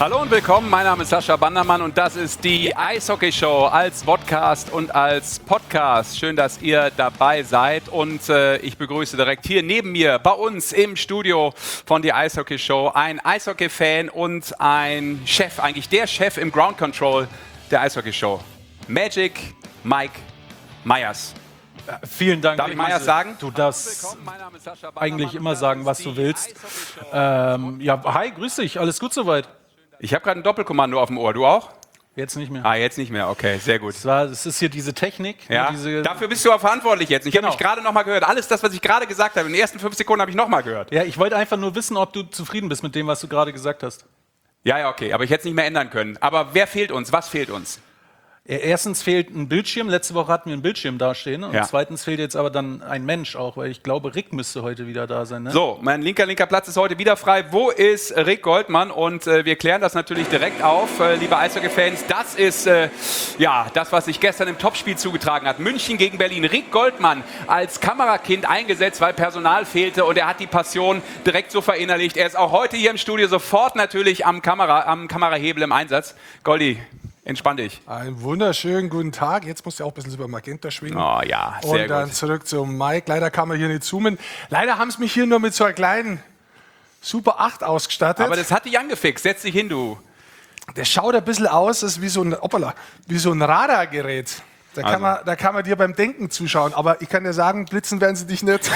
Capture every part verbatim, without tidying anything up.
Hallo und willkommen, mein Name ist Sascha Bandermann und das ist die Eishockey-Show als Vodcast und als Podcast. Schön, dass ihr dabei seid und äh, ich begrüße direkt hier neben mir bei uns im Studio von die Eishockey-Show ein Eishockey-Fan und ein Chef, eigentlich der Chef im Ground Control der Eishockey-Show. Magic Mike Meyers. Ja, vielen Dank. Darf ich Meyers sagen? Du darfst eigentlich immer sagen, was du willst. Ähm, ja, hi, grüß dich, alles gut soweit? Ich habe gerade ein Doppelkommando auf dem Ohr, du auch? Jetzt nicht mehr. Ah, jetzt nicht mehr, okay, sehr gut. Es, war, es ist hier diese Technik. Ja, diese dafür bist du auch verantwortlich jetzt. Ich genau. habe mich gerade noch mal gehört. Alles das, was ich gerade gesagt habe, in den ersten fünf Sekunden habe ich noch mal gehört. Ja, ich wollte einfach nur wissen, ob du zufrieden bist mit dem, was du gerade gesagt hast. Ja, ja, okay, aber ich hätte es nicht mehr ändern können. Aber wer fehlt uns? Was fehlt uns? Erstens fehlt ein Bildschirm. Letzte Woche hatten wir einen Bildschirm dastehen. Und ja. zweitens fehlt jetzt aber dann ein Mensch auch, weil ich glaube, Rick müsste heute wieder da sein. Ne? So, mein linker, linker Platz ist heute wieder frei. Wo ist Rick Goldmann? Und äh, wir klären das natürlich direkt auf, äh, liebe Eishockey-Fans. Das ist äh, ja das, was sich gestern im Topspiel zugetragen hat. München gegen Berlin. Rick Goldmann als Kamerakind eingesetzt, weil Personal fehlte. Und er hat die Passion direkt so verinnerlicht. Er ist auch heute hier im Studio sofort natürlich am, Kamera, am Kamerahebel im Einsatz. Goldi, entspann dich. Einen wunderschönen guten Tag. Jetzt musst du auch ein bisschen über Magenta schwingen. Oh ja, sehr Und dann gut. zurück zum Mike. Leider kann man hier nicht zoomen. Leider haben sie mich hier nur mit so einer kleinen Super acht ausgestattet. Aber das hat dich angefixt. Setz dich hin, du. Das schaut ein bisschen aus, das ist wie so ein, hoppala, wie so ein Radargerät. Da kann, Also. man, da kann man dir beim Denken zuschauen. Aber ich kann dir sagen, blitzen werden sie dich nicht.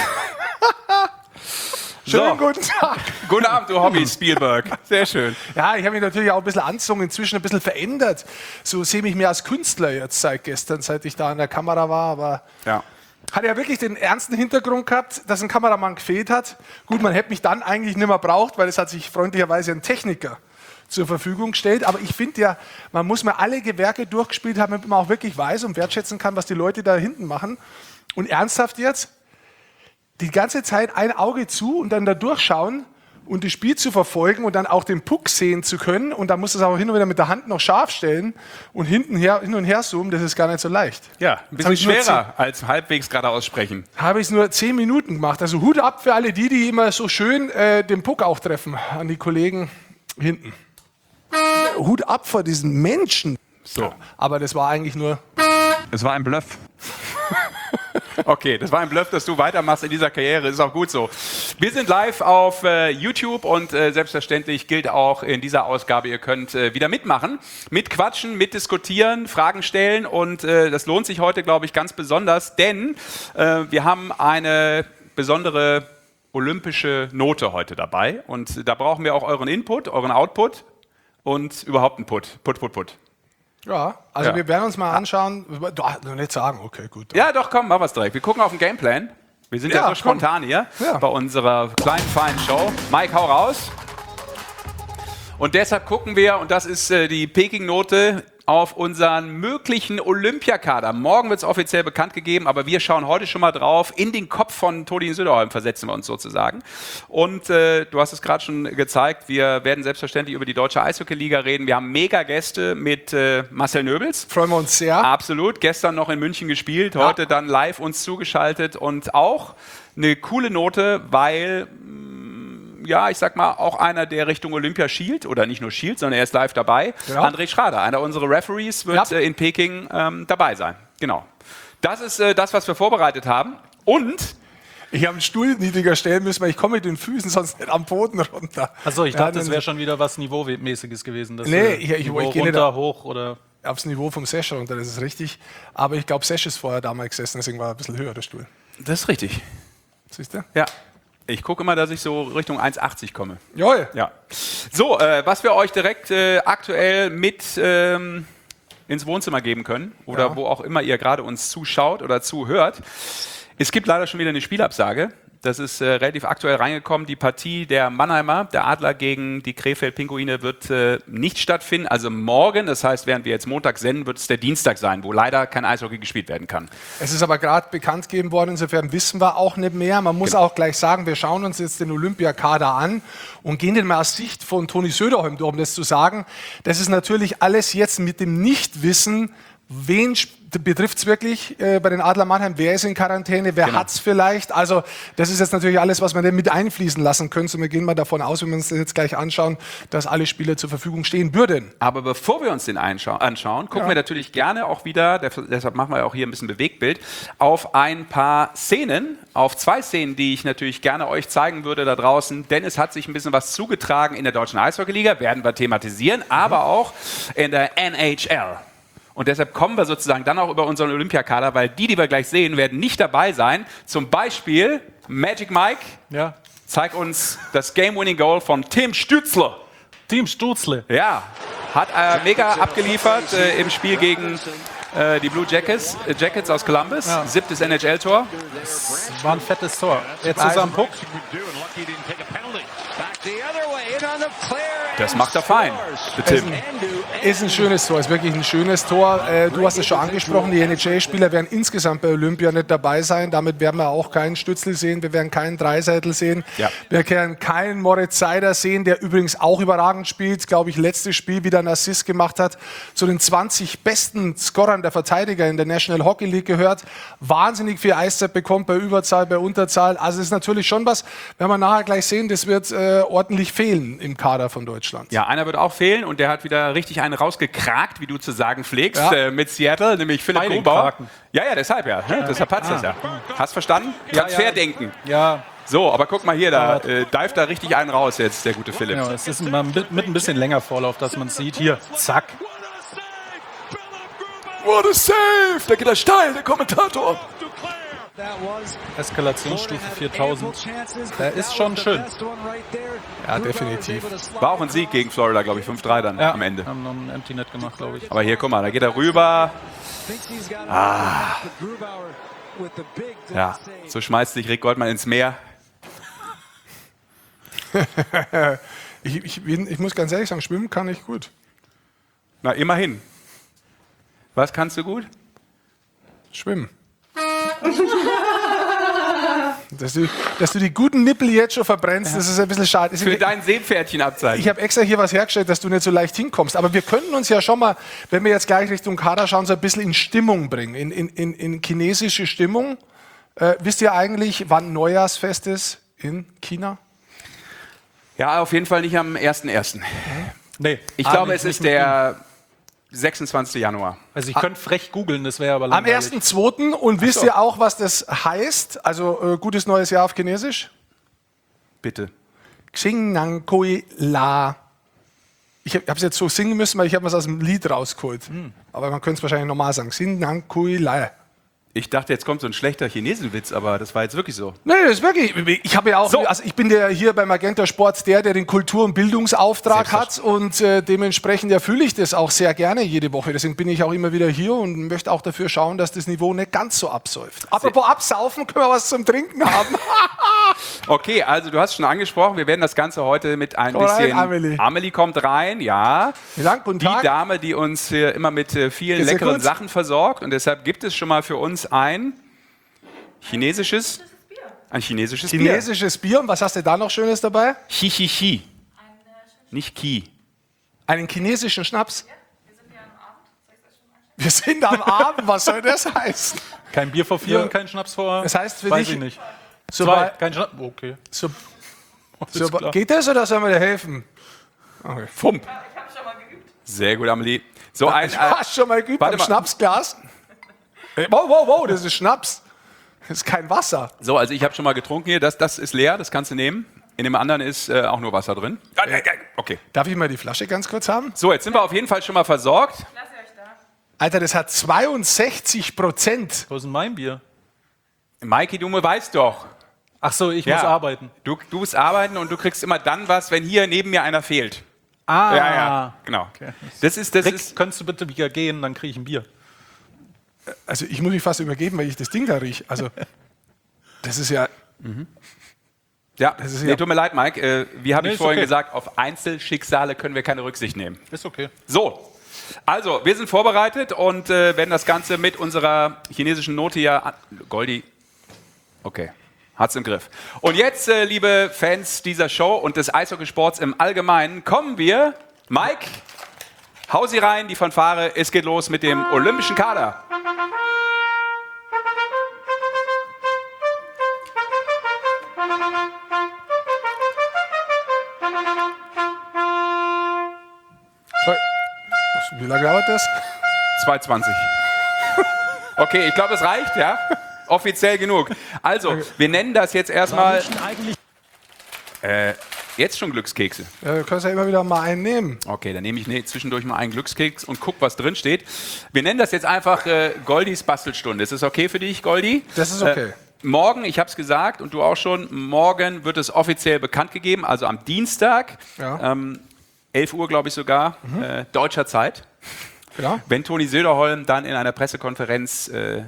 Schönen So. guten Tag. Guten Abend, du Hobby Spielberg. Sehr schön. Ja, ich habe mich natürlich auch ein bisschen angezogen, inzwischen ein bisschen verändert. So sehe ich mich mehr als Künstler jetzt seit gestern, seit ich da an der Kamera war. Aber Ja. hat ja wirklich den ernsten Hintergrund gehabt, dass ein Kameramann gefehlt hat. Gut, man hätte mich dann eigentlich nicht mehr braucht, weil es hat sich freundlicherweise ein Techniker zur Verfügung gestellt. Aber ich finde ja, man muss mal alle Gewerke durchgespielt haben, damit man auch wirklich weiß und wertschätzen kann, was die Leute da hinten machen. Und ernsthaft jetzt, die ganze Zeit ein Auge zu und dann da durchschauen und das Spiel zu verfolgen und dann auch den Puck sehen zu können. Und dann muss es auch hin und wieder mit der Hand noch scharf stellen und hinten her, hin und her zoomen, das ist gar nicht so leicht. Ja, ein bisschen schwerer als halbwegs gerade aussprechen. Habe ich es nur zehn Minuten gemacht. Also Hut ab für alle die, die immer so schön äh, den Puck auch treffen, an die Kollegen hinten. Hut ab vor diesen Menschen. So. Aber das war eigentlich nur... Es war ein Bluff. Okay, das war ein Bluff, dass du weitermachst in dieser Karriere. Ist auch gut so. Wir sind live auf äh, YouTube und äh, selbstverständlich gilt auch in dieser Ausgabe, ihr könnt äh, wieder mitmachen, mitquatschen, mitdiskutieren, Fragen stellen und äh, das lohnt sich heute, glaube ich, ganz besonders, denn äh, wir haben eine besondere olympische Note heute dabei und da brauchen wir auch euren Input, euren Output und überhaupt einen Put. Put, put, put. Ja, also Ja. wir werden uns mal anschauen. Doch, noch nicht sagen, okay, gut. Ja, doch, komm, machen wir es direkt. Wir gucken auf den Gameplan. Wir sind ja, Ja, so spontan hier Ja. bei unserer kleinen, feinen Show. Mike, hau raus. Und deshalb gucken wir, und das ist äh, die Peking-Note, auf unseren möglichen Olympiakader. Morgen wird es offiziell bekannt gegeben, aber wir schauen heute schon mal drauf. In den Kopf von Toni Söderholm versetzen wir uns sozusagen. Und äh, du hast es gerade schon gezeigt, wir werden selbstverständlich über die Deutsche Eishockey-Liga reden. Wir haben mega Gäste mit äh, Marcel Nöbels. Freuen wir uns sehr. Absolut, gestern noch in München gespielt, heute ja. dann live uns zugeschaltet und auch eine coole Note, weil, ja, ich sag mal, auch einer, der Richtung Olympia schielt, oder nicht nur schielt, sondern er ist live dabei. Ja. André Schrader, einer unserer Referees, wird ja. äh, in Peking ähm, dabei sein. Genau. Das ist äh, das, was wir vorbereitet haben. Und ich habe einen Stuhl niedriger stellen müssen, weil ich komme mit den Füßen sonst nicht am Boden runter. Achso, ich dachte, ja, das wäre schon wieder was Niveaumäßiges gewesen. Das nee, ich, ich, Niveau ich gehe runter, nicht hoch oder aufs Niveau vom Sesh runter, das ist richtig. Aber ich glaube, Sesh ist vorher damals gesessen, deswegen war er ein bisschen höher, der Stuhl. Das ist richtig. Siehst du? Ja. Ich gucke immer, dass ich so Richtung eins achtzig komme. Jawohl. Ja. So, äh, was wir euch direkt äh, aktuell mit ähm, ins Wohnzimmer geben können oder ja. wo auch immer ihr gerade uns zuschaut oder zuhört. Es gibt leider schon wieder eine Spielabsage. Das ist äh, relativ aktuell reingekommen. Die Partie der Mannheimer, der Adler gegen die Krefeld-Pinguine, wird äh, nicht stattfinden. Also morgen, das heißt, während wir jetzt Montag senden, wird es der Dienstag sein, wo leider kein Eishockey gespielt werden kann. Es ist aber gerade bekannt gegeben worden, insofern wissen wir auch nicht mehr. Man muss genau. auch gleich sagen, wir schauen uns jetzt den Olympiakader an und gehen den mal aus Sicht von Toni Söderholm durch, um das zu sagen. Das ist natürlich alles jetzt mit dem Nichtwissen wen betrifft es wirklich äh, bei den Adler Mannheim? Wer ist in Quarantäne? Wer Genau. hat es vielleicht? Also das ist jetzt natürlich alles, was man mit einfließen lassen könnte. Und wir gehen mal davon aus, wenn wir uns das jetzt gleich anschauen, dass alle Spieler zur Verfügung stehen würden. Aber bevor wir uns den einschau- anschauen, gucken Ja. wir natürlich gerne auch wieder, deshalb machen wir auch hier ein bisschen Bewegtbild, auf ein paar Szenen, auf zwei Szenen, die ich natürlich gerne euch zeigen würde da draußen, denn es hat sich ein bisschen was zugetragen in der Deutschen Eishockeyliga, werden wir thematisieren, aber auch in der N H L. Und deshalb kommen wir sozusagen dann auch über unseren Olympiakader, weil die, die wir gleich sehen, werden nicht dabei sein. Zum Beispiel Magic Mike, Ja. zeig uns das Game-Winning-Goal von Tim Stützle. Team Stutzle. Ja, hat äh, mega abgeliefert äh, im Spiel gegen äh, die Blue Jackets, äh, Jackets aus Columbus. Ja. Siebtes N H L-Tor. Das war ein fettes Tor. Jetzt ist er am Puck. Das macht er fein, der Tim. Ist ein schönes Tor, ist wirklich ein schönes Tor. Äh, du hast es schon angesprochen, die N H L-Spieler werden insgesamt bei Olympia nicht dabei sein. Damit werden wir auch keinen Stützle sehen, wir werden keinen Dreiseitel sehen. Ja. Wir werden keinen Moritz Seider sehen, der übrigens auch überragend spielt. Glaube ich, letztes Spiel wieder einen Assist gemacht hat. Zu den zwanzig besten Scorern der Verteidiger in der National Hockey League gehört. Wahnsinnig viel Eiszeit bekommt bei Überzahl, bei Unterzahl. Also das ist natürlich schon was, werden wir nachher gleich sehen, das wird äh, ordentlich fehlen im Kader von Deutschland. Ja, einer wird auch fehlen und der hat wieder richtig einen rausgekrakt, wie du zu sagen pflegst, Ja. äh, mit Seattle, nämlich Philipp Bei den Grubauer. Kraken. Ja, ja, deshalb ja. Ne? Deshalb hat's das ja. Hast verstanden? Transferdenken. Ja, So, aber guck mal hier, da äh, dive da richtig einen raus jetzt, der gute Philipp. ja, es ist mal mit ein bisschen länger Vorlauf, dass man es sieht. Hier, zack. What a save! Da geht er steil, der Kommentator. Eskalationsstufe viertausend. Der ist schon schön. Ja, definitiv. War auch ein Sieg gegen Florida, glaube ich, fünf drei dann Ja, am Ende. haben noch ein Empty Net gemacht, glaube ich. Aber hier, guck mal, da geht er rüber. Ah. Ja, so schmeißt sich Rick Goldmann ins Meer. Ich, ich, bin, ich muss ganz ehrlich sagen, schwimmen kann ich gut. Na, immerhin. Was kannst du gut? Schwimmen. dass, du, dass du die guten Nippel jetzt schon verbrennst, das ist ein bisschen schade. Für dein Seepferdchenabzeichen. Ich habe extra hier was hergestellt, dass du nicht so leicht hinkommst. Aber wir könnten uns ja schon mal, wenn wir jetzt gleich Richtung Kader schauen, so ein bisschen in Stimmung bringen, in, in, in, in chinesische Stimmung. Äh, wisst ihr eigentlich, wann Neujahrsfest ist in China? Ja, auf jeden Fall nicht am ersten ersten Nee. Ich Ah, glaube, nicht- es nicht ist mit ihm. der sechsundzwanzigste Januar. Also ich könnte frech googeln, das wäre aber Am langweilig. ersten zweiten Und wisst ihr auch, was das heißt? Also äh, gutes neues Jahr auf Chinesisch? Bitte. Xing Nang Kui La. Ich habe es jetzt so singen müssen, weil ich habe was aus dem Lied rausgeholt. Aber man könnte es wahrscheinlich normal sagen. Xing Nang Kui La. Ich dachte, jetzt kommt so ein schlechter Chinesenwitz, aber das war jetzt wirklich so. Nee, das ist wirklich. Ich habe ja auch, So. also ich bin der hier bei Magenta Sport der, der den Kultur- und Bildungsauftrag hat und äh, dementsprechend erfülle ich das auch sehr gerne jede Woche. Deswegen bin ich auch immer wieder hier und möchte auch dafür schauen, dass das Niveau nicht ganz so absäuft. Apropos absaufen, können wir was zum Trinken haben. Okay, also du hast schon angesprochen, wir werden das Ganze heute mit ein Komm rein, bisschen... Amelie. Amelie kommt rein, ja. Vielen Dank, guten Die Tag. Dame, die uns hier immer mit äh, vielen Geht's dir leckeren gut? Sachen versorgt. Und deshalb gibt es schon mal für uns ein chinesisches, ein chinesisches Bier. Chinesisches Bier. Und was hast du da noch Schönes dabei? Chichichi. Nicht Ki. Einen chinesischen Schnaps. Wir sind am Abend, was soll das heißen? Kein Bier vor vier Ja. und kein Schnaps vor... Das heißt für Weiß dich- ich nicht. So, Zwei, bei- kein Schnaps... Okay. so, Alles so, klar. geht das oder sollen wir dir helfen? Okay. Fump. Sehr gut, Amelie. So ein, Du äh, hast schon mal geübt warte am mal. Schnapsglas? Wow, wow, wow, das ist Schnaps. Das ist kein Wasser. so, also ich habe schon mal getrunken hier. Das, das ist leer, das kannst du nehmen. In dem anderen ist äh, auch nur Wasser drin. Okay. Darf ich mal die Flasche ganz kurz haben? So, jetzt sind wir auf jeden Fall schon mal versorgt. Alter, das hat zweiundsechzig Prozent. Wo ist denn mein Bier? Maiki, du weißt doch. Ach so, ich Ja. muss arbeiten. Du, du musst arbeiten und du kriegst immer dann was, wenn hier neben mir einer fehlt. Ah. Ja, ja, genau. Das ist, das Rick, ist, könntest du bitte wieder gehen, dann kriege ich ein Bier. Also ich muss mich fast übergeben, weil ich das Ding da rieche. Also das ist ja... ja, Das ist nee, ja- tut mir leid, Mike. Äh, wie habe Nee, ich ist vorhin okay. gesagt, auf Einzelschicksale können wir keine Rücksicht nehmen. Ist okay. So, also wir sind vorbereitet und äh, werden das Ganze mit unserer chinesischen Note hier... an- Goldi, okay, hat's im Griff. Und jetzt, äh, liebe Fans dieser Show und des Eishockeysports im Allgemeinen, kommen wir, Mike, Hau sie rein, die Fanfare. Es geht los mit dem olympischen Kader. Wie lange dauert das? zwei zwanzig. Okay, ich glaube, es reicht, ja? Offiziell genug. Also, wir nennen das jetzt erstmal... Äh, jetzt schon Glückskekse. Ja, du kannst ja immer wieder mal einen nehmen. Okay, dann nehme ich ne, zwischendurch mal einen Glückskeks und guck, was drin steht. Wir nennen das jetzt einfach äh, Goldis Bastelstunde. Ist das okay für dich, Goldi? Das ist okay. Äh, morgen, ich habe es gesagt und du auch schon, morgen wird es offiziell bekannt gegeben, also am Dienstag, Ja. ähm, elf Uhr glaube ich sogar, mhm. äh, deutscher Zeit. Ja. Wenn Toni Söderholm dann in einer Pressekonferenz äh,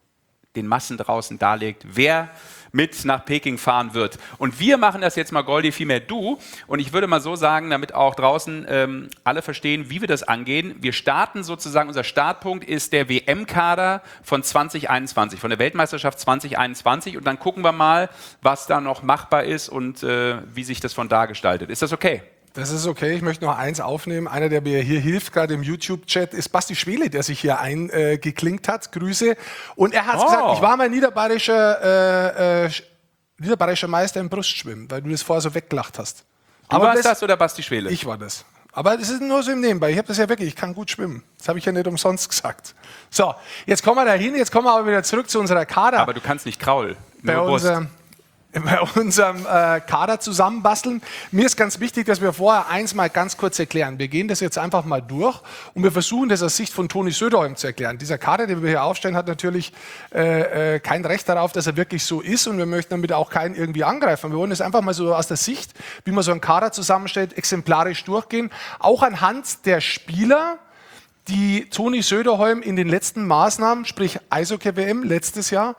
den Massen draußen darlegt, wer mit nach Peking fahren wird. Und wir machen das jetzt mal, Goldi, vielmehr du. Und ich würde mal so sagen, damit auch draußen ähm, alle verstehen, wie wir das angehen. Wir starten sozusagen, unser Startpunkt ist der W M-Kader von zwanzig einundzwanzig, von der Weltmeisterschaft zwanzig einundzwanzig. Und dann gucken wir mal, was da noch machbar ist und äh, wie sich das von da gestaltet. Ist das okay? Das ist okay. Ich möchte noch eins aufnehmen. Einer, der mir hier hilft, gerade im YouTube-Chat, ist Basti Schwele, der sich hier eingeklinkt äh, hat. Grüße. Und er hat Oh. gesagt, ich war mal niederbayerischer, äh, äh, niederbayerischer Meister im Brustschwimmen, weil du das vorher so weggelacht hast. Du Aber warst das oder Basti Schwele? Ich war das. Aber das ist nur so im Nebenbei. Ich habe das ja wirklich, ich kann gut schwimmen. Das habe ich ja nicht umsonst gesagt. So, jetzt kommen wir da hin, jetzt kommen wir aber wieder zurück zu unserer Kader. Aber du kannst nicht Kraul. bei, Nur Brust. unser, bei unserem äh, Kader zusammenbasteln. Mir ist ganz wichtig, dass wir vorher eins mal ganz kurz erklären. Wir gehen das jetzt einfach mal durch und wir versuchen das aus Sicht von Toni Söderholm zu erklären. Dieser Kader, den wir hier aufstellen, hat natürlich äh, äh, kein Recht darauf, dass er wirklich so ist und wir möchten damit auch keinen irgendwie angreifen. Wir wollen das einfach mal so aus der Sicht, wie man so einen Kader zusammenstellt, exemplarisch durchgehen. Auch anhand der Spieler, die Toni Söderholm in den letzten Maßnahmen, sprich Eishockey-W M letztes Jahr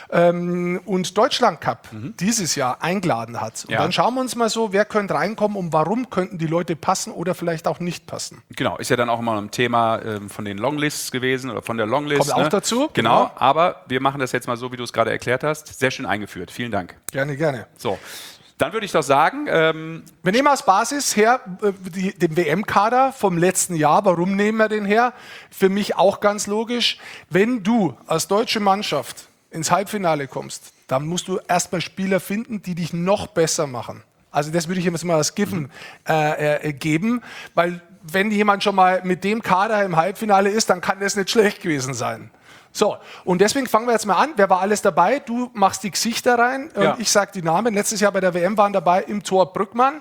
ähm, und Deutschland-Cup mhm. dieses Jahr eingeladen hat. Und Ja. dann schauen wir uns mal so, wer könnte reinkommen und warum könnten die Leute passen oder vielleicht auch nicht passen. Genau, ist ja dann auch mal ein Thema ähm, von den Longlists gewesen oder von der Longlist. Kommt auch ne? dazu, Genau, genau. aber wir machen das jetzt mal so, wie du es gerade erklärt hast. Sehr schön eingeführt. Vielen Dank. Gerne, gerne. So, dann würde ich doch sagen, ähm, Wir nehmen als Basis her äh, die, den W M-Kader vom letzten Jahr. Warum nehmen wir den her? Für mich auch ganz logisch. Wenn du als deutsche Mannschaft ins Halbfinale kommst, dann musst du erstmal Spieler finden, die dich noch besser machen. Also das würde ich jetzt mal als Given äh, äh, geben, weil wenn jemand schon mal mit dem Kader im Halbfinale ist, dann kann das nicht schlecht gewesen sein. So, und deswegen fangen wir jetzt mal an. Wer war alles dabei? Du machst die Gesichter rein und Ja. ich sage die Namen. Letztes Jahr bei der W M waren dabei im Tor Brückmann,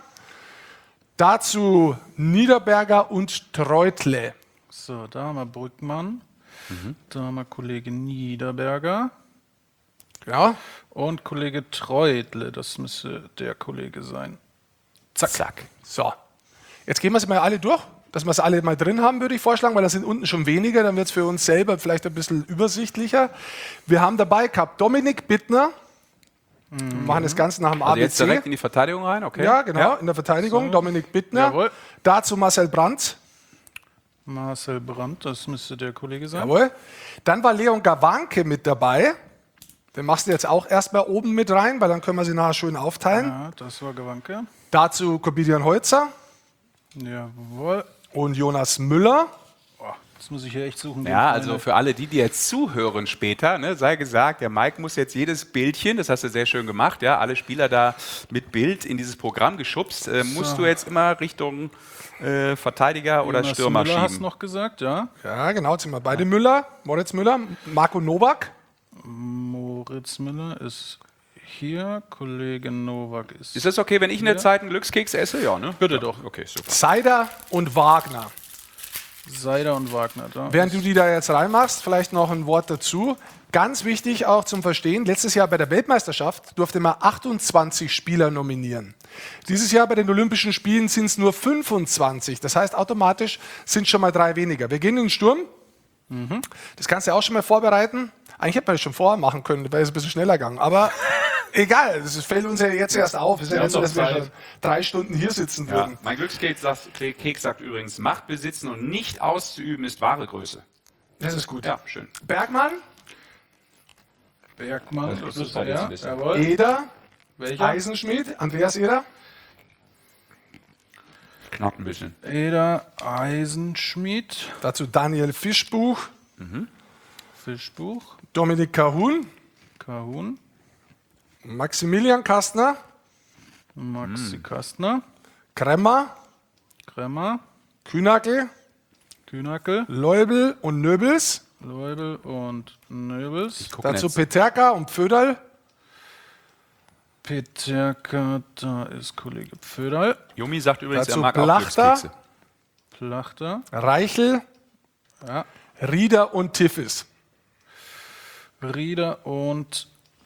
dazu Niederberger und Treutle. So, da haben wir Brückmann, da haben wir Kollege Niederberger Ja, und Kollege Treutle. Das müsste der Kollege sein. zack, zack. So, jetzt gehen wir sie mal alle durch, dass wir es alle mal drin haben, würde ich vorschlagen, weil da sind unten schon weniger, dann wird es für uns selber vielleicht ein bisschen übersichtlicher. Wir haben dabei gehabt Dominik Bittner, wir machen das Ganze nach dem also A B jetzt C. direkt in die Verteidigung rein, okay? Ja, genau, in der Verteidigung, So. Dominik Bittner. Jawohl. Dazu Marcel Brandt. Marcel Brandt, das müsste der Kollege sein. Jawohl. Dann war Leon Gawanke mit dabei. Den machst du jetzt auch erstmal oben mit rein, weil dann können wir sie nachher schön aufteilen. Ja, das war Gewanke. Dazu Corbinian Holzer Jawohl. und Jonas Müller. Boah, das muss ich hier echt suchen. Ja, also für alle die, die jetzt zuhören später, ne, sei gesagt, der Mike muss jetzt jedes Bildchen, das hast du sehr schön gemacht, ja, alle Spieler da mit Bild in dieses Programm geschubst, äh, musst du jetzt immer Richtung äh, Verteidiger oder Jonas Stürmer Müller hast schieben. noch gesagt, ja. Ja, genau, jetzt sind wir beide Müller. Moritz Müller, Marco Nowak. Moritz Müller ist hier, Kollege Nowak ist... Ist das okay, wenn ich in der Ja. Zeit einen Glückskeks esse? Ja, ne? Bitte ja. doch. Okay, super. Seider und Wagner. Seider und Wagner da. Während du die da jetzt reinmachst, vielleicht noch ein Wort dazu. Ganz wichtig auch zum Verstehen, letztes Jahr bei der Weltmeisterschaft durfte man achtundzwanzig Spieler nominieren. Dieses Jahr bei den Olympischen Spielen sind es nur fünfundzwanzig. Das heißt, automatisch sind schon mal drei weniger. Wir gehen in den Sturm. Mhm. Das kannst du auch schon mal vorbereiten. Eigentlich hätte man das schon vorher machen können, wäre es ein bisschen schneller gegangen. Aber egal, das fällt uns ja jetzt erst auf. Es ist ja nicht so, dass wir schon drei Stunden hier sitzen Ja. würden. Mein Glückskeks sagt, Keks sagt übrigens, Macht besitzen und nicht auszuüben ist wahre Größe. Das ist gut. Ja, schön. Bergmann, Bergmann, Das das ist ist halt jetzt er. ein bisschen- Jawohl. Eder, Welcher? Eisenschmidt, Andreas Eder. Knackt ein bisschen. Eder Eisenschmied. Dazu Daniel Fischbuch, Fischbuch. Dominik Cahun, Cahun. Maximilian Kastner, Maxi Kastner. Kremmer, Kremmer. Kühnackel, Kühnackel. Leubel und Nöbels. Leubel und Nöbels. Dazu Peterka und Pföderl. Peterka, da ist Kollege Pföderl. Jumi sagt übrigens, Dazu er mag auch Plachter. Glückskekse. Plachter. Reichel, Ja. Rieder und Tiffes. Rieder und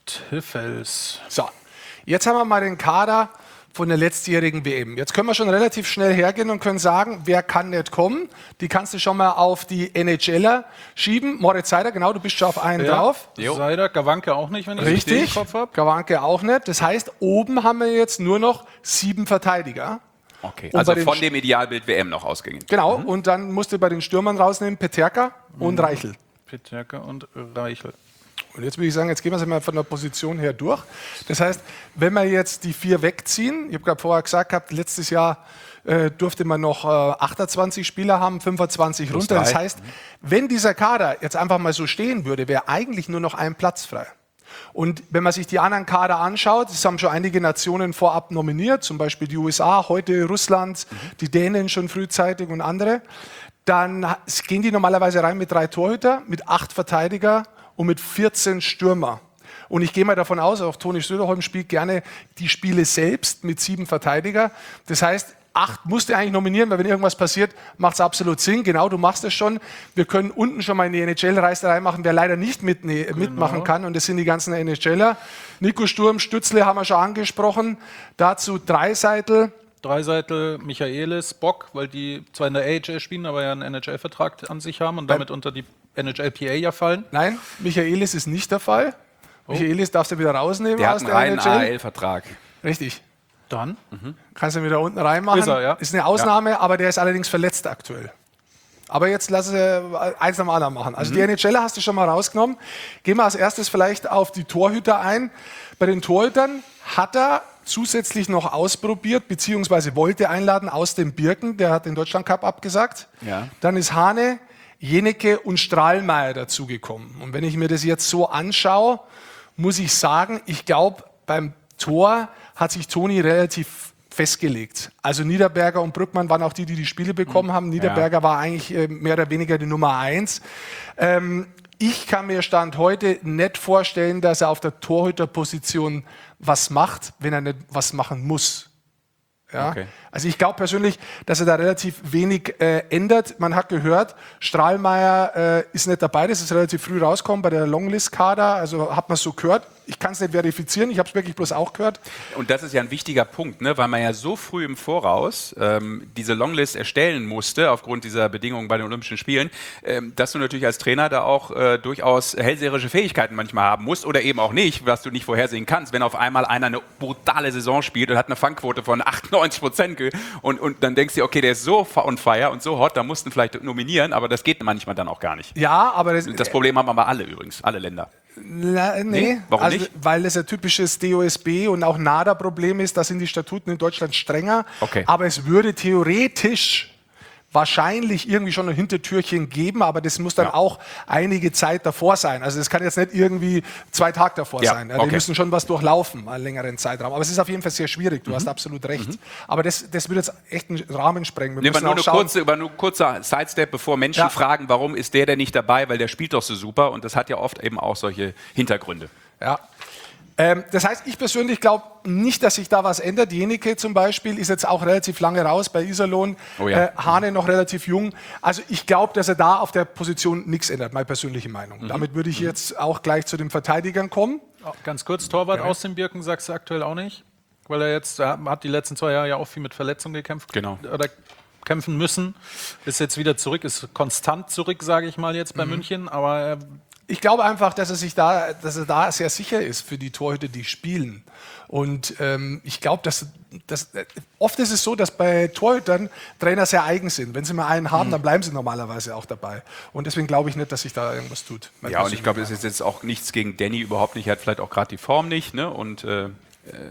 Tiffels. So, jetzt haben wir mal den Kader von der letztjährigen W M. Jetzt können wir schon relativ schnell hergehen und können sagen, wer kann nicht kommen. Die kannst du schon mal auf die NHLer schieben. Moritz Seider, genau, du bist schon auf einen drauf. Jo. Seider, Gawanke auch nicht, wenn ich Richtig, richtig im Kopf habe. Gawanke auch nicht. Das heißt, oben haben wir jetzt nur noch sieben Verteidiger. Okay, Und also bei den von Sch- dem Idealbild W M noch ausgegangen. Genau, und dann musst du bei den Stürmern rausnehmen Peterka und Reichel. Peterka und Reichel. Und jetzt würde ich sagen, jetzt gehen wir es mal von der Position her durch. Das heißt, wenn wir jetzt die vier wegziehen, ich habe gerade vorher gesagt gehabt, letztes Jahr äh, durfte man noch äh, achtundzwanzig Spieler haben, fünfundzwanzig runter. Das drei. heißt, wenn dieser Kader jetzt einfach mal so stehen würde, wäre eigentlich nur noch ein Platz frei. Und wenn man sich die anderen Kader anschaut, es haben schon einige Nationen vorab nominiert, zum Beispiel die U S A, heute Russland, die Dänen schon frühzeitig und andere, dann ha- gehen die normalerweise rein mit drei Torhüter, mit acht Verteidiger und mit vierzehn Stürmer. Und ich gehe mal davon aus, auch Toni Söderholm spielt gerne die Spiele selbst mit sieben Verteidiger. Das heißt, acht musst du eigentlich nominieren, weil wenn irgendwas passiert, macht es absolut Sinn. Genau, du machst es schon. Wir können unten schon mal in die N H L-Reisterei machen, wer leider nicht mit, ne, mitmachen kann. Und das sind die ganzen N H Ler. Nico Sturm, Stützle haben wir schon angesprochen. Dazu Dreiseitel. Dreiseitel, Michaelis, Bock, weil die zwar in der A H L spielen, aber ja einen N H L-Vertrag an sich haben und damit unter die N H L P A ja fallen. Nein, Michaelis ist nicht der Fall. Michaelis darfst du wieder rausnehmen Der aus hat einen der reinen N A H H L. L-Vertrag. Richtig. Dann? Kannst du wieder unten reinmachen. Ist er, ja. Ist eine Ausnahme, aber der ist allerdings verletzt aktuell. Aber jetzt lass es eins nach dem anderen machen. Also die N H L hast du schon mal rausgenommen. Gehen wir als erstes vielleicht auf die Torhüter ein. Bei den Torhütern hat er zusätzlich noch ausprobiert, beziehungsweise wollte einladen aus dem Birken. Der hat den Deutschland Cup abgesagt. Ja. Dann ist Hane, Jenecke und Strahlmeier dazugekommen. Und wenn ich mir das jetzt so anschaue, muss ich sagen, ich glaube, beim Tor hat sich Toni relativ festgelegt. Also Niederberger und Brückmann waren auch die, die die Spiele bekommen haben. Niederberger war eigentlich äh, mehr oder weniger die Nummer eins. Ähm, ich kann mir Stand heute nicht vorstellen, dass er auf der Torhüterposition was macht, wenn er nicht was machen muss. Ja? Okay. Also ich glaube persönlich, dass er da relativ wenig äh, ändert. Man hat gehört, Strahlmeier äh, ist nicht dabei, das ist relativ früh rausgekommen bei der Longlist-Kader, also hat man so gehört. Ich kann es nicht verifizieren, ich habe es wirklich bloß auch gehört. Und das ist ja ein wichtiger Punkt, ne? Weil man ja so früh im Voraus ähm, diese Longlist erstellen musste, aufgrund dieser Bedingungen bei den Olympischen Spielen, ähm, dass du natürlich als Trainer da auch äh, durchaus hellseherische Fähigkeiten manchmal haben musst oder eben auch nicht, was du nicht vorhersehen kannst, wenn auf einmal einer eine brutale Saison spielt und hat eine Fangquote von achtundneunzig Prozent und, und dann denkst du, okay, der ist so on fire und so hot, da mussten vielleicht nominieren, aber das geht manchmal dann auch gar nicht. Ja, aber das, Das Problem haben aber alle übrigens, alle Länder. Na, nee, Nee? Warum also, nicht? weil es ein typisches D O S B und auch NADA-Problem ist. Da sind die Statuten in Deutschland strenger. Okay. Aber es würde theoretisch wahrscheinlich irgendwie schon ein Hintertürchen geben, aber das muss dann Ja. auch einige Zeit davor sein. Also das kann jetzt nicht irgendwie zwei Tage davor Ja, sein. Die okay. müssen schon was durchlaufen, einen längeren Zeitraum. Aber es ist auf jeden Fall sehr schwierig, du hast absolut recht. Aber das, das würde jetzt echt einen Rahmen sprengen. Wir Nehmen wir müssen nur auch eine schauen- kurze, über nur kurzer Sidestep, bevor Menschen Ja. fragen, warum ist der denn nicht dabei, weil der spielt doch so super und das hat ja oft eben auch solche Hintergründe. Ja. Ähm, das heißt, ich persönlich glaube nicht, dass sich da was ändert. Jenike zum Beispiel ist jetzt auch relativ lange raus bei Iserlohn. Oh ja. äh, Hane noch relativ jung. Also ich glaube, dass er da auf der Position nichts ändert, meine persönliche Meinung. Mhm. Damit würde ich jetzt auch gleich zu den Verteidigern kommen. Ganz kurz, Torwart aus dem Birken sagst du aktuell auch nicht, weil er jetzt er hat die letzten zwei Jahre ja auch viel mit Verletzungen gekämpft. Genau. Oder kämpfen müssen. Ist jetzt wieder zurück, ist konstant zurück, sage ich mal jetzt bei München, aber er Ich glaube einfach, dass er sich da, dass er da sehr sicher ist für die Torhüter, die spielen. Und ähm, ich glaube, dass, dass äh, oft ist es so, dass bei Torhütern Trainer sehr eigen sind. Wenn sie mal einen haben, dann bleiben sie normalerweise auch dabei. Und deswegen glaube ich nicht, dass sich da irgendwas tut. Meine Ja, und ich glaube, es persönliche ist jetzt auch nichts gegen Danny, überhaupt nicht. Er hat vielleicht auch gerade die Form nicht. Ne? Und äh,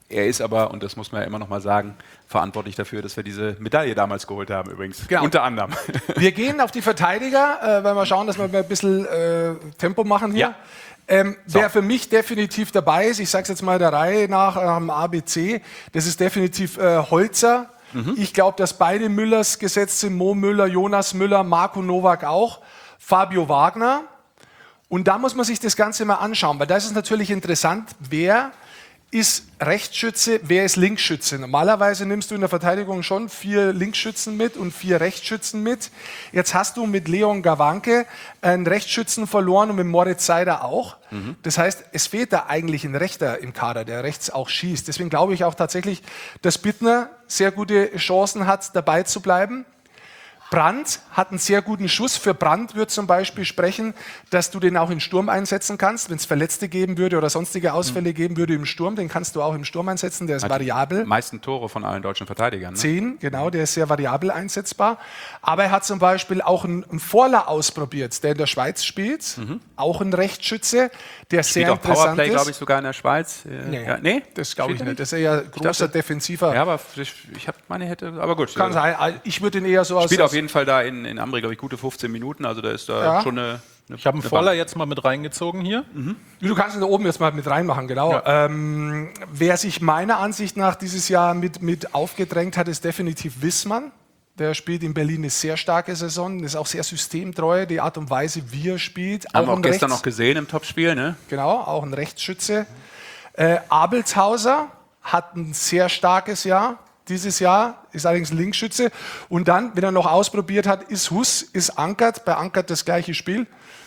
Er ist aber, und das muss man ja immer noch mal sagen, verantwortlich dafür, dass wir diese Medaille damals geholt haben übrigens. Genau. Unter anderem. Wir gehen auf die Verteidiger, äh, weil wir schauen, dass wir ein bisschen äh, Tempo machen hier. Ja. Ähm, So. Wer für mich definitiv dabei ist, ich sage es jetzt mal der Reihe nach am A B C, das ist definitiv äh, Holzer. Mhm. Ich glaube, dass beide Müllers gesetzt sind, Mo Müller, Jonas Müller, Marco Nowak auch, Fabio Wagner. Und da muss man sich das Ganze mal anschauen, weil da ist es natürlich interessant, wer ist Rechtsschütze, wer ist Linksschütze. Normalerweise nimmst du in der Verteidigung schon vier Linksschützen mit und vier Rechtsschützen mit. Jetzt hast du mit Leon Gawanke einen Rechtsschützen verloren und mit Moritz Seider auch. Mhm. Das heißt, es fehlt da eigentlich ein Rechter im Kader, der rechts auch schießt. Deswegen glaube ich auch tatsächlich, dass Bittner sehr gute Chancen hat, dabei zu bleiben. Brandt hat einen sehr guten Schuss. Für Brandt wird zum Beispiel sprechen, dass du den auch im Sturm einsetzen kannst. Wenn es Verletzte geben würde oder sonstige Ausfälle mhm. geben würde im Sturm, den kannst du auch im Sturm einsetzen. Der ist Hat variabel. Die meisten Tore von allen deutschen Verteidigern. Ne? Zehn, genau, der ist sehr variabel einsetzbar. Aber er hat zum Beispiel auch einen, einen Vorler ausprobiert, der in der Schweiz spielt. Mhm. Auch ein Rechtsschütze, der Spielt sehr auch interessant Powerplay, ist. glaube ich, sogar in der Schweiz. Nee, ja, nee? das glaube ich Spielt er nicht. Das ist eher großer dachte- Defensiver. Ja, aber ich, ich habe meine hätte, aber gut. Kann sein. Ich würde ihn eher so aus... Spielt auf jeden Fall da in, in Amri, glaube ich, gute fünfzehn Minuten. Also da ist da Ja. schon eine. eine Ich habe einen eine Voller Bank. jetzt mal mit reingezogen hier. Du kannst ihn da oben jetzt mal mit reinmachen, genau. Ja. Ähm, wer sich meiner Ansicht nach dieses Jahr mit, mit aufgedrängt hat, ist definitiv Wissmann. Der spielt in Berlin eine sehr starke Saison, ist auch sehr systemtreu, die Art und Weise, wie er spielt. Haben wir auch ein gestern Rechts- noch gesehen im Topspiel, ne? Genau, auch ein Rechtsschütze. Äh, Abelshauser hat ein sehr starkes Jahr dieses Jahr, ist allerdings Linksschütze. Und dann, wenn er noch ausprobiert hat, ist Huss, ist Ankert, bei Ankert das gleiche Spiel.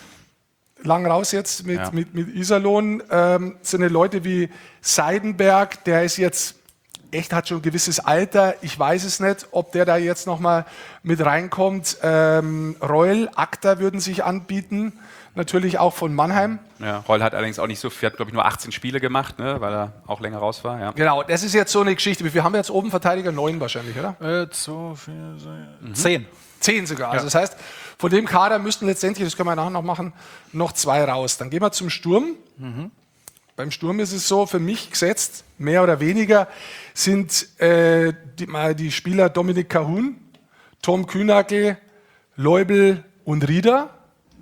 Lang raus jetzt mit, Ja. mit, mit Iserlohn. Ähm, sind Leute wie Seidenberg, der ist jetzt echt, hat schon ein gewisses Alter. Ich weiß es nicht, ob der da jetzt nochmal mit reinkommt. Ähm, Reul, Akta würden sich anbieten. Natürlich auch von Mannheim. Ja, Reul hat allerdings auch nicht so viel, hat glaube ich nur achtzehn Spiele gemacht, ne? Weil er auch länger raus war. Ja. Genau, das ist jetzt so eine Geschichte. Wir haben jetzt oben Verteidiger neun wahrscheinlich, oder? Äh, zwei, vier, sechs, zehn. Zehn sogar. Also das heißt, von dem Kader müssten letztendlich, das können wir nachher noch machen, noch zwei raus. Dann gehen wir zum Sturm. Mhm. Beim Sturm ist es so, für mich gesetzt, mehr oder weniger, sind äh, die, mal die Spieler Dominik Kahun, Tom Kühnackel, Leubel und Rieder.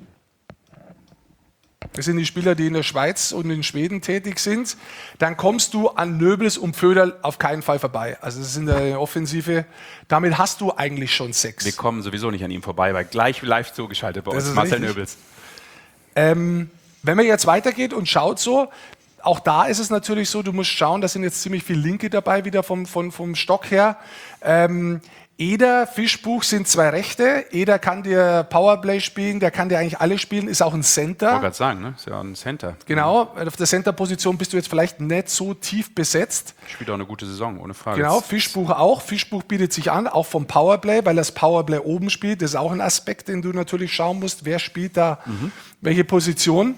Das sind die Spieler, die in der Schweiz und in Schweden tätig sind. Dann kommst du an Nöbels und Pföderl auf keinen Fall vorbei. Also das ist in der Offensive. Damit hast du eigentlich schon sechs. Wir kommen sowieso nicht an ihm vorbei, weil gleich live zugeschaltet bei Das uns ist Marcel richtig. Nöbels. Ähm, wenn man jetzt weitergeht und schaut so, auch da ist es natürlich so, du musst schauen, da sind jetzt ziemlich viele Linke dabei, wieder vom, vom, vom Stock her. Ähm, Eder, Fischbuch sind zwei Rechte. Eder kann dir Powerplay spielen, der kann dir eigentlich alle spielen, ist auch ein Ich wollte Center. gerade sagen, ne? Ist ja ein Center. Genau, auf der Center-Position bist du jetzt vielleicht nicht so tief besetzt. Spielt auch eine gute Saison, ohne Frage. Genau, Fischbuch auch. Fischbuch bietet sich an, auch vom Powerplay, weil das Powerplay oben spielt. Das ist auch ein Aspekt, den du natürlich schauen musst. Wer spielt da Mhm. welche Position?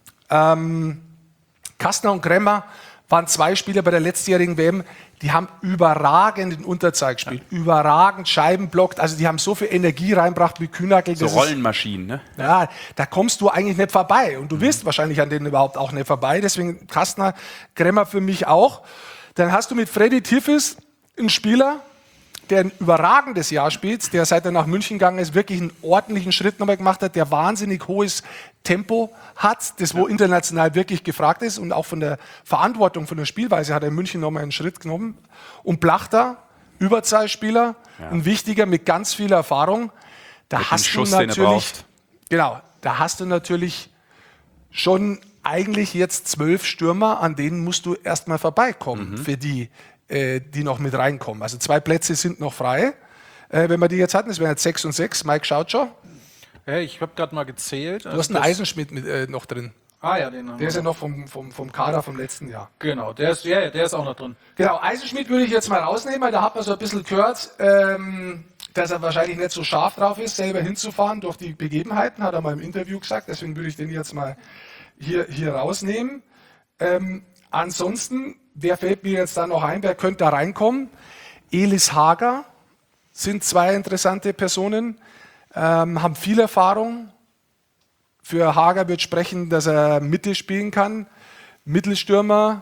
Ähm, Kastner und Kremmer waren zwei Spieler bei der letztjährigen W M, die haben überragend in Unterzahl gespielt, ja. überragend Scheiben blockt, also die haben so viel Energie reingebracht wie Kühnackel. So das Rollenmaschinen, ne? ist, ja, da kommst du eigentlich nicht vorbei und du wirst wahrscheinlich an denen überhaupt auch nicht vorbei, deswegen Kastner, Kremmer für mich auch. Dann hast du mit Freddy Tiffes einen Spieler, der ein überragendes Jahr spielt, der seit er nach München gegangen ist, wirklich einen ordentlichen Schritt nochmal gemacht hat, der wahnsinnig hohes Tempo hat, das wo international wirklich gefragt ist und auch von der Verantwortung, von der Spielweise hat er in München nochmal einen Schritt genommen. Und Plachter, Überzahlspieler, Ja. ein wichtiger mit ganz viel Erfahrung. Da Mit dem hast Schuss, du den er natürlich, braucht. genau, da hast du natürlich schon eigentlich jetzt zwölf Stürmer, an denen musst du erstmal vorbeikommen, Mhm. für die, äh, die noch mit reinkommen. Also zwei Plätze sind noch frei. Äh, wenn wir die jetzt hatten, das wären jetzt sechs und sechs. Mike schaut schon. Ja, ich habe gerade mal gezählt. Du hast einen Eisenschmidt mit, äh, noch drin. Ah ja, den haben Der wir. ist ja noch vom, vom, vom Kader vom letzten Jahr. Genau, der ist, ja, ja, der ist auch noch drin. Genau, Eisenschmidt würde ich jetzt mal rausnehmen, weil da hat man so ein bisschen gehört, ähm, dass er wahrscheinlich nicht so scharf drauf ist, selber hinzufahren durch die Begebenheiten, hat er mal im Interview gesagt. Deswegen würde ich den jetzt mal hier, hier rausnehmen. Ähm, ansonsten, wer fällt mir jetzt da noch ein? Wer könnte da reinkommen? Elis Hager sind zwei interessante Personen, ähm, haben viel Erfahrung. Für Hager wird sprechen, dass er Mitte spielen kann. Mittelstürmer,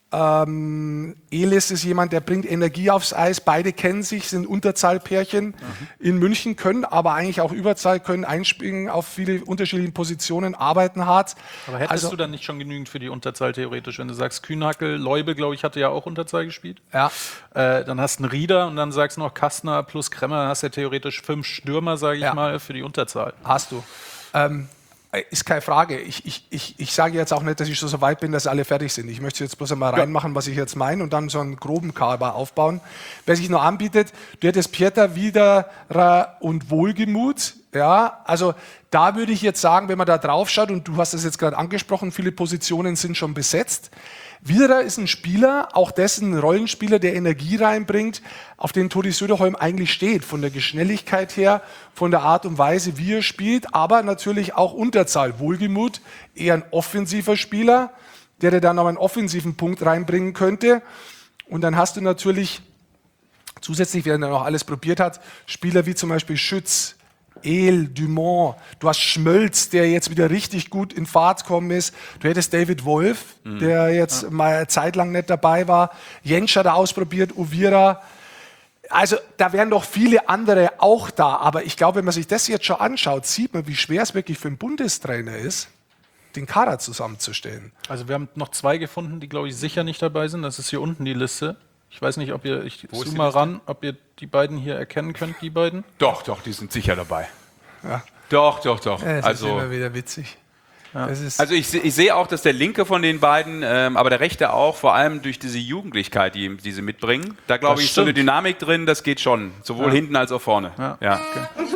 Ähm, Elis ist jemand, der bringt Energie aufs Eis. Beide kennen sich, sind Unterzahlpärchen mhm. in München, können aber eigentlich auch Überzahl, können einspringen auf viele unterschiedliche Positionen, arbeiten hart. Aber hättest also, du dann nicht schon genügend für die Unterzahl theoretisch, wenn du sagst, Kühnhackel, Leube, glaube ich, hatte ja auch Unterzahl gespielt. Ja. Äh, dann hast du einen Rieder und dann sagst du noch Kastner plus Kremmer, dann hast du ja theoretisch fünf Stürmer, sage ich ja. mal, für die Unterzahl. Hast du. Ähm, Ist keine Frage. Ich, ich, ich, ich sage jetzt auch nicht, dass ich schon so weit bin, dass alle fertig sind. Ich möchte jetzt bloß einmal reinmachen, was ich jetzt meine und dann so einen groben Kader aufbauen. Wer sich noch anbietet, du hättest Pieter, Widerer und Wohlgemut. Ja, also da würde ich jetzt sagen, wenn man da drauf schaut, und du hast es jetzt gerade angesprochen, viele Positionen sind schon besetzt. Widerer ist ein Spieler, auch dessen Rollenspieler, der Energie reinbringt, auf den Toni Söderholm eigentlich steht. Von der Geschnelligkeit her, von der Art und Weise, wie er spielt, aber natürlich auch Unterzahl. Wohlgemut, eher ein offensiver Spieler, der dir dann noch einen offensiven Punkt reinbringen könnte. Und dann hast du natürlich zusätzlich, wer dann noch alles probiert hat, Spieler wie zum Beispiel Schütz, El, Dumont, du hast Schmölz, der jetzt wieder richtig gut in Fahrt gekommen ist. Du hättest David Wolf, mhm. der jetzt ja. mal eine Zeit lang nicht dabei war. Jentsch hat er ausprobiert, Uvira. Also da wären doch viele andere auch da. Aber ich glaube, wenn man sich das jetzt schon anschaut, sieht man, wie schwer es wirklich für einen Bundestrainer ist, den Kader zusammenzustellen. Also wir haben noch zwei gefunden, die, glaube ich, sicher nicht dabei sind. Das ist hier unten die Liste. Ich weiß nicht, ob ihr, ich zoome mal ran, ob ihr die beiden hier erkennen könnt, die beiden. Doch, doch, die sind sicher dabei. Ja. Doch, doch, doch. Ja, das also, ist immer wieder witzig. Ja. Ist also ich, ich sehe auch, dass der linke von den beiden, ähm, aber der rechte auch, vor allem durch diese Jugendlichkeit, die, die sie mitbringen, da glaube ich, ist so eine Dynamik drin, das geht schon. Sowohl ja. hinten als auch vorne. Ja. Ja. Okay.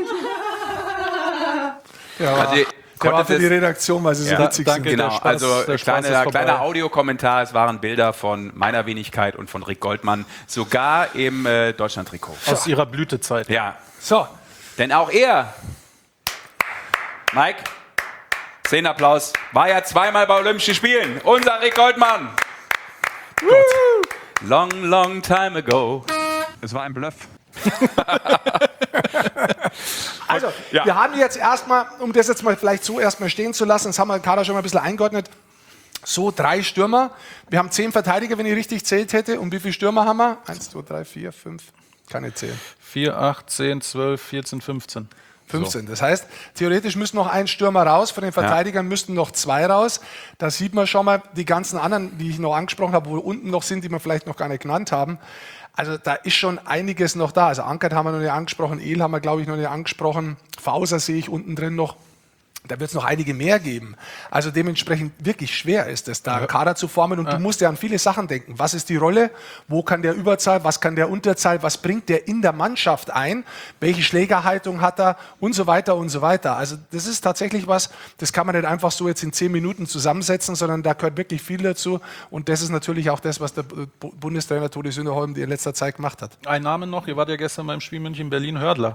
ja. Also, der war für die Redaktion, weil sie so ja, witzig danke, sind. Genau, Spaß, also kleiner, kleiner Audiokommentar, es waren Bilder von meiner Wenigkeit und von Rick Goldmann, sogar im äh, Deutschland-Trikot. Aus ihrer Blütezeit. Ja. So, denn auch er, Mike, Szenenapplaus, war ja zweimal bei Olympischen Spielen. Unser Rick Goldmann. Long, long time ago. Es war ein Bluff. Also, ja. wir haben jetzt erstmal, um das jetzt mal vielleicht so erstmal stehen zu lassen, das haben wir Kader schon mal ein bisschen eingeordnet, so drei Stürmer. Wir haben zehn Verteidiger, wenn ich richtig zählt hätte. Und wie viele Stürmer haben wir? Eins, zwei, drei, vier, fünf. Kann ich zählen. vier, acht, zehn, zwölf, vierzehn, fünfzehn. fünfzehn. So. Das heißt, theoretisch müssen noch ein Stürmer raus, von den Verteidigern ja. müssten noch zwei raus. Da sieht man schon mal die ganzen anderen, die ich noch angesprochen habe, wo unten noch sind, die wir vielleicht noch gar nicht genannt haben. Also da ist schon einiges noch da. Also Ankert haben wir noch nicht angesprochen, El haben wir, glaube ich, noch nicht angesprochen. Fauser sehe ich unten drin noch. Da wird es noch einige mehr geben. Also dementsprechend wirklich schwer ist es, da einen Kader zu formen. Und ja. du musst ja an viele Sachen denken. Was ist die Rolle? Wo kann der Überzahl? Was kann der Unterzahl? Was bringt der in der Mannschaft ein? Welche Schlägerhaltung hat er? Und so weiter und so weiter. Also das ist tatsächlich was, das kann man nicht einfach so jetzt in zehn Minuten zusammensetzen, sondern da gehört wirklich viel dazu. Und das ist natürlich auch das, was der Bundestrainer Toni Söderholm in letzter Zeit gemacht hat. Ein Name noch, ihr wart ja gestern beim Spiel München Berlin, Hördler.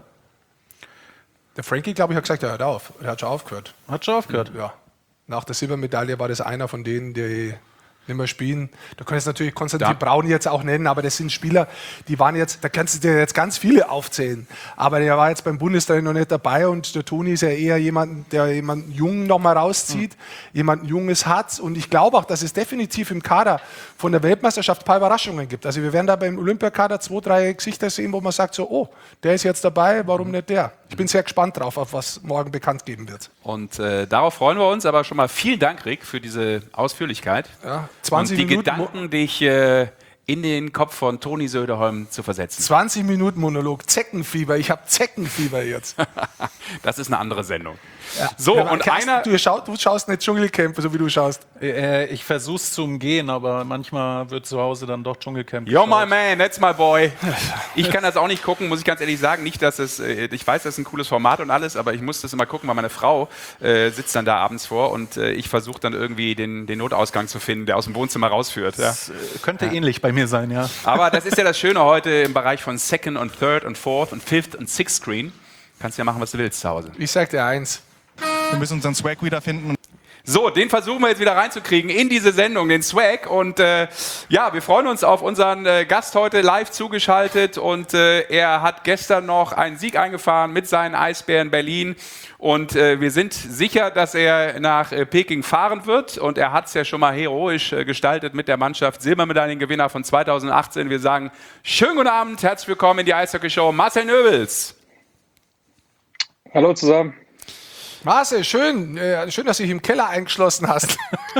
Der Frankie, glaube ich, hat gesagt, er hört auf. Er hat schon aufgehört. Hat schon aufgehört? Ja. Nach der Silbermedaille war das einer von denen, die nicht mehr spielen. Da kannst du natürlich Konstantin ja. Braun jetzt auch nennen, aber das sind Spieler, die waren jetzt, da kannst du dir jetzt ganz viele aufzählen. Aber der war jetzt beim Bundestrainer noch nicht dabei und der Toni ist ja eher jemand, der jemanden Jungen noch mal rauszieht, mhm. jemanden Junges hat. Und ich glaube auch, dass es definitiv im Kader von der Weltmeisterschaft ein paar Überraschungen gibt. Also wir werden da beim Olympiakader zwei, drei Gesichter sehen, wo man sagt so, oh, der ist jetzt dabei, warum nicht der? Ich bin sehr gespannt drauf, auf was morgen bekannt geben wird. Und äh, darauf freuen wir uns, aber schon mal vielen Dank, Rick, für diese Ausführlichkeit. Ja, zwanzig und die Minuten Gedanken, dich äh, in den Kopf von Toni Söderholm zu versetzen. zwanzig Minuten Monolog, Zeckenfieber, ich habe Zeckenfieber jetzt. Das ist eine andere Sendung. Ja. So, ja, und Kersten, einer... Du, schau, du schaust nicht Dschungelcamp, so wie du schaust. Äh, ich versuche es zu umgehen, aber manchmal wird zu Hause dann doch Dschungelcamp Yo, my man, that's my boy. Ich kann das auch nicht gucken, muss ich ganz ehrlich sagen. Nicht, dass es, äh, ich weiß, das ist ein cooles Format und alles, aber ich muss das immer gucken, weil meine Frau äh, sitzt dann da abends vor und äh, ich versuche dann irgendwie den, den Notausgang zu finden, der aus dem Wohnzimmer rausführt. Ja. Das äh, könnte ja. ähnlich bei mir sein, ja. Aber das ist ja das Schöne heute im Bereich von Second und Third und Fourth und Fifth und Sixth Screen. Kannst ja machen, was du willst zu Hause. Ich sag dir eins. Wir müssen unseren Swag wiederfinden. So, den versuchen wir jetzt wieder reinzukriegen in diese Sendung, den Swag. Und äh, ja, wir freuen uns auf unseren äh, Gast heute live zugeschaltet. Und äh, er hat gestern noch einen Sieg eingefahren mit seinen Eisbären Berlin. Und äh, wir sind sicher, dass er nach äh, Peking fahren wird. Und er hat es ja schon mal heroisch äh, gestaltet mit der Mannschaft. Silbermedaillengewinner von zweitausendachtzehn. Wir sagen, schönen guten Abend, herzlich willkommen in die Eishockey-Show. Marcel Nöbels. Hallo zusammen. Marcel, schön, äh, schön, dass du dich im Keller eingeschlossen hast.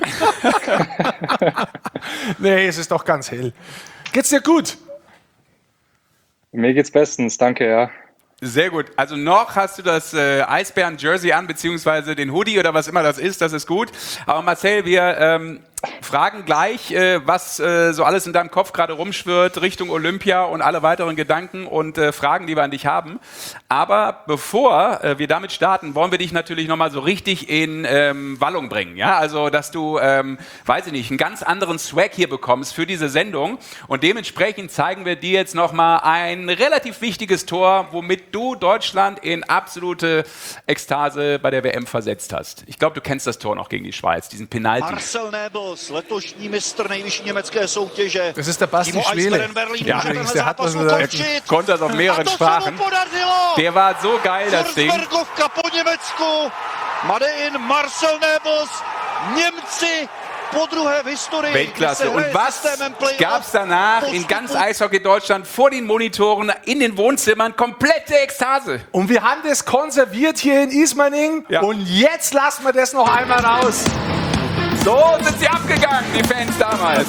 Nee, es ist doch ganz hell. Geht's dir gut? Mir geht's bestens, danke, ja. Sehr gut. Also noch hast du das äh, Eisbären-Jersey an, beziehungsweise den Hoodie oder was immer das ist, das ist gut. Aber Marcel, wir ähm, fragen gleich, äh, was äh, so alles in deinem Kopf gerade rumschwirrt, Richtung Olympia und alle weiteren Gedanken und äh, Fragen, die wir an dich haben. Aber bevor äh, wir damit starten, wollen wir dich natürlich nochmal so richtig in ähm, Wallung bringen. Ja? Also, dass du, ähm, weiß ich nicht, einen ganz anderen Swag hier bekommst für diese Sendung. Und dementsprechend zeigen wir dir jetzt nochmal ein relativ wichtiges Tor, womit du Deutschland in absolute Ekstase bei der W M versetzt hast. Ich glaube, du kennst das Tor noch gegen die Schweiz, diesen Penalty. Marcel Nöbels, letošní mistr nejvyšší německé soutěže. Das ist der Basti Schwele. Ja, übrigens, der hat das wieder- Er konnte das auf mehreren Sprachen. Der war so geil, das Ding. Forsbergovka po Německu. Made in Marcel Nöbels. Němci po druhé v historii. Weltklasse. Und was gab es danach in ganz Eishockey Deutschland vor den Monitoren, in den Wohnzimmern? Komplette Ekstase. Und wir haben das konserviert hier in Ismaning. Ja. Und jetzt lassen wir das noch einmal raus. So sind sie abgegangen, die Fans damals.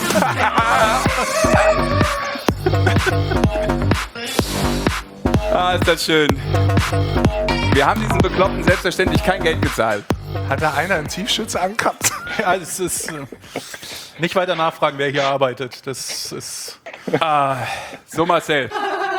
Ah, ist das schön. Wir haben diesen Bekloppten selbstverständlich kein Geld gezahlt. Hat da einer einen Tiefschutz angehabt? Ja, es ist äh, nicht weiter nachfragen, wer hier arbeitet. Das ist. So, Marcel.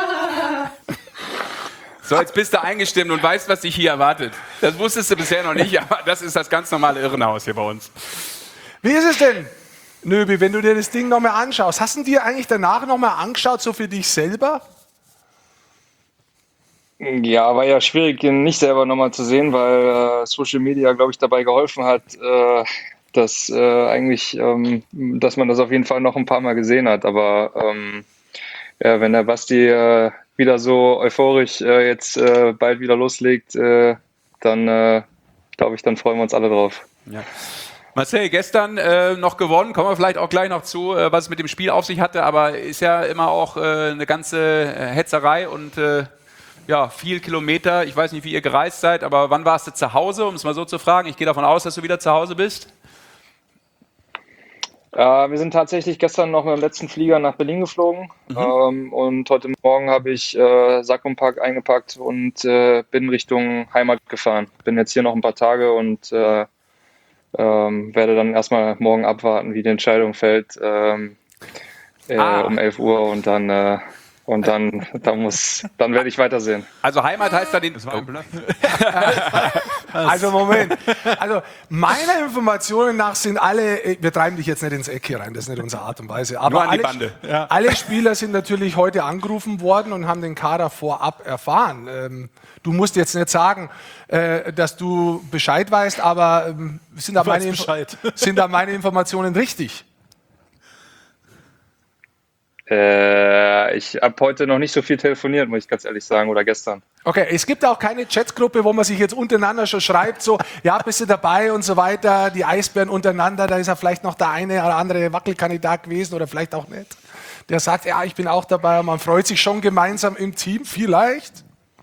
So, jetzt bist du eingestimmt und weißt, was dich hier erwartet. Das wusstest du bisher noch nicht, aber das ist das ganz normale Irrenhaus hier bei uns. Wie ist es denn, Nöbi, wenn du dir das Ding nochmal anschaust? Hast du dir eigentlich danach nochmal angeschaut, so für dich selber? Ja, war ja schwierig, ihn nicht selber nochmal zu sehen, weil äh, Social Media, glaube ich, dabei geholfen hat, äh, dass äh, eigentlich, ähm, dass man das auf jeden Fall noch ein paar Mal gesehen hat. Aber ähm, ja, wenn der Basti äh, wieder so euphorisch äh, jetzt äh, bald wieder loslegt, äh, dann äh, glaube ich, dann freuen wir uns alle drauf. Ja. Marcel, gestern äh, noch gewonnen, kommen wir vielleicht auch gleich noch zu, äh, was es mit dem Spiel auf sich hatte, aber ist ja immer auch äh, eine ganze äh, Hetzerei und äh, ja, viel Kilometer. Ich weiß nicht, wie ihr gereist seid, aber wann warst du zu Hause, um es mal so zu fragen? Ich gehe davon aus, dass du wieder zu Hause bist. Äh, wir sind tatsächlich gestern noch mit dem letzten Flieger nach Berlin geflogen mhm. ähm, und heute Morgen habe ich äh, Sack und Pack eingepackt und äh, bin Richtung Heimat gefahren. Bin jetzt hier noch ein paar Tage und äh, ähm, werde dann erstmal morgen abwarten, wie die Entscheidung fällt ähm, äh, Ah. um elf Uhr und dann äh, und dann, dann muss, dann werde ich weitersehen. Also Heimat heißt da den... Also Moment. Also meiner Informationen nach sind alle, wir treiben dich jetzt nicht ins Eck hier rein, das ist nicht unsere Art und Weise. Aber Nur an die alle, Bande. Ja. alle Spieler sind natürlich heute angerufen worden und haben den Kader vorab erfahren. Ähm, du musst jetzt nicht sagen, äh, dass du Bescheid weißt, aber ähm, sind, da meine Info- Bescheid. sind da meine Informationen richtig? Äh, ich habe heute noch nicht so viel telefoniert, muss ich ganz ehrlich sagen, oder gestern. Okay, es gibt auch keine Chatgruppe, wo man sich jetzt untereinander schon schreibt, so, ja, bist du dabei und so weiter, die Eisbären untereinander, da ist ja vielleicht noch der eine oder andere Wackelkandidat gewesen oder vielleicht auch nicht. Der sagt, ja, ich bin auch dabei und man freut sich schon gemeinsam im Team, vielleicht.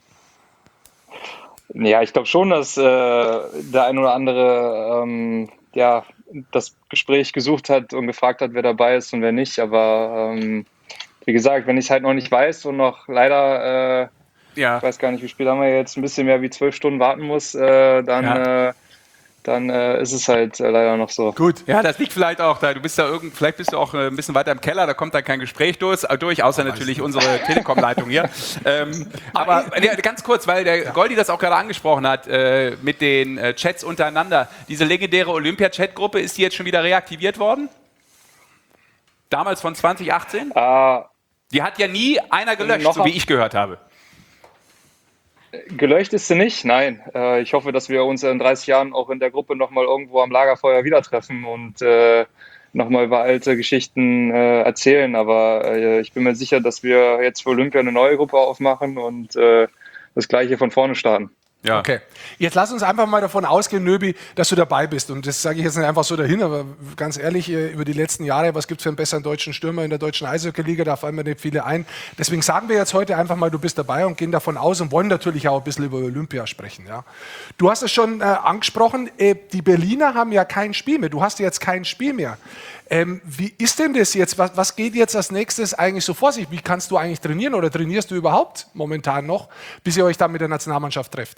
Ja, ich glaube schon, dass äh, der ein oder andere ähm, ja, das Gespräch gesucht hat und gefragt hat, wer dabei ist und wer nicht. Aber ähm, wie gesagt, wenn ich es halt noch nicht weiß und noch leider, äh, Ja. ich weiß gar nicht, wie spät haben wir jetzt, ein bisschen mehr wie zwölf Stunden warten muss, äh, dann, Ja. äh, dann äh, ist es halt äh, leider noch so. Gut. Ja, das liegt vielleicht auch da. Du bist da irgend, vielleicht bist du auch äh, ein bisschen weiter im Keller, da kommt da kein Gespräch durch, äh, durch außer natürlich unsere Telekom-Leitung hier. ähm, aber ja, ganz kurz, weil der Goldi das auch gerade angesprochen hat, äh, mit den äh, Chats untereinander. Diese legendäre Olympia-Chat-Gruppe, ist die jetzt schon wieder reaktiviert worden? Damals von zwanzig achtzehn? Äh, Die hat ja nie einer gelöscht, Noch so auf- wie ich gehört habe. Gelöscht ist sie nicht, nein. Äh, ich hoffe, dass wir uns in dreißig Jahren auch in der Gruppe nochmal irgendwo am Lagerfeuer wieder treffen und äh, nochmal über alte Geschichten äh, erzählen. Aber äh, ich bin mir sicher, dass wir jetzt für Olympia eine neue Gruppe aufmachen und äh, das Gleiche von vorne starten. Ja. Okay, jetzt lass uns einfach mal davon ausgehen, Nöbi, dass du dabei bist. Und das sage ich jetzt nicht einfach so dahin, aber ganz ehrlich, über die letzten Jahre, was gibt es für einen besseren deutschen Stürmer in der deutschen Eishockey-Liga? Da fallen mir nicht viele ein. Deswegen sagen wir jetzt heute einfach mal, du bist dabei und gehen davon aus und wollen natürlich auch ein bisschen über Olympia sprechen. Ja? Du hast es schon äh, angesprochen, äh, die Berliner haben ja kein Spiel mehr. Du hast jetzt kein Spiel mehr. Ähm, wie ist denn das jetzt? Was, was geht jetzt als nächstes eigentlich so vor sich? Wie kannst du eigentlich trainieren oder trainierst du überhaupt momentan noch, bis ihr euch dann mit der Nationalmannschaft trefft?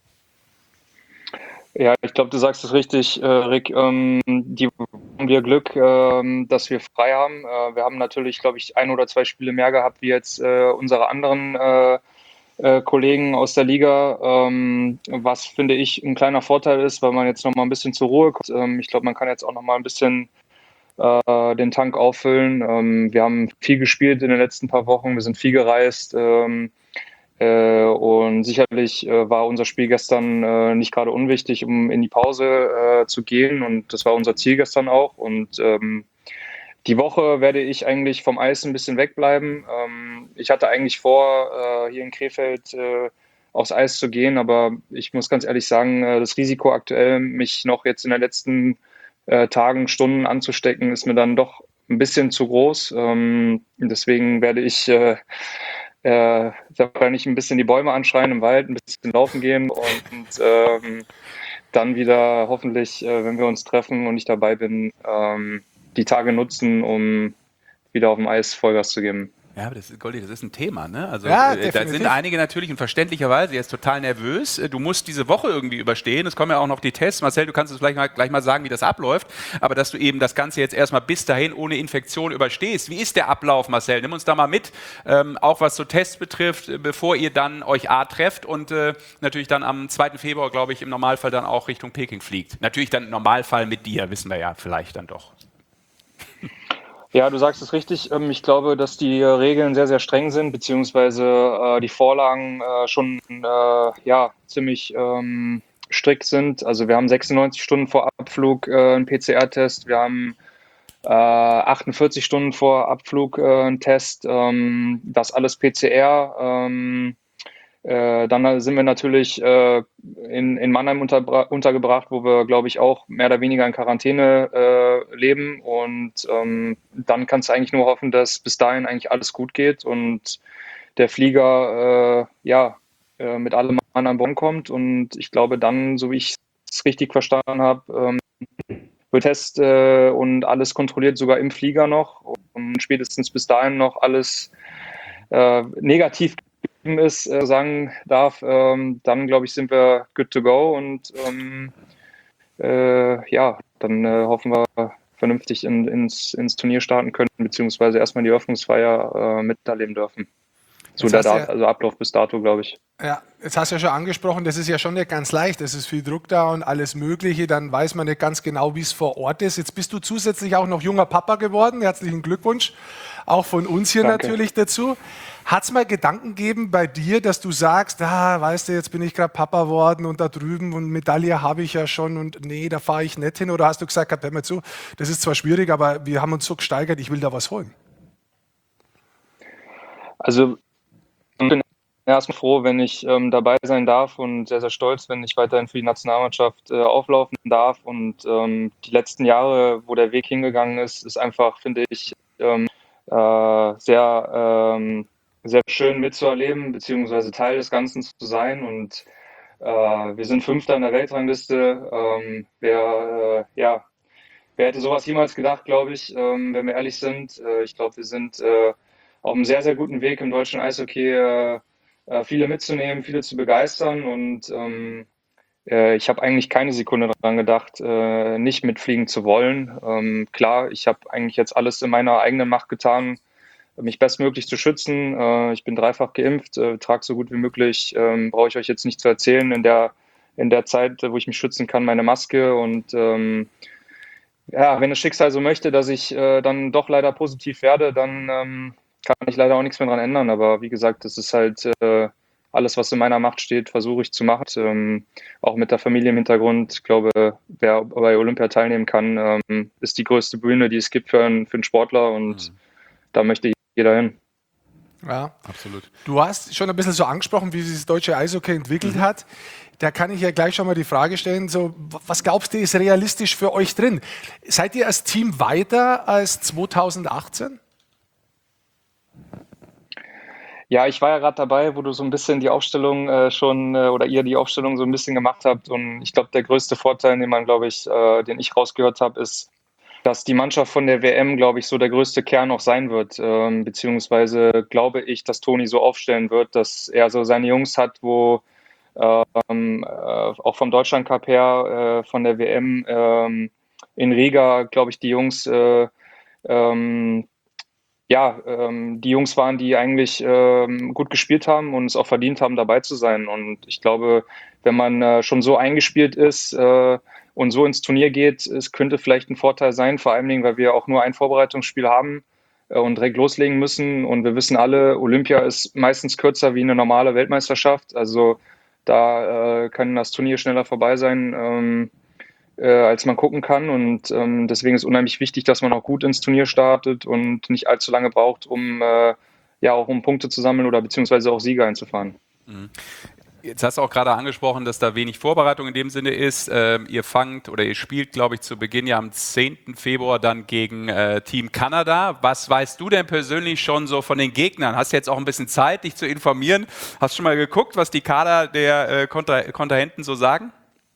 Ja, ich glaube, du sagst es richtig, äh, Rick. Ähm, die haben wir Glück, ähm, dass wir frei haben. Äh, wir haben natürlich, glaube ich, ein oder zwei Spiele mehr gehabt wie jetzt äh, unsere anderen äh, äh, Kollegen aus der Liga, ähm, was, finde ich, ein kleiner Vorteil ist, weil man jetzt noch mal ein bisschen zur Ruhe kommt. Ähm, ich glaube, man kann jetzt auch noch mal ein bisschen äh, den Tank auffüllen. Ähm, wir haben viel gespielt in den letzten paar Wochen, wir sind viel gereist. Ähm, Äh, und sicherlich äh, war unser Spiel gestern äh, nicht gerade unwichtig, um in die Pause äh, zu gehen. Und das war unser Ziel gestern auch. Und ähm, die Woche werde ich eigentlich vom Eis ein bisschen wegbleiben. Ähm, ich hatte eigentlich vor, äh, hier in Krefeld äh, aufs Eis zu gehen. Aber ich muss ganz ehrlich sagen, äh, das Risiko aktuell, mich noch jetzt in den letzten äh, Tagen, Stunden anzustecken, ist mir dann doch ein bisschen zu groß. Ähm, deswegen werde ich... Äh, Äh, wahrscheinlich ein bisschen die Bäume anschreien im Wald, ein bisschen laufen gehen und ähm, dann wieder hoffentlich, äh, wenn wir uns treffen und ich dabei bin, ähm, die Tage nutzen, um wieder auf dem Eis Vollgas zu geben. Ja, aber das ist, Goldi, das ist ein Thema, ne? Also Ja, äh, da sind einige natürlich und verständlicherweise jetzt total nervös. Äh, Du musst diese Woche irgendwie überstehen. Es kommen ja auch noch die Tests. Marcel, du kannst uns vielleicht mal, gleich mal sagen, wie das abläuft. Aber dass du eben das Ganze jetzt erstmal bis dahin ohne Infektion überstehst. Wie ist der Ablauf, Marcel? Nimm uns da mal mit, ähm, auch was so Tests betrifft, äh, bevor ihr dann euch A trefft und äh, natürlich dann am zweiten Februar, glaube ich, im Normalfall dann auch Richtung Peking fliegt. Natürlich dann im Normalfall mit dir, wissen wir ja vielleicht dann doch. Ja, du sagst es richtig. Ich glaube, dass die Regeln sehr, sehr streng sind, beziehungsweise äh, die Vorlagen äh, schon äh, ja, ziemlich ähm, strikt sind. Also wir haben sechsundneunzig Stunden vor Abflug äh, einen P C R-Test, wir haben äh, achtundvierzig Stunden vor Abflug äh, einen Test, ähm, das alles P C R. Ähm, Äh, dann sind wir natürlich äh, in, in Mannheim unterbra- untergebracht, wo wir, glaube ich, auch mehr oder weniger in Quarantäne äh, leben. Und ähm, dann kannst du eigentlich nur hoffen, dass bis dahin eigentlich alles gut geht und der Flieger äh, ja, äh, mit allem Mann an Bord kommt. Und ich glaube dann, so wie ich es richtig verstanden habe, ähm, wird Test äh, und alles kontrolliert, sogar im Flieger noch. Und spätestens bis dahin noch alles äh, negativ ist, äh, sagen darf, ähm, dann glaube ich, sind wir good to go und ähm, äh, ja, dann äh, hoffen wir vernünftig in, ins, ins Turnier starten können, beziehungsweise erstmal die Eröffnungsfeier äh, miterleben dürfen. So der Dat- ja, also Ablauf bis dato, glaube ich. Ja, jetzt hast du ja schon angesprochen, das ist ja schon nicht ganz leicht. Es ist viel Druck da und alles Mögliche. Dann weiß man nicht ganz genau, wie es vor Ort ist. Jetzt bist du zusätzlich auch noch junger Papa geworden. Herzlichen Glückwunsch. Auch von uns hier Danke. natürlich dazu. Hat es mal Gedanken gegeben bei dir, dass du sagst, ah, weißt du, jetzt bin ich gerade Papa geworden und da drüben und Medaille habe ich ja schon und nee, da fahre ich nicht hin? Oder hast du gesagt, hör mal zu, das ist zwar schwierig, aber wir haben uns so gesteigert, ich will da was holen? Also ich bin erstmal froh, wenn ich ähm, dabei sein darf und sehr, sehr stolz, wenn ich weiterhin für die Nationalmannschaft äh, auflaufen darf. Und ähm, die letzten Jahre, wo der Weg hingegangen ist, ist einfach, finde ich, ähm, äh, sehr, ähm, sehr schön mitzuerleben, beziehungsweise Teil des Ganzen zu sein. Und äh, wir sind Fünfter in der Weltrangliste. Ähm, wer, äh, ja, wer hätte sowas jemals gedacht, glaube ich, ähm, wenn wir ehrlich sind. Äh, ich glaube, wir sind äh, auf einem sehr, sehr guten Weg im deutschen Eishockey, äh, äh, viele mitzunehmen, viele zu begeistern. Und ähm, äh, ich habe eigentlich keine Sekunde daran gedacht, äh, nicht mitfliegen zu wollen. Ähm, klar, ich habe eigentlich jetzt alles in meiner eigenen Macht getan, mich bestmöglich zu schützen. Äh, ich bin dreifach geimpft, äh, trage so gut wie möglich, ähm, brauche ich euch jetzt nicht zu erzählen, in der, in der Zeit, wo ich mich schützen kann, meine Maske. Und ähm, ja, wenn das Schicksal so möchte, dass ich äh, dann doch leider positiv werde, dann ähm, kann ich leider auch nichts mehr dran ändern. Aber wie gesagt, das ist halt äh, alles, was in meiner Macht steht, versuche ich zu machen. Ähm, auch mit der Familie im Hintergrund. Ich glaube, wer bei Olympia teilnehmen kann, ähm, ist die größte Bühne, die es gibt für einen, für einen Sportler und mhm. da möchte jeder hin. Ja, absolut. Du hast schon ein bisschen so angesprochen, wie sich das deutsche Eishockey entwickelt mhm. hat. Da kann ich ja gleich schon mal die Frage stellen, so, was glaubst du, ist realistisch für euch drin? Seid ihr als Team weiter als zweitausendachtzehn? Ja, ich war ja gerade dabei, wo du so ein bisschen die Aufstellung äh, schon äh, oder ihr die Aufstellung so ein bisschen gemacht habt. Und ich glaube, der größte Vorteil, den man, glaube ich, äh, den ich rausgehört habe, ist, dass die Mannschaft von der W M, glaube ich, so der größte Kern auch sein wird. Ähm, beziehungsweise glaube ich, dass Toni so aufstellen wird, dass er so seine Jungs hat, wo ähm, äh, auch vom Deutschland Cup her, äh, von der W M ähm, in Riga, glaube ich, die Jungs äh, ähm, ja, ähm, die Jungs waren, die eigentlich ähm, gut gespielt haben und es auch verdient haben, dabei zu sein. Und ich glaube, wenn man äh, schon so eingespielt ist äh, und so ins Turnier geht, es könnte vielleicht ein Vorteil sein, vor allen Dingen, weil wir auch nur ein Vorbereitungsspiel haben äh, und direkt loslegen müssen. Und wir wissen alle, Olympia ist meistens kürzer wie eine normale Weltmeisterschaft. Also da äh, kann das Turnier schneller vorbei sein, ähm, äh, als man gucken kann. Und ähm, deswegen ist unheimlich wichtig, dass man auch gut ins Turnier startet und nicht allzu lange braucht, um äh, ja auch um Punkte zu sammeln oder beziehungsweise auch Siege einzufahren. Mhm. Jetzt hast du auch gerade angesprochen, dass da wenig Vorbereitung in dem Sinne ist. Ähm, ihr fangt oder ihr spielt, glaube ich, zu Beginn ja am zehnten Februar dann gegen äh, Team Kanada. Was weißt du denn persönlich schon so von den Gegnern? Hast du jetzt auch ein bisschen Zeit, dich zu informieren? Hast du schon mal geguckt, was die Kader der äh, Kontra- Kontrahenten so sagen?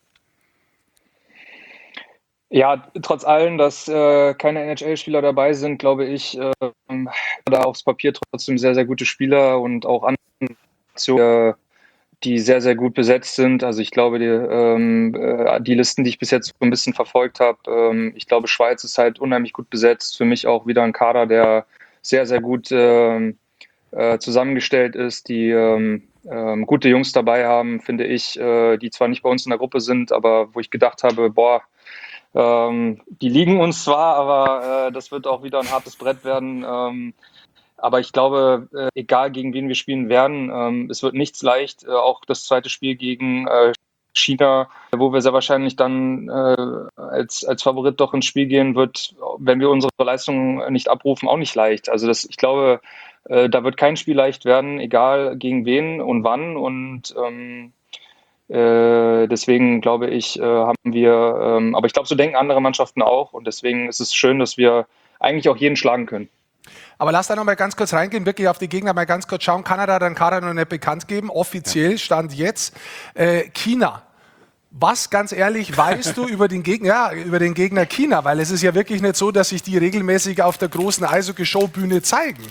Ja, trotz allem, dass äh, keine N H L-Spieler dabei sind, glaube ich, äh, da aufs Papier trotzdem sehr, sehr gute Spieler und auch andere Nationen, die sehr, sehr gut besetzt sind. Also ich glaube, die, ähm, äh, die Listen, die ich bis jetzt so ein bisschen verfolgt habe, ähm, ich glaube, Schweiz ist halt unheimlich gut besetzt. Für mich auch wieder ein Kader, der sehr, sehr gut ähm, äh, zusammengestellt ist, die ähm, ähm, gute Jungs dabei haben, finde ich, äh, die zwar nicht bei uns in der Gruppe sind, aber wo ich gedacht habe, boah, ähm, die liegen uns zwar, aber äh, das wird auch wieder ein hartes Brett werden. Ähm, Aber ich glaube, äh, egal gegen wen wir spielen werden, ähm, es wird nichts leicht. Äh, auch das zweite Spiel gegen äh, China, wo wir sehr wahrscheinlich dann äh, als, als Favorit doch ins Spiel gehen, wird, wenn wir unsere Leistung nicht abrufen, auch nicht leicht. Also das, ich glaube, äh, da wird kein Spiel leicht werden, egal gegen wen und wann. Und ähm, äh, deswegen glaube ich, äh, haben wir, ähm, aber ich glaube, so denken andere Mannschaften auch. Und deswegen ist es schön, dass wir eigentlich auch jeden schlagen können. Aber lass da noch mal ganz kurz reingehen, wirklich auf die Gegner mal ganz kurz schauen. Kanada hat den Kader noch nicht bekannt geben, offiziell Stand jetzt. Äh, China. Was, ganz ehrlich, weißt du über den Gegner, ja, über den Gegner China? Weil es ist ja wirklich nicht so, dass sich die regelmäßig auf der großen Eishockey-Show-Bühne zeigen.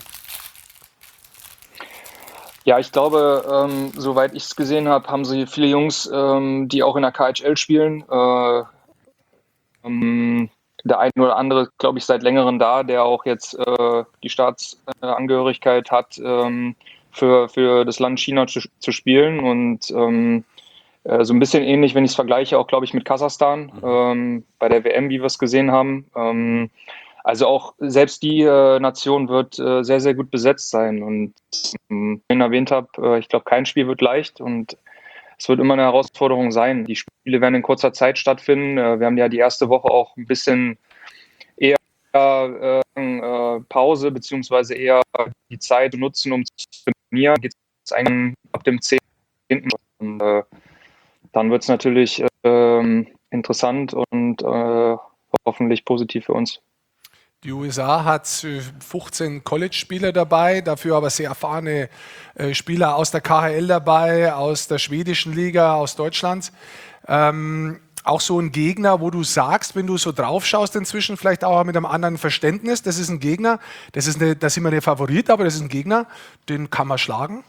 Ja, ich glaube, ähm, soweit ich es gesehen habe, haben sie viele Jungs, ähm, die auch in der K H L spielen. Äh, ähm, Der eine oder andere, glaube ich, seit längerem da, der auch jetzt äh, die Staatsangehörigkeit hat, ähm, für, für das Land China zu, zu spielen. Und ähm, äh, so ein bisschen ähnlich, wenn ich es vergleiche, auch, glaube ich, mit Kasachstan, mhm. ähm, bei der W M, wie wir es gesehen haben. Ähm, also auch selbst die äh, Nation wird äh, sehr, sehr gut besetzt sein. Und ähm, wie ich erwähnt habe, äh, ich glaube, kein Spiel wird leicht und es wird immer eine Herausforderung sein. Die Spiele werden in kurzer Zeit stattfinden. Wir haben ja die erste Woche auch ein bisschen eher äh, Pause, beziehungsweise eher die Zeit nutzen, um zu trainieren. Geht es eigentlich ab dem zehnten Und, äh, dann wird es natürlich äh, interessant und äh, hoffentlich positiv für uns. Die U S A hat fünfzehn College-Spieler dabei, dafür aber sehr erfahrene äh, Spieler aus der K H L dabei, aus der schwedischen Liga, aus Deutschland. Ähm, auch so ein Gegner, wo du sagst, wenn du so drauf schaust inzwischen, vielleicht auch mit einem anderen Verständnis, das ist ein Gegner, das ist eine, da sind wir der Favorit, aber das ist ein Gegner, den kann man schlagen.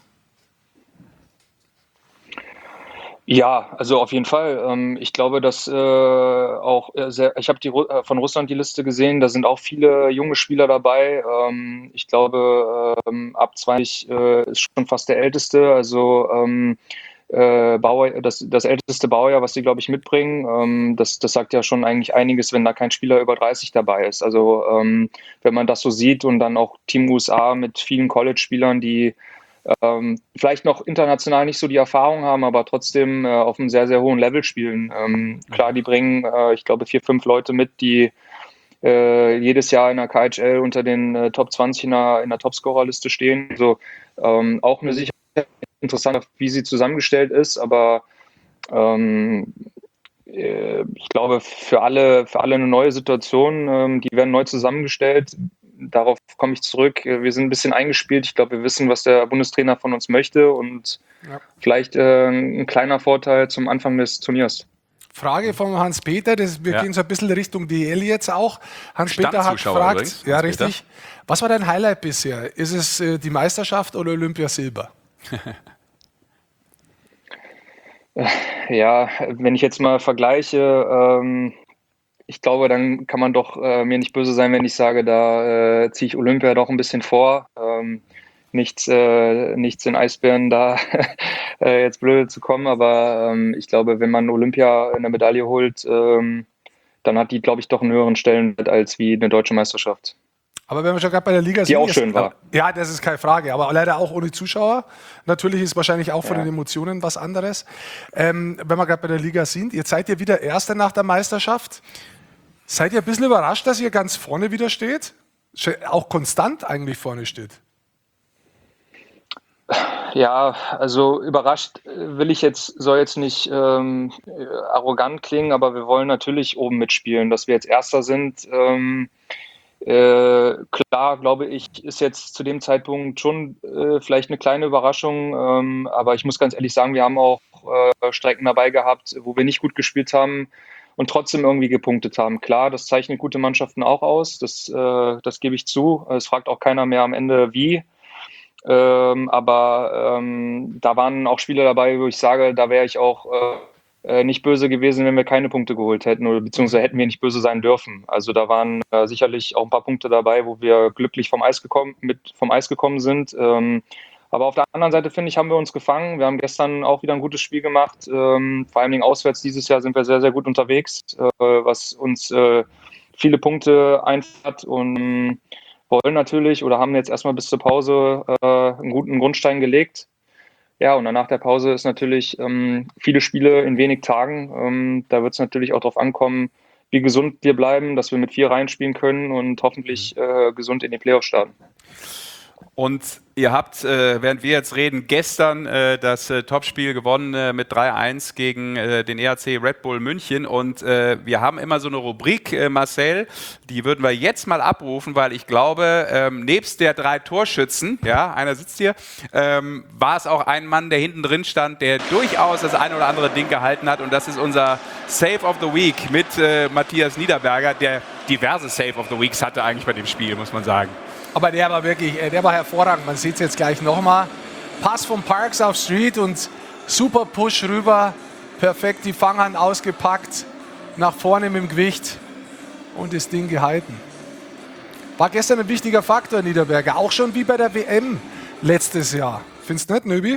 Ja, also auf jeden Fall. Ich glaube, dass äh, auch sehr, ich habe die von Russland die Liste gesehen, da sind auch viele junge Spieler dabei. Ähm, ich glaube, ähm, ab zwanzig äh, ist schon fast der Älteste, also ähm, äh, Bauer, das, das älteste Baujahr, was sie, glaube ich, mitbringen. Ähm, das, das sagt ja schon eigentlich einiges, wenn da kein Spieler über dreißig dabei ist. Also ähm, wenn man das so sieht und dann auch Team U S A mit vielen College-Spielern, die ähm, vielleicht noch international nicht so die Erfahrung haben, aber trotzdem äh, auf einem sehr, sehr hohen Level spielen. Ähm, klar, die bringen, äh, ich glaube, vier, fünf Leute mit, die äh, jedes Jahr in der K H L unter den äh, Top zwanzig in der, in der Topscorer-Liste stehen. Also ähm, auch eine sicher interessant, wie sie zusammengestellt ist, aber ähm, äh, ich glaube, für alle, für alle eine neue Situation. Ähm, die werden neu zusammengestellt. Darauf komme ich zurück. Wir sind ein bisschen eingespielt. Ich glaube, wir wissen, was der Bundestrainer von uns möchte und ja. vielleicht äh, ein kleiner Vorteil zum Anfang des Turniers. Frage von Hans-Peter, das, wir ja. gehen so ein bisschen Richtung D L jetzt auch. Hans-Peter hat gefragt, übrigens, ja richtig, was war dein Highlight bisher? Ist es äh, die Meisterschaft oder Olympia Silber? Ja, wenn ich jetzt mal vergleiche, ähm, ich glaube, dann kann man doch äh, mir nicht böse sein, wenn ich sage, da äh, ziehe ich Olympia doch ein bisschen vor. Ähm, nichts, äh, nichts in Eisbären da äh, jetzt blöd zu kommen, aber ähm, ich glaube, wenn man Olympia eine Medaille holt, ähm, dann hat die, glaube ich, doch einen höheren Stellenwert als wie eine deutsche Meisterschaft. Aber wenn wir schon gerade bei der Liga die sind, auch schön war. Ja, das ist keine Frage, aber leider auch ohne Zuschauer. Natürlich ist wahrscheinlich auch von ja. den Emotionen was anderes. Ähm, wenn wir gerade bei der Liga sind, jetzt seid ihr wieder Erster nach der Meisterschaft. Seid ihr ein bisschen überrascht, dass ihr ganz vorne wieder steht? Auch konstant eigentlich vorne steht? Ja, also überrascht will ich jetzt, soll jetzt nicht ähm, arrogant klingen, aber wir wollen natürlich oben mitspielen. Dass wir jetzt Erster sind, ähm, äh, klar, glaube ich, ist jetzt zu dem Zeitpunkt schon äh, vielleicht eine kleine Überraschung. Ähm, aber ich muss ganz ehrlich sagen, wir haben auch äh, Strecken dabei gehabt, wo wir nicht gut gespielt haben und trotzdem irgendwie gepunktet haben. Klar, das zeichnet gute Mannschaften auch aus, das, äh, das gebe ich zu. Es fragt auch keiner mehr am Ende, wie. Ähm, aber ähm, da waren auch Spiele dabei, wo ich sage, da wäre ich auch äh, nicht böse gewesen, wenn wir keine Punkte geholt hätten oder beziehungsweise hätten wir nicht böse sein dürfen. Also da waren äh, sicherlich auch ein paar Punkte dabei, wo wir glücklich vom Eis gekommen, mit vom Eis gekommen sind. Ähm, aber auf der anderen Seite, finde ich, haben wir uns gefangen. Wir haben gestern auch wieder ein gutes Spiel gemacht. Ähm, vor allem Dingen auswärts dieses Jahr sind wir sehr, sehr gut unterwegs, äh, was uns äh, viele Punkte einfährt und wollen natürlich oder haben jetzt erstmal bis zur Pause äh, einen guten Grundstein gelegt. Ja, und dann nach der Pause ist natürlich ähm, viele Spiele in wenig Tagen. Ähm, da wird es natürlich auch darauf ankommen, wie gesund wir bleiben, dass wir mit vier reinspielen können und hoffentlich äh, gesund in die Playoffs starten. Und ihr habt, äh, während wir jetzt reden, gestern äh, das äh, Topspiel gewonnen äh, mit drei eins gegen äh, den E H C Red Bull München. Und äh, wir haben immer so eine Rubrik, äh, Marcel, die würden wir jetzt mal abrufen, weil ich glaube, ähm, nebst der drei Torschützen, ja, einer sitzt hier, ähm, war es auch ein Mann, der hinten drin stand, der durchaus das eine oder andere Ding gehalten hat. Und das ist unser Save of the Week mit äh, Matthias Niederberger, der diverse Save of the Weeks hatte eigentlich bei dem Spiel, muss man sagen. Aber der war wirklich, der war hervorragend. Man sieht es jetzt gleich nochmal. Pass von Parks auf Street und super Push rüber. Perfekt die Fanghand ausgepackt. Nach vorne mit dem Gewicht und das Ding gehalten. War gestern ein wichtiger Faktor, Niederberger. Auch schon wie bei der W M letztes Jahr. Findest du nicht, Nöbi?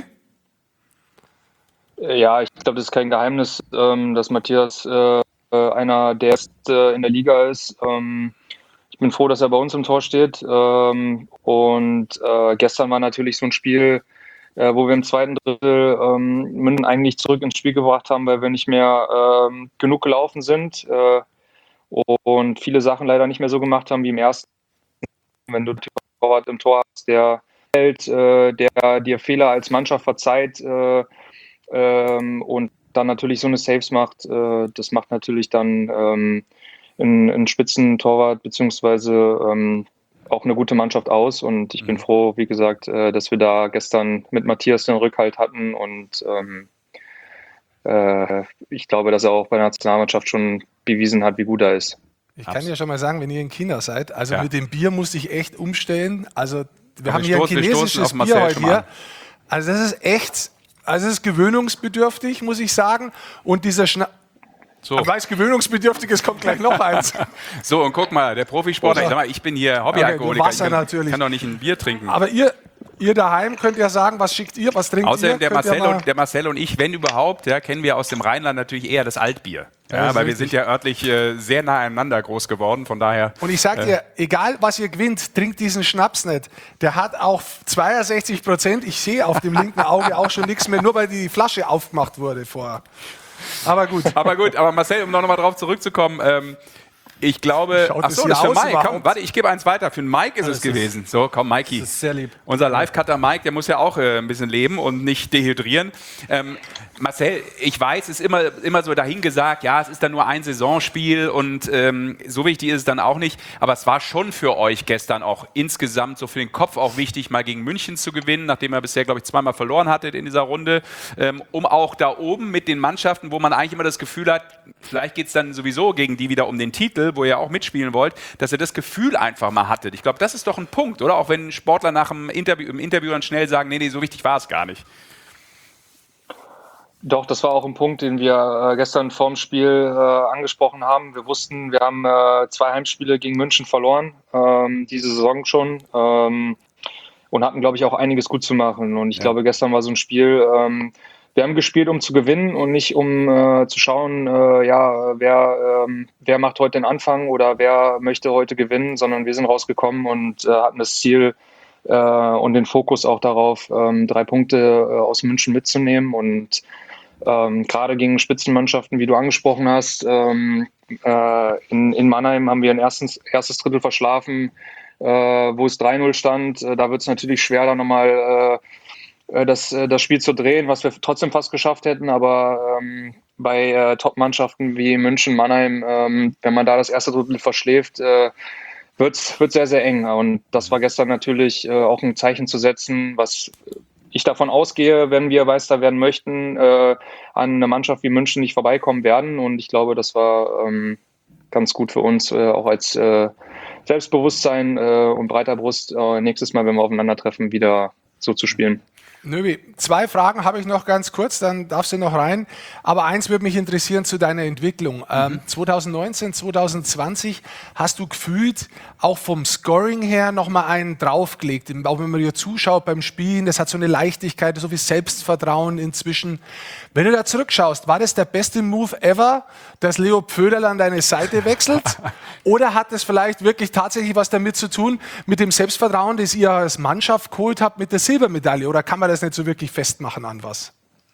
Ja, ich glaube, das ist kein Geheimnis, dass Matthias einer der Ersten in der Liga ist. Ich bin froh, dass er bei uns im Tor steht. Ähm, und äh, gestern war natürlich so ein Spiel, äh, wo wir im zweiten Drittel ähm, München eigentlich zurück ins Spiel gebracht haben, weil wir nicht mehr ähm, genug gelaufen sind äh, und viele Sachen leider nicht mehr so gemacht haben wie im ersten. Wenn du einen Torwart im Tor hast, der hält, äh, der dir Fehler als Mannschaft verzeiht äh, ähm, und dann natürlich so eine Saves macht, äh, das macht natürlich dann ähm, ein, ein Spitzentorwart beziehungsweise ähm, auch eine gute Mannschaft aus und ich bin mhm. froh, wie gesagt, äh, dass wir da gestern mit Matthias den Rückhalt hatten und ähm, äh, ich glaube, dass er auch bei der Nationalmannschaft schon bewiesen hat, wie gut er ist. Ich kann ja schon mal sagen, wenn ihr in China seid, also ja. mit dem Bier musste ich echt umstellen, also wir Aber haben wir hier stoßen, ein chinesisches Bier heute hier, also das ist echt, also es ist gewöhnungsbedürftig, muss ich sagen, und dieser Schna So. Ich weiß, gewöhnungsbedürftiges kommt gleich noch eins. So, und guck mal, der Profisportler, ich sag mal, ich bin hier Hobbyalkoholiker, okay, Wasser ich kann, natürlich. kann doch nicht ein Bier trinken. Aber ihr, Ihr daheim könnt ja sagen, was schickt ihr, was trinkt Außerdem ihr? der Könnt ihr Marcel, mal- und, der Marcel und ich, wenn überhaupt, ja, kennen wir aus dem Rheinland natürlich eher das Altbier. Ja, Ja, das ist weil wir richtig. sind ja örtlich äh, sehr nah aneinander groß geworden, von daher. Und ich sag dir, egal was ihr gewinnt, trinkt diesen Schnaps nicht. Der hat auch zweiundsechzig Prozent. Ich sehe auf dem linken Auge auch schon nichts mehr, nur weil die Flasche aufgemacht wurde vorher. Aber gut. Aber gut, aber Marcel, um noch mal drauf zurückzukommen, ähm, ich glaube, Schaut ach das so, hier das ist für aus Mike. überhaupt? Komm, warte, ich gebe eins weiter. Für den Mike ist Ja, es das ist- gewesen. So, komm, Mikey. Das ist sehr lieb. Unser Live-Cutter Mike, der muss ja auch äh, ein bisschen leben und nicht dehydrieren. Ähm, Marcel, ich weiß, es ist immer, immer so dahingesagt, ja, es ist dann nur ein Saisonspiel und ähm, so wichtig ist es dann auch nicht. Aber es war schon für euch gestern auch insgesamt so für den Kopf auch wichtig, mal gegen München zu gewinnen, nachdem ihr bisher, glaube ich, zweimal verloren hattet in dieser Runde, ähm, um auch da oben mit den Mannschaften, wo man eigentlich immer das Gefühl hat, vielleicht geht es dann sowieso gegen die wieder um den Titel, wo ihr auch mitspielen wollt, dass ihr das Gefühl einfach mal hattet. Ich glaube, das ist doch ein Punkt, oder? Auch wenn Sportler nach dem Interview, im Interview dann schnell sagen, nee, nee, so wichtig war es gar nicht. Doch, das war auch ein Punkt, den wir äh, gestern vorm Spiel äh, angesprochen haben. Wir wussten, wir haben äh, zwei Heimspiele gegen München verloren, ähm, diese Saison schon, ähm, und hatten, glaube ich, auch einiges gut zu machen. Und ich Ja. glaube, gestern war so ein Spiel, ähm, wir haben gespielt, um zu gewinnen und nicht um äh, zu schauen, äh, ja, wer, ähm, wer macht heute den Anfang oder wer möchte heute gewinnen, sondern wir sind rausgekommen und äh, hatten das Ziel äh, und den Fokus auch darauf, ähm, drei Punkte äh, aus München mitzunehmen. Und ähm, gerade gegen Spitzenmannschaften, wie du angesprochen hast, ähm, äh, in, in Mannheim haben wir ein erstes, erstes Drittel verschlafen, äh, wo es drei null stand. Äh, da wird es natürlich schwer, da nochmal äh, das, äh, das Spiel zu drehen, was wir trotzdem fast geschafft hätten. Aber ähm, bei äh, Top-Mannschaften wie München, Mannheim, ähm, wenn man da das erste Drittel verschläft, äh, wird es sehr, sehr eng. Und das war gestern natürlich äh, auch ein Zeichen zu setzen, was ich davon ausgehe, wenn wir Meister werden möchten, äh, an eine Mannschaft wie München nicht vorbeikommen werden. Und ich glaube, das war ähm, ganz gut für uns, äh, auch als äh, Selbstbewusstsein äh, und breiter Brust, äh, nächstes Mal, wenn wir aufeinandertreffen, wieder so zu spielen. Nöbi, zwei Fragen habe ich noch ganz kurz, dann darfst du noch rein. Aber eins würde mich interessieren zu deiner Entwicklung. Ähm, zwanzig neunzehn, zwanzig zwanzig hast du gefühlt auch vom Scoring her nochmal einen draufgelegt. Auch wenn man dir zuschaut beim Spielen, das hat so eine Leichtigkeit, so viel Selbstvertrauen inzwischen. Wenn du da zurückschaust, war das der beste Move ever, dass Leo Pföderl an deine Seite wechselt? Oder hat das vielleicht wirklich tatsächlich was damit zu tun, mit dem Selbstvertrauen, das ihr als Mannschaft geholt habt mit der Silbermedaille? Oder kann man das nicht so wirklich festmachen an was?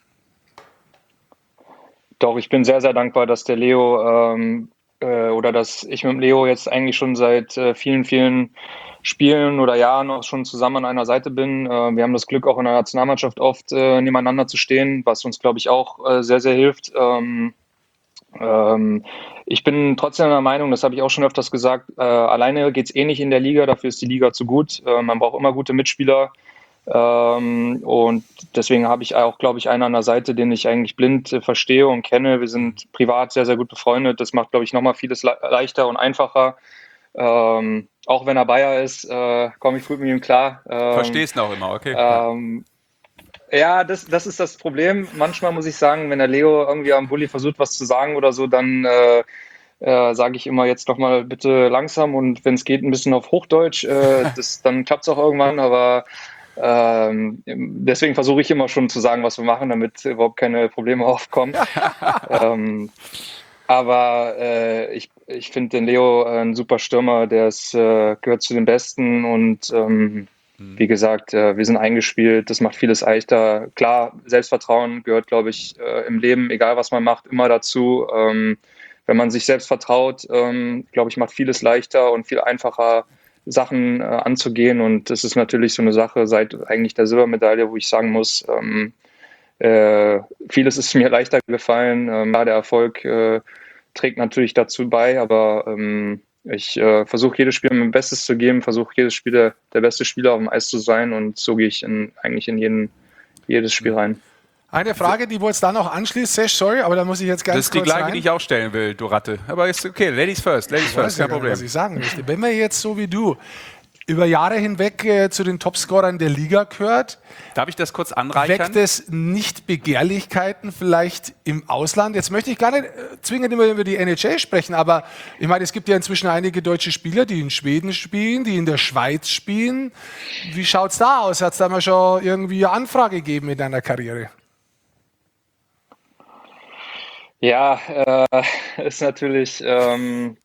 Doch, ich bin sehr, sehr dankbar, dass der Leo ähm, äh, oder dass ich mit dem Leo jetzt eigentlich schon seit äh, vielen, vielen Spielen oder Jahren auch schon zusammen an einer Seite bin. Äh, wir haben das Glück, auch in der Nationalmannschaft oft äh, nebeneinander zu stehen, was uns, glaube ich, auch äh, sehr, sehr hilft. Ähm, ähm, ich bin trotzdem der Meinung, das habe ich auch schon öfters gesagt, äh, alleine geht es eh nicht in der Liga, dafür ist die Liga zu gut. Äh, man braucht immer gute Mitspieler. Ähm, und deswegen habe ich auch, glaube ich, einen an der Seite, den ich eigentlich blind äh, verstehe und kenne. Wir sind privat sehr, sehr gut befreundet. Das macht, glaube ich, nochmal vieles le- leichter und einfacher. Ähm, auch wenn er Bayer ist, äh, komme ich gut mit ihm klar. Ähm, Verstehst du auch immer, okay. ähm, ja, das, das ist das Problem. Manchmal muss ich sagen, wenn der Leo irgendwie am Bulli versucht, was zu sagen oder so, dann äh, äh, sage ich immer jetzt nochmal bitte langsam und wenn es geht, ein bisschen auf Hochdeutsch. Äh, das, dann klappt es auch irgendwann, aber ähm, deswegen versuche ich immer schon zu sagen, was wir machen, damit überhaupt keine Probleme aufkommen. ähm, aber äh, ich, ich finde den Leo ein super Stürmer, der ist, äh, gehört zu den Besten und ähm, mhm. wie gesagt, äh, wir sind eingespielt, das macht vieles leichter. Klar, Selbstvertrauen gehört, glaube ich, äh, im Leben, egal was man macht, immer dazu. Ähm, wenn man sich selbst vertraut, ähm, glaube ich, macht vieles leichter und viel einfacher, Sachen äh, anzugehen. Und das ist natürlich so eine Sache seit eigentlich der Silbermedaille, wo ich sagen muss, ähm, äh, vieles ist mir leichter gefallen. Ähm, ja, der Erfolg äh, trägt natürlich dazu bei, aber ähm, ich äh, versuche jedes Spiel mein Bestes zu geben, versuche jedes Spiel der, der beste Spieler auf dem Eis zu sein und so gehe ich in, eigentlich in jeden, jedes Spiel rein. Eine Frage, die wohl jetzt da noch anschließt, Sesh, sorry, aber da muss ich jetzt ganz Das ist die kurz gleiche, rein. die ich auch stellen will, du Ratte. Aber ist okay, Ladies first, Ladies Ich weiß first, ja kein gar nicht, Problem. was ich sagen möchte. Wenn wir jetzt so wie du über Jahre hinweg äh, zu den Topscorern der Liga gehört. Darf ich das kurz anreichern? Weckt es nicht Begehrlichkeiten vielleicht im Ausland? Jetzt möchte ich gar nicht äh, zwingend immer über die N H L sprechen, aber ich meine, es gibt ja inzwischen einige deutsche Spieler, die in Schweden spielen, die in der Schweiz spielen. Wie schaut es da aus? Hat es da mal schon irgendwie eine Anfrage gegeben in deiner Karriere? Ja, äh, ist natürlich... Ähm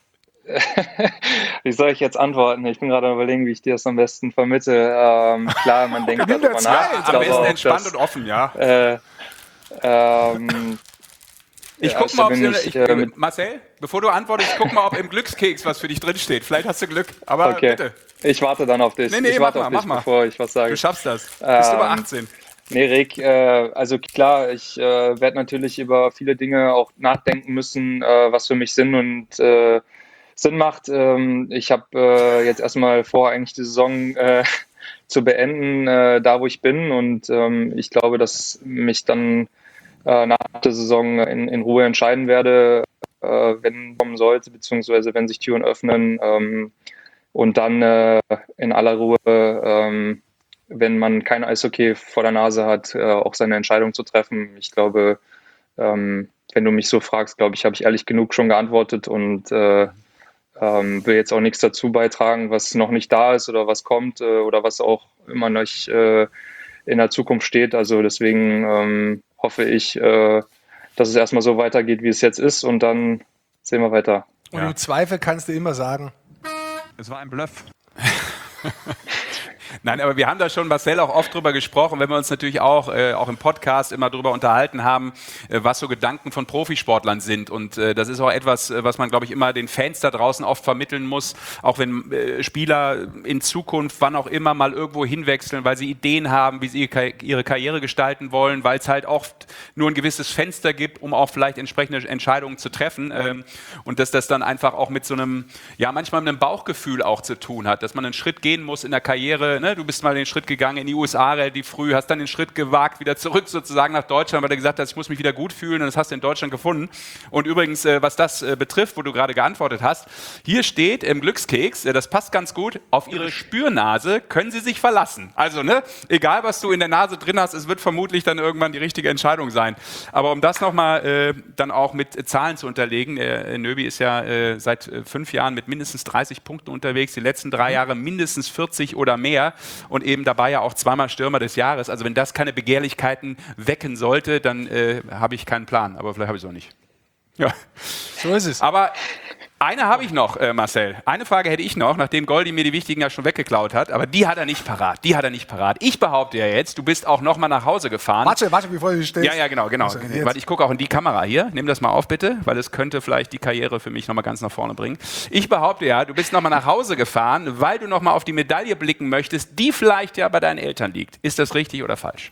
Wie soll ich jetzt antworten? Ich bin gerade am Überlegen, wie ich dir das am besten vermittle. Ähm, klar, man denkt darüber nach. Ja, am besten entspannt und offen, ja. Äh, ähm, ich ja, guck mal, ob ich, ich, äh, äh, Marcel, bevor du antwortest, ich guck mal, ob im Glückskeks was für dich drinsteht. Vielleicht hast du Glück, aber okay. bitte. Ich warte dann auf dich. Nee, nee, ich mach warte mal, auf mach dich, mal. bevor ich was sage. Du schaffst das. Bist Ähm, über achtzehn. Nee, Rick, äh, also klar, ich äh, werde natürlich über viele Dinge auch nachdenken müssen, äh, was für mich Sinn und äh, Sinn macht. Ähm, ich habe äh, jetzt erstmal vor, eigentlich die Saison äh, zu beenden, äh, da wo ich bin. Und ähm, ich glaube, dass mich dann äh, nach der Saison in, in Ruhe entscheiden werde, äh, wenn kommen sollte, beziehungsweise wenn sich Türen öffnen. Ähm, und dann äh, in aller Ruhe, ähm, wenn man kein Eishockey vor der Nase hat, äh, auch seine Entscheidung zu treffen. Ich glaube, ähm, wenn du mich so fragst, glaube ich, habe ich ehrlich genug schon geantwortet und äh, Ähm, will jetzt auch nichts dazu beitragen, was noch nicht da ist oder was kommt äh, oder was auch immer noch äh, in der Zukunft steht. Also deswegen ähm, hoffe ich, äh, dass es erstmal so weitergeht, wie es jetzt ist und dann sehen wir weiter. Und Ja. im Zweifel kannst du immer sagen. Es war ein Bluff. Nein, aber wir haben da schon, Marcel, auch oft drüber gesprochen, wenn wir uns natürlich auch, äh, auch im Podcast immer drüber unterhalten haben, äh, was so Gedanken von Profisportlern sind. Und äh, das ist auch etwas, äh, was man, glaube ich, immer den Fans da draußen oft vermitteln muss, auch wenn äh, Spieler in Zukunft, wann auch immer, mal irgendwo hinwechseln, weil sie Ideen haben, wie sie ihre Karriere gestalten wollen, weil es halt oft nur ein gewisses Fenster gibt, um auch vielleicht entsprechende Entscheidungen zu treffen. Ähm, und dass das dann einfach auch mit so einem, ja, manchmal mit einem Bauchgefühl auch zu tun hat, dass man einen Schritt gehen muss in der Karriere. Ne? Du bist mal den Schritt gegangen in die U S A relativ früh, hast dann den Schritt gewagt, wieder zurück sozusagen nach Deutschland, weil du gesagt hast, ich muss mich wieder gut fühlen, und das hast du in Deutschland gefunden. Und übrigens, äh, was das äh, betrifft, wo du gerade geantwortet hast, hier steht im Glückskeks, äh, das passt ganz gut, auf ihre Spürnase können sie sich verlassen. Also, ne, egal was du in der Nase drin hast, es wird vermutlich dann irgendwann die richtige Entscheidung sein. Aber um das nochmal äh, dann auch mit äh, Zahlen zu unterlegen, äh, Nöbi ist ja äh, seit äh, fünf Jahren mit mindestens dreißig Punkten unterwegs, die letzten drei Jahre mindestens vierzig oder mehr. Und eben dabei ja auch zweimal Stürmer des Jahres. Also wenn das keine Begehrlichkeiten wecken sollte, dann äh, habe ich keinen Plan. Aber vielleicht habe ich es auch nicht. Ja. So ist es. Aber eine habe ich noch, äh, Marcel. Eine Frage hätte ich noch, nachdem Goldi mir die wichtigen ja schon weggeklaut hat. Aber die hat er nicht parat. Die hat er nicht parat. Ich behaupte ja jetzt, du bist auch noch mal nach Hause gefahren. Warte, warte, bevor du stellst. Ja, ja, genau, genau. Also, weil ich gucke auch in die Kamera hier. Nimm das mal auf, bitte, weil es könnte vielleicht die Karriere für mich noch mal ganz nach vorne bringen. Ich behaupte ja, du bist noch mal nach Hause gefahren, weil du noch mal auf die Medaille blicken möchtest, die vielleicht ja bei deinen Eltern liegt. Ist das richtig oder falsch?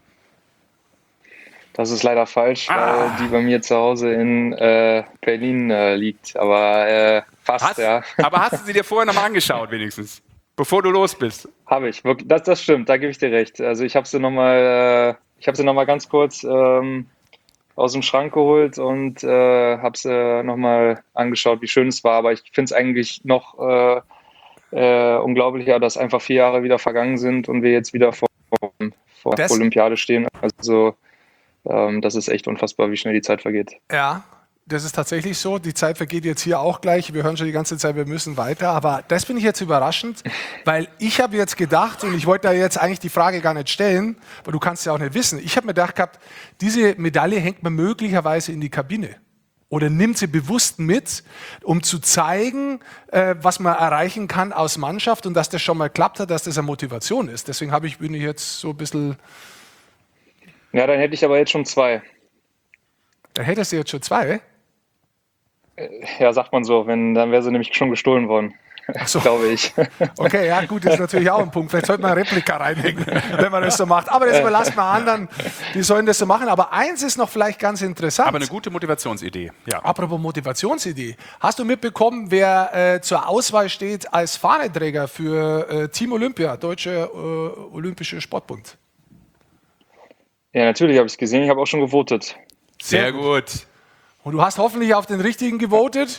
Das ist leider falsch, Ah. weil die bei mir zu Hause in äh, Berlin äh, liegt. Aber äh, fast, Hast, ja. aber hast du sie dir vorher noch mal angeschaut, wenigstens? Bevor du los bist? Habe ich. Wirklich, das, das stimmt, da gebe ich dir recht. Also ich habe sie nochmal äh, ich habe sie noch mal ganz kurz ähm, aus dem Schrank geholt und äh, habe sie nochmal angeschaut, wie schön es war. Aber ich finde es eigentlich noch äh, äh, unglaublicher, dass einfach vier Jahre wieder vergangen sind und wir jetzt wieder vor, vor Das- Olympiade stehen. Also ähm, das ist echt unfassbar, wie schnell die Zeit vergeht. Ja, das ist tatsächlich so. Die Zeit vergeht jetzt hier auch gleich. Wir hören schon die ganze Zeit, wir müssen weiter. Aber das finde ich jetzt überraschend, weil ich habe jetzt gedacht, und ich wollte da jetzt eigentlich die Frage gar nicht stellen, weil du kannst ja auch nicht wissen. Ich habe mir gedacht gehabt, diese Medaille hängt man möglicherweise in die Kabine. Oder nimmt sie bewusst mit, um zu zeigen, äh, was man erreichen kann aus Mannschaft und dass das schon mal klappt hat, dass das eine Motivation ist. Deswegen habe ich, bin ich jetzt so ein bisschen... Ja, dann hätte ich aber jetzt schon zwei. Dann hättest du jetzt schon zwei. Ja, sagt man so, wenn, dann wäre sie nämlich schon gestohlen worden, so. glaube ich. Okay, ja gut, das ist natürlich auch ein Punkt. Vielleicht sollte man eine Replika reinhängen, wenn man das so macht. Aber das überlassen wir anderen, die sollen das so machen. Aber eins ist noch vielleicht ganz interessant. Aber eine gute Motivationsidee, ja. Apropos Motivationsidee. Hast du mitbekommen, wer äh, zur Auswahl steht als Fahnenträger für äh, Team Olympia, Deutsche äh, Olympische Sportbund? Ja, natürlich habe ich es gesehen, ich habe auch schon gewotet. Sehr gut. Und du hast hoffentlich auf den richtigen gewotet.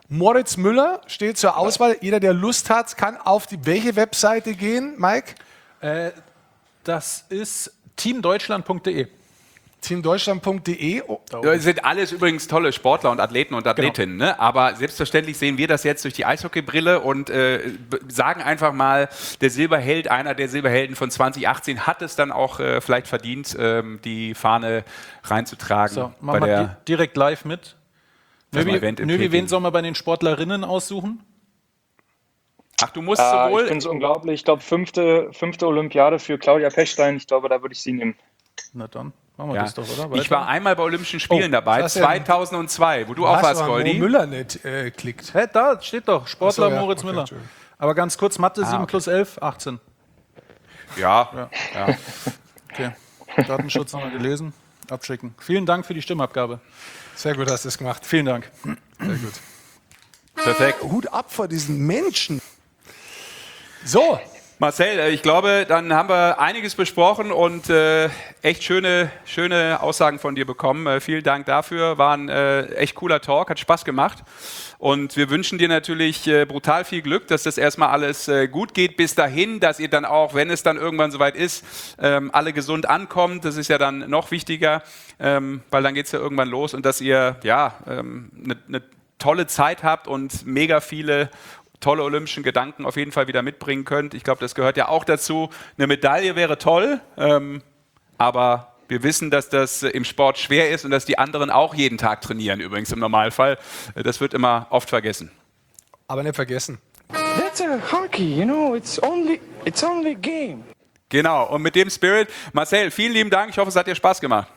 Moritz Müller steht zur Auswahl. Jeder, der Lust hat, kann auf die welche Webseite gehen, Mike? Äh, das ist teamdeutschland punkt de. teamdeutschland punkt de. Oh. Das sind alles übrigens tolle Sportler und Athleten und Athletinnen. Genau. Ne? Aber selbstverständlich sehen wir das jetzt durch die Eishockeybrille und äh, sagen einfach mal, der Silberheld, einer der Silberhelden von zwanzig achtzehn, hat es dann auch äh, vielleicht verdient, ähm, die Fahne reinzutragen. So, machen wir di direkt live mit. Nöbi, Nöbi, wen soll man bei den Sportlerinnen aussuchen? Ach, du musst äh, sowohl... Ich finde es unglaublich. Ich glaube, fünfte, fünfte Olympiade für Claudia Pechstein. Ich glaube, da würde ich sie nehmen. Na dann. Machen wir Ja. das doch, oder? Ich war einmal bei Olympischen Spielen Oh, dabei, das ist ja- zweitausendzwei, wo du auch warst, Wo Goldi. Müller nicht äh, klickt. Hä, da steht doch, Sportler Ach so, ja. Moritz Okay, Müller. Entschuldigung. Aber ganz kurz, Mathe sieben okay. plus elf, achtzehn. Ja, ja. Okay. Datenschutz haben wir gelesen. Abschicken. Vielen Dank für die Stimmabgabe. Sehr gut, hast du es gemacht. Vielen Dank. Sehr gut. Perfekt. Hut ab vor diesen Menschen. So, Marcel, äh, ich glaube, dann haben wir einiges besprochen und äh, echt schöne, schöne Aussagen von dir bekommen. Äh, vielen Dank dafür. War ein äh, echt cooler Talk, hat Spaß gemacht. Und wir wünschen dir natürlich äh, brutal viel Glück, dass das erstmal alles äh, gut geht bis dahin, dass ihr dann auch, wenn es dann irgendwann soweit ist, ähm, alle gesund ankommt. Das ist ja dann noch wichtiger, ähm, weil dann geht es ja irgendwann los und dass ihr ja eine ähm, ne, ne tolle Zeit habt und mega viele tolle olympischen Gedanken auf jeden Fall wieder mitbringen könnt. Ich glaube, das gehört ja auch dazu. Eine Medaille wäre toll, ähm, aber wir wissen, dass das im Sport schwer ist und dass die anderen auch jeden Tag trainieren, übrigens im Normalfall. Das wird immer oft vergessen. aber nicht vergessen. That's a hockey, you know. It's only it's only game. Genau, und mit dem Spirit, Marcel, vielen lieben Dank. Ich hoffe, es hat dir Spaß gemacht.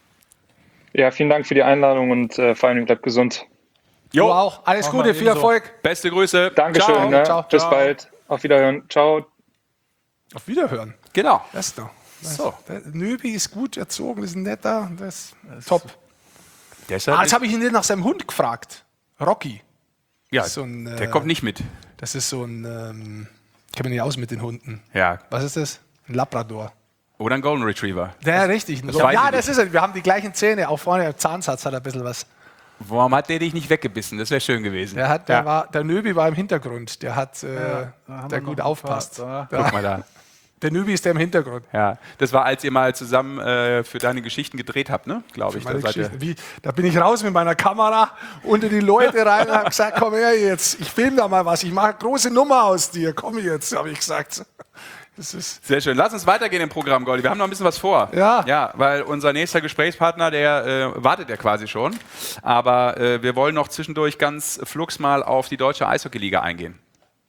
Ja, vielen Dank für die Einladung und äh, vor allem bleibt gesund. Du auch. Alles Mach Gute, mal viel ebenso. Erfolg. Beste Grüße. Dankeschön. Ciao, ne? ciao, Bis ciao. bald. Auf Wiederhören. Ciao. Auf Wiederhören. Genau. Das ist doch. Das, So. der Nöbi ist gut erzogen, ist ein netter, das ist top. Deshalb Ah, jetzt ist, habe ich ihn nicht nach seinem Hund gefragt. Rocky. ja, so ein, äh, der kommt nicht mit. Das ist so ein, ähm, ich kenne mich nicht aus mit den Hunden. Ja. Was ist das? Ein Labrador. Oder ein Golden Retriever. Ja, richtig. das weiß ja, ich das nicht. ist er. Wir haben die gleichen Zähne. Auch vorne, der Zahnsatz hat ein bisschen was. Warum hat der dich nicht weggebissen? Das wäre schön gewesen. Der, hat, der, ja. war, der Nöbi war im Hintergrund. Der hat, äh, der gut aufpasst. Da. Guck mal da. Der Nöbi ist der im Hintergrund. Ja, das war, als ihr mal zusammen äh, für deine Geschichten gedreht habt, ne? Glaube ich. Meine Da seid ihr- Geschichte, wie, da bin ich raus mit meiner Kamera unter die Leute rein und habe gesagt, komm her jetzt, ich filme da mal was, ich mache eine große Nummer aus dir, komm jetzt, habe ich gesagt. Das ist Sehr schön. Lass uns weitergehen im Programm, Goldi. Wir haben noch ein bisschen was vor. Ja. Ja, weil unser nächster Gesprächspartner, der äh, wartet ja quasi schon. Aber äh, wir wollen noch zwischendurch ganz flugs mal auf die deutsche Eishockeyliga eingehen.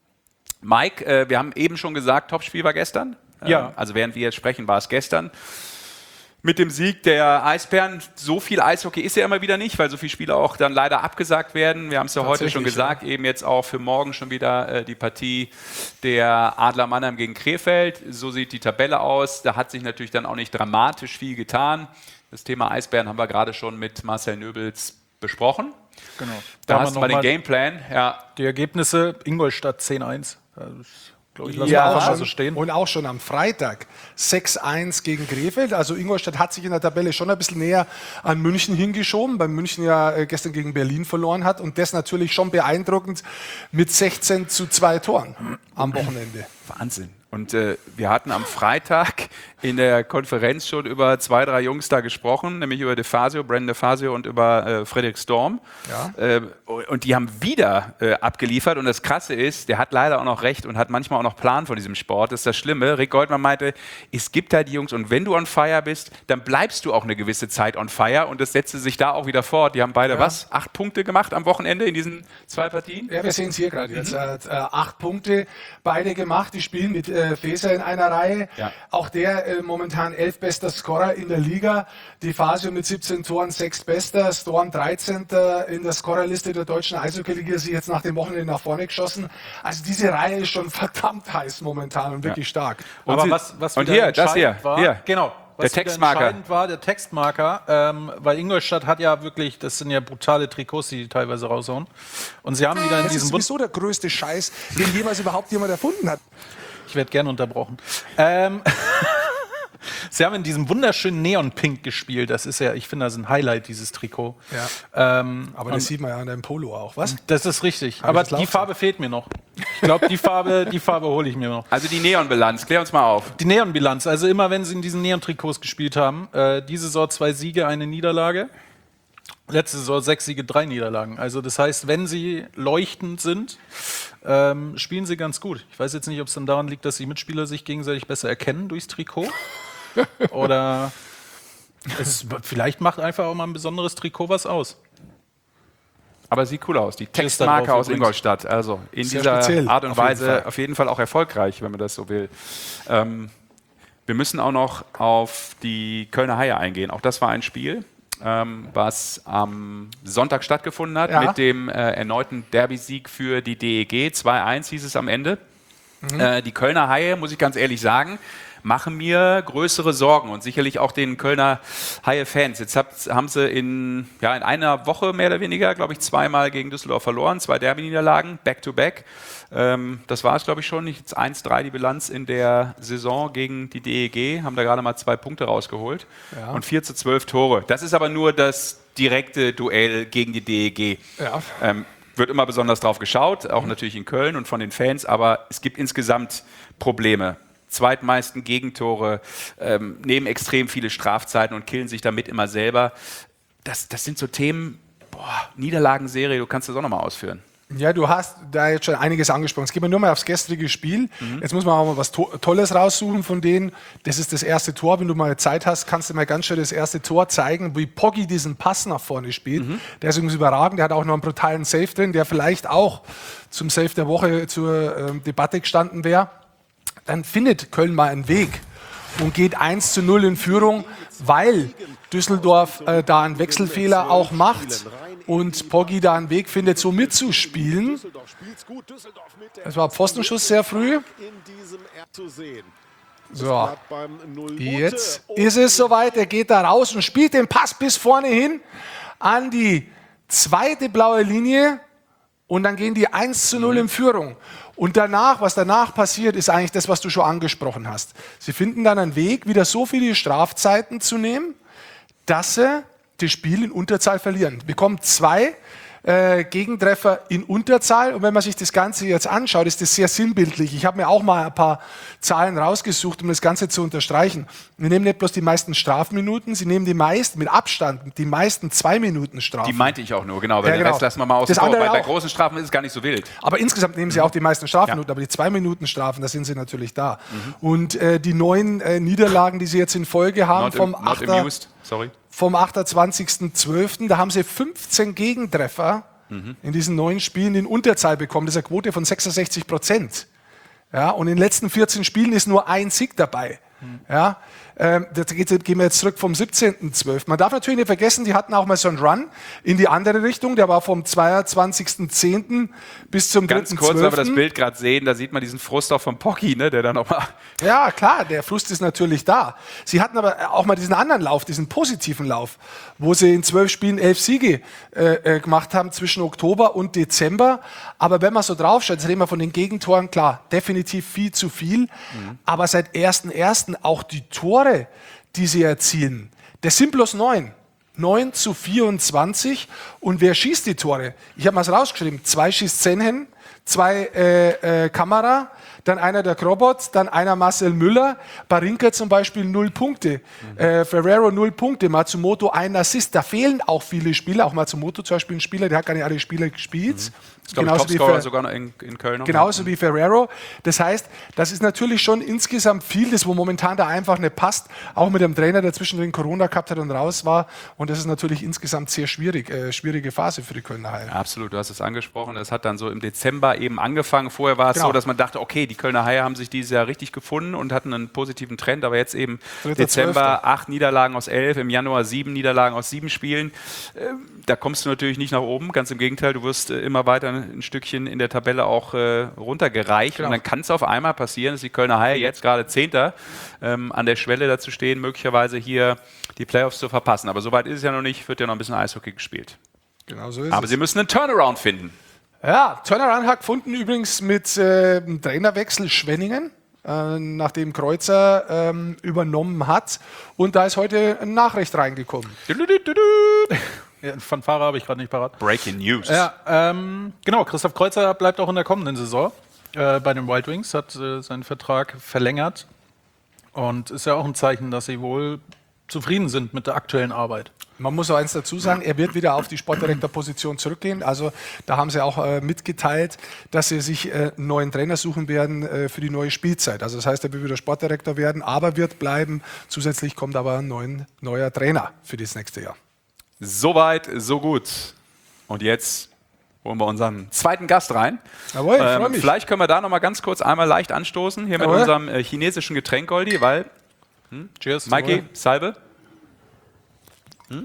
Mike, äh, wir haben eben schon gesagt, Topspiel war gestern. Ja. Ähm, also während wir jetzt sprechen, war es gestern. Mit dem Sieg der Eisbären, so viel Eishockey ist ja immer wieder nicht, weil so viele Spiele auch dann leider abgesagt werden. Wir haben es ja heute schon Tatsächlich, gesagt, eben jetzt auch für morgen schon wieder äh, die Partie der Adler Mannheim gegen Krefeld. So sieht die Tabelle aus. Da hat sich natürlich dann auch nicht dramatisch viel getan. Das Thema Eisbären haben wir gerade schon mit Marcel Nöbels besprochen. Genau. Da haben hast du wir mal den noch mal Gameplan. Ja, Die Ergebnisse: Ingolstadt zehn eins. Das glaube ich, lassen Ja, wir einfach auch mal schon, so stehen. und auch schon am Freitag sechs eins gegen Krefeld. Also Ingolstadt hat sich in der Tabelle schon ein bisschen näher an München hingeschoben, weil München ja äh, gestern gegen Berlin verloren hat. Und das natürlich schon beeindruckend mit sechzehn zu zwei Toren am Wochenende. Wahnsinn. Und äh, wir hatten am Freitag in der Konferenz schon über zwei, drei Jungs da gesprochen, nämlich über DeFazio, Brandon DeFazio und über äh, Frederik Storm. Ja. Äh, und die haben wieder äh, abgeliefert. Und das Krasse ist, der hat leider auch noch recht und hat manchmal auch noch Plan von diesem Sport. Das ist das Schlimme. Rick Goldmann meinte, es gibt halt die Jungs und wenn du on fire bist, dann bleibst du auch eine gewisse Zeit on fire. Und das setzte sich da auch wieder fort. Die haben beide, Ja. was, acht Punkte gemacht am Wochenende in diesen zwei Partien? Ja, wir sehen es hier gerade jetzt. Äh, äh, acht Punkte beide gemacht. Die spielen mit äh, Feser in einer Reihe. Ja. Auch der äh, momentan elfbester Scorer in der Liga. DeFazio mit siebzehn Toren, sechstbester. Storm dreizehnter in der Scorerliste der deutschen Eishockey-Liga. Sie jetzt nach dem Wochenende nach vorne geschossen. Also diese Reihe ist schon verdammt heiß momentan und wirklich stark. Und Aber sie- was, was und wieder hier, das hier, entscheidend war, hier. genau, was Der wieder Textmarker. entscheidend war, der Textmarker, ähm, weil Ingolstadt hat ja wirklich, das sind ja brutale Trikots, die die teilweise raushauen. Und sie haben wieder in Das ist diesem Bund, sowieso der größte Scheiß, den jemals überhaupt jemand erfunden hat. ich werde gern unterbrochen. Ähm, Sie haben in diesem wunderschönen Neon-Pink gespielt. Das ist ja, ich finde, das ist ein Highlight, dieses Trikot. Ja. Ähm, Aber das sieht man ja an deinem Polo auch, was? Das ist richtig. Hab Aber ich das die laut Farbe fehlt mir noch. Ich glaube, die Farbe, die Farbe hole ich mir noch. Also die Neon-Bilanz, klär uns mal auf. Die Neon-Bilanz, also immer wenn sie in diesen Neon-Trikots gespielt haben, äh, diese Saison zwei Siege, eine Niederlage. Letzte Saison sechs Siege, drei Niederlagen. Also das heißt, wenn sie leuchtend sind, ähm, spielen sie ganz gut. Ich weiß jetzt nicht, ob es dann daran liegt, dass die Mitspieler sich gegenseitig besser erkennen durchs Trikot. Oder es, vielleicht macht einfach auch mal ein besonderes Trikot was aus. Aber sieht cool aus. Die darauf Textmarke aus übrigens. Ingolstadt. Also in Sehr dieser speziell, Art und auf jeden Weise Fall. auf jeden Fall auch erfolgreich, wenn man das so will. Ähm, wir müssen auch noch auf die Kölner Haie eingehen. Auch das war ein Spiel, ähm, was am Sonntag stattgefunden hat, Ja. mit dem äh, erneuten Derby-Sieg für die D E G. zwei eins hieß es am Ende. Mhm. Äh, die Kölner Haie, muss ich ganz ehrlich sagen, machen mir größere Sorgen und sicherlich auch den Kölner Haie-Fans. Jetzt habt, haben sie in, ja, in einer Woche mehr oder weniger, glaube ich, zweimal gegen Düsseldorf verloren, zwei Derby-Niederlagen, back-to-back. Ähm, das war es, glaube ich, schon. Jetzt eins drei die Bilanz in der Saison gegen die D E G, haben da gerade mal zwei Punkte rausgeholt Ja. und vier zu zwölf Tore. Das ist aber nur das direkte Duell gegen die D E G. Ja. Ähm, wird immer besonders drauf geschaut, auch natürlich in Köln und von den Fans, aber es gibt insgesamt Probleme. Zweitmeisten Gegentore, ähm, nehmen extrem viele Strafzeiten und killen sich damit immer selber. Das, das sind so Themen, boah, Niederlagenserie, du kannst das auch nochmal ausführen. Ja, du hast da jetzt schon einiges angesprochen. Jetzt gehen wir nur mal aufs gestrige Spiel. Jetzt muss man auch mal was to Tolles raussuchen von denen. Das ist das erste Tor. Wenn du mal Zeit hast, kannst du mal ganz schnell das erste Tor zeigen, wie Poggi diesen Pass nach vorne spielt. Der ist übrigens überragend. Der hat auch noch einen brutalen Save drin, der vielleicht auch zum Save der Woche zur ähm, Debatte gestanden wäre. Dann findet Köln mal einen Weg und geht eins zu null in Führung, weil Düsseldorf äh, da einen Wechselfehler auch macht und Poggi da einen Weg findet, so mitzuspielen. Es war Pfostenschuss sehr früh. So, jetzt ist es soweit. Er geht da raus und spielt den Pass bis vorne hin an die zweite blaue Linie und dann gehen die eins zu null in Führung. Und danach, was danach passiert, ist eigentlich das, was du schon angesprochen hast. Sie finden dann einen Weg, wieder so viele Strafzeiten zu nehmen, dass sie das Spiel in Unterzahl verlieren. Bekommen zwei äh, Gegentreffer in Unterzahl. Und wenn man sich das Ganze jetzt anschaut, ist das sehr sinnbildlich. Ich habe mir auch mal ein paar Zahlen rausgesucht, um das Ganze zu unterstreichen. Wir nehmen nicht bloß die meisten Strafminuten, sie nehmen die meisten, mit Abstand, die meisten zwei Minuten Strafen. Die meinte ich auch nur, genau, weil Ja, den genau. Rest lassen wir mal Das außen vor. andere Bei, bei auch. großen Strafen ist es gar nicht so wild. Aber insgesamt nehmen sie auch die meisten Strafminuten, Ja. aber die zwei Minuten Strafen, da sind sie natürlich da. Und äh, die neun äh, Niederlagen, die sie jetzt in Folge haben, Not, vom, am- not achter, amused, sorry. vom achtundzwanzigsten zwölften, da haben sie fünfzehn Gegentreffer in diesen neun Spielen in Unterzahl bekommen. Das ist eine Quote von sechsundsechzig Prozent. Ja, und in den letzten vierzehn Spielen ist nur ein Sieg dabei. Ja, ähm, da geht- gehen wir jetzt zurück vom siebzehnten zwölften Man darf natürlich nicht vergessen, die hatten auch mal so einen Run in die andere Richtung. Der war vom zweiundzwanzigsten zehnten bis zum Ganz dritten kurz, weil wir das zwölften Bild gerade sehen, da sieht man diesen Frust auch von Poggi, ne, der dann nochmal... Ja, klar, der Frust ist natürlich da. Sie hatten aber auch mal diesen anderen Lauf, diesen positiven Lauf, wo sie in zwölf Spielen elf Siege äh, äh, gemacht haben zwischen Oktober und Dezember. Aber wenn man so draufschaut, jetzt reden wir von den Gegentoren, klar, definitiv viel zu viel. Aber seit ersten ersten auch die Tore, die sie erzielen, das sind bloß neun. neun zu vierundzwanzig. Und wer schießt die Tore? Ich habe mal es rausgeschrieben. Zwei schießt Zenhen, zwei äh, äh, Kamera, dann einer der Krobot, dann einer Marcel Müller, Barinka zum Beispiel null Punkte, mhm. äh, Ferrero null Punkte, Matsumoto ein Assist. Da fehlen auch viele Spieler, auch Matsumoto zum Beispiel ein Spieler, der hat gar nicht alle Spieler gespielt. Mhm. Ich glaube, Genauso wie Topscorer Fer- sogar noch in, in Köln. Noch. Genauso wie Ferrero. Das heißt, das ist natürlich schon insgesamt viel, das wo momentan da einfach nicht passt. Auch mit dem Trainer, der zwischendrin Corona gehabt hat und raus war. Und das ist natürlich insgesamt sehr schwierig, äh, schwierige Phase für die Kölner Haie. Ja, absolut, du hast es angesprochen. Es hat dann so im Dezember eben angefangen. Vorher war es Genau. so, dass man dachte, okay, die Kölner Haie haben sich dieses Jahr richtig gefunden und hatten einen positiven Trend. Aber jetzt eben Dritter, Dezember Zwölfter. acht Niederlagen aus elf, im Januar sieben Niederlagen aus sieben Spielen. Ähm, da kommst du natürlich nicht nach oben. Ganz im Gegenteil, du wirst äh, immer weiter ein Stückchen in der Tabelle auch äh, runtergereicht. Genau. Und dann kann es auf einmal passieren, dass die Kölner Haie jetzt gerade Zehnter ähm, an der Schwelle dazu stehen, möglicherweise hier die Playoffs zu verpassen. Aber soweit ist es ja noch nicht, wird ja noch ein bisschen Eishockey gespielt. Genau so ist Aber es. sie müssen einen Turnaround finden. Ja, Turnaround hat gefunden übrigens mit äh, einem Trainerwechsel Schwenningen. äh, nachdem Kreuzer ähm, übernommen hat. Und da ist heute eine Nachricht reingekommen. Ja, Fanfare habe ich gerade nicht parat. Breaking News. Ja, ähm, genau, Christoph Kreuzer bleibt auch in der kommenden Saison äh, bei den Wild Wings, hat äh, seinen Vertrag verlängert und ist ja auch ein Zeichen, dass sie wohl zufrieden sind mit der aktuellen Arbeit. Man muss auch eins dazu sagen, er wird wieder auf die Sportdirektorposition zurückgehen. Also da haben sie auch äh, mitgeteilt, dass sie sich äh, einen neuen Trainer suchen werden äh, für die neue Spielzeit. Also das heißt, er wird wieder Sportdirektor werden, aber wird bleiben. Zusätzlich kommt aber ein neuen, neuer Trainer für das nächste Jahr. Soweit, so gut. Und jetzt holen wir unseren zweiten Gast rein. Jawohl, ich ähm, freue mich. Vielleicht können wir da noch mal ganz kurz einmal leicht anstoßen, hier Jawohl. mit unserem äh, chinesischen Getränk, Goldi, weil, hm? Cheers. Mikey, Jawohl. Salbe. Hm?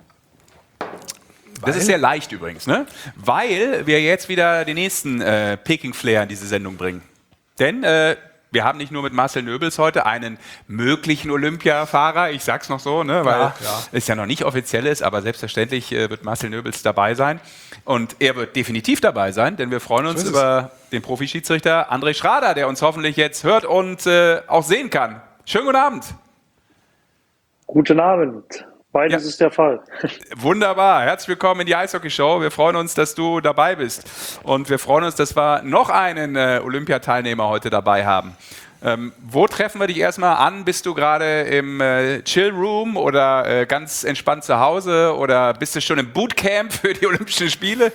Das ist sehr leicht übrigens, ne? Weil wir jetzt wieder den nächsten äh, Peking-Flair in diese Sendung bringen. Denn äh, wir haben nicht nur mit Marcel Nöbels heute einen möglichen Olympiafahrer, ich sag's noch so, ne, weil Ja, ja. es ja noch nicht offiziell ist, aber selbstverständlich äh, wird Marcel Nöbels dabei sein. Und er wird definitiv dabei sein, denn wir freuen uns So ist über den Profi-Schiedsrichter André Schrader, der uns hoffentlich jetzt hört und äh, auch sehen kann. Schönen guten Abend. Guten Abend. Beides Ja. ist der Fall. Wunderbar, herzlich willkommen in die Eishockey-Show. Wir freuen uns, dass du dabei bist. Und wir freuen uns, dass wir noch einen äh, Olympiateilnehmer heute dabei haben. Ähm, wo treffen wir dich erstmal an? Bist du gerade im äh, Chill-Room oder äh, ganz entspannt zu Hause oder bist du schon im Bootcamp für die Olympischen Spiele?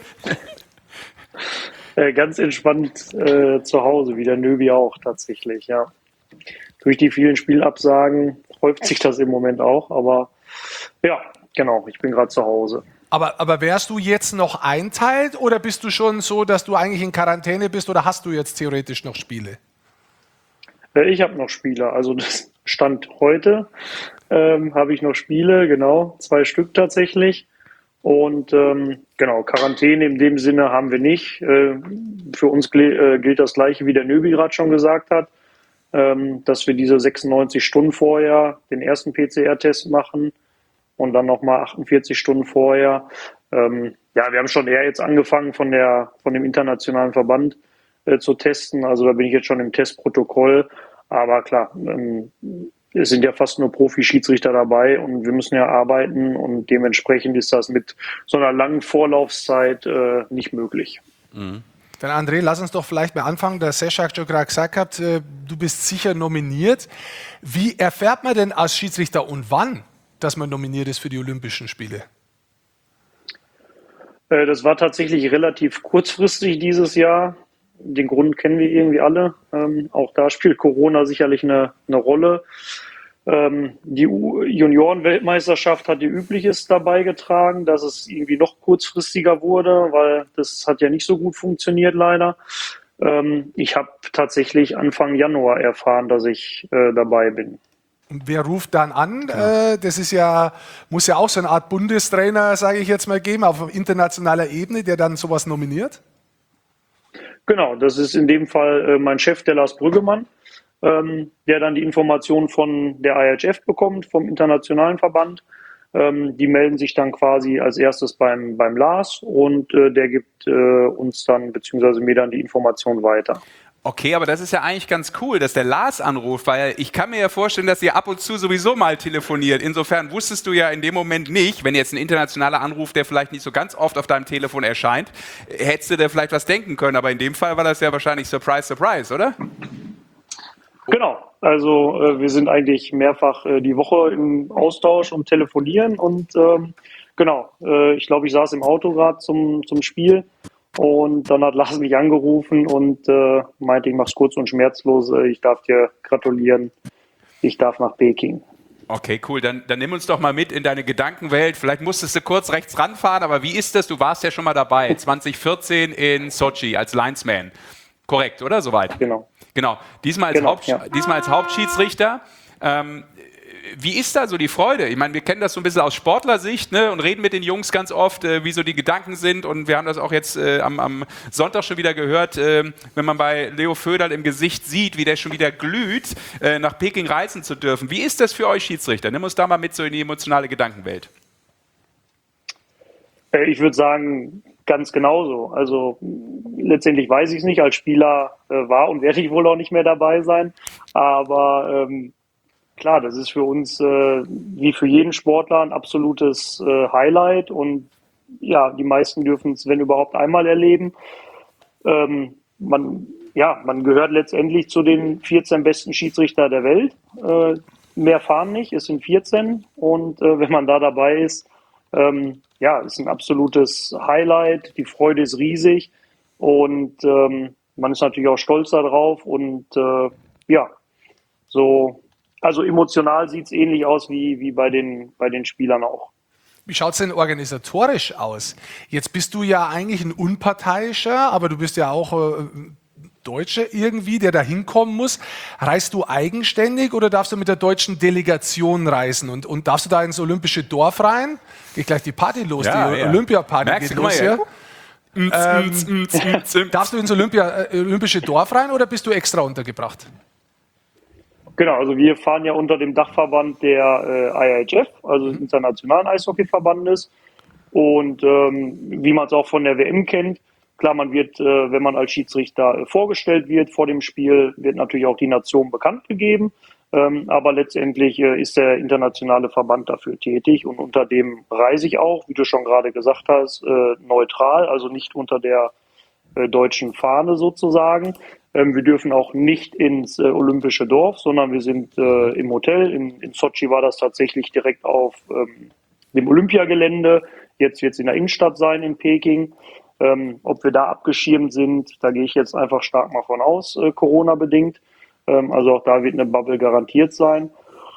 Äh, ganz entspannt äh, zu Hause, wie der Nöbi auch tatsächlich, ja. Durch die vielen Spielabsagen häuft sich das im Moment auch, aber ja, genau, ich bin gerade zu Hause. Aber, aber wärst du jetzt noch einteilt oder bist du schon so, dass du eigentlich in Quarantäne bist oder hast du jetzt theoretisch noch Spiele? Äh, ich habe noch Spiele, also das Stand heute ähm, habe ich noch Spiele, genau, zwei Stück tatsächlich. Und ähm, genau, Quarantäne in dem Sinne haben wir nicht. Äh, für uns gl- äh, gilt das Gleiche, wie der Nöbi gerade schon gesagt hat, ähm, dass wir diese sechsundneunzig Stunden vorher den ersten P C R-Test machen und dann nochmal achtundvierzig Stunden vorher. Ähm, ja, wir haben schon eher jetzt angefangen von der von dem internationalen Verband äh, zu testen. Also da bin ich jetzt schon im Testprotokoll. Aber klar, ähm, es sind ja fast nur Profi-Schiedsrichter dabei und wir müssen ja arbeiten und dementsprechend ist das mit so einer langen Vorlaufzeit äh, nicht möglich. Dann André, lass uns doch vielleicht mal anfangen. Der Sescha hat schon gerade gesagt, hat, äh, du bist sicher nominiert. Wie erfährt man denn als Schiedsrichter und wann, dass man nominiert ist für die Olympischen Spiele? Äh, das war tatsächlich relativ kurzfristig dieses Jahr. Den Grund kennen wir irgendwie alle. Ähm, auch da spielt Corona sicherlich eine, eine Rolle. Ähm, die U- Junioren-Weltmeisterschaft hat ihr Übliches dabei getragen, dass es irgendwie noch kurzfristiger wurde, weil das hat ja nicht so gut funktioniert leider. Ähm, ich habe tatsächlich Anfang Januar erfahren, dass ich äh, dabei bin. Und wer ruft dann an? Äh, das ist ja, muss ja auch so eine Art Bundestrainer, sage ich jetzt mal, geben, auf internationaler Ebene, der dann sowas nominiert? Genau, das ist in dem Fall äh, mein Chef, der Lars Brüggemann, ähm, der dann die Informationen von der I H F bekommt, vom internationalen Verband. Ähm, die melden sich dann quasi als erstes beim, beim Lars und äh, der gibt äh, uns dann, beziehungsweise mir dann die Information weiter. Okay, aber das ist ja eigentlich ganz cool, dass der Lars anruft, weil ich kann mir ja vorstellen, dass ihr ab und zu sowieso mal telefoniert. Insofern wusstest du ja in dem Moment nicht, wenn jetzt ein internationaler Anruf, der vielleicht nicht so ganz oft auf deinem Telefon erscheint, hättest du dir vielleicht was denken können. Aber in dem Fall war das ja wahrscheinlich Surprise, Surprise, oder? Genau, also äh, wir sind eigentlich mehrfach äh, die Woche im Austausch und telefonieren und ähm, genau, äh, ich glaube, ich saß im Auto gerade zum, zum Spiel. Und dann hat Lars mich angerufen und äh, meinte, ich mach's kurz und schmerzlos, äh, ich darf dir gratulieren, ich darf nach Peking. Okay, cool. Dann, dann nimm uns doch mal mit in deine Gedankenwelt. Vielleicht musstest du kurz rechts ranfahren, aber wie ist das? Du warst ja schon mal dabei, zwanzig vierzehn in Sochi als Linesman. Korrekt, oder? Soweit? Genau. Genau. Diesmal als, Genau, Haupt, ja. diesmal als Hauptschiedsrichter. Ähm, wie ist da so die Freude? Ich meine, wir kennen das so ein bisschen aus Sportlersicht, ne, und reden mit den Jungs ganz oft, äh, wie so die Gedanken sind. Und wir haben das auch jetzt äh, am, am Sonntag schon wieder gehört, äh, wenn man bei Leo Föderl im Gesicht sieht, wie der schon wieder glüht, äh, nach Peking reisen zu dürfen. Wie ist das für euch Schiedsrichter? Nimm uns da mal mit so in die emotionale Gedankenwelt. Äh, ich würde sagen, ganz genauso. Also letztendlich weiß ich es nicht. Als Spieler äh, war und werde ich wohl auch nicht mehr dabei sein. Aber ähm, klar, das ist für uns äh, wie für jeden Sportler ein absolutes äh, Highlight. Und ja, die meisten dürfen es, wenn überhaupt, einmal erleben. Ähm, man, ja, man gehört letztendlich zu den vierzehn besten Schiedsrichter der Welt. Äh, mehr fahren nicht, es sind vierzehn. Und äh, wenn man da dabei ist, ähm, ja, ist ein absolutes Highlight. Die Freude ist riesig und ähm, man ist natürlich auch stolz darauf. Und äh, ja, so, also emotional sieht es ähnlich aus wie, wie bei den, bei den Spielern auch. Wie schaut es denn organisatorisch aus? Jetzt bist du ja eigentlich ein Unparteiischer, aber du bist ja auch äh, Deutsche irgendwie, der da hinkommen muss. Reist du eigenständig oder darfst du mit der deutschen Delegation reisen? Und, und darfst du da ins olympische Dorf rein? Geht gleich die Party los, Ja, die ja. Olympiaparty Merkst geht du, los guck mal hier. her. Ähm, darfst du ins Olympia, äh, olympische Dorf rein oder bist du extra untergebracht? Genau, also wir fahren ja unter dem Dachverband der äh, I H F, also des Internationalen Eishockeyverbandes. Und ähm, wie man es auch von der W M kennt, klar, man wird, äh, wenn man als Schiedsrichter äh, vorgestellt wird vor dem Spiel, wird natürlich auch die Nation bekannt gegeben. Ähm, aber letztendlich äh, ist der internationale Verband dafür tätig und unter dem reise ich auch, wie du schon gerade gesagt hast, äh, neutral, also nicht unter der äh, deutschen Fahne sozusagen. Ähm, wir dürfen auch nicht ins äh, olympische Dorf, sondern wir sind äh, im Hotel. In, in Sotschi war das tatsächlich direkt auf ähm, dem Olympiagelände. Jetzt wird es in der Innenstadt sein in Peking. Ähm, ob wir da abgeschirmt sind, da gehe ich jetzt einfach stark mal von aus, äh, Corona-bedingt. Ähm, also auch da wird eine Bubble garantiert sein.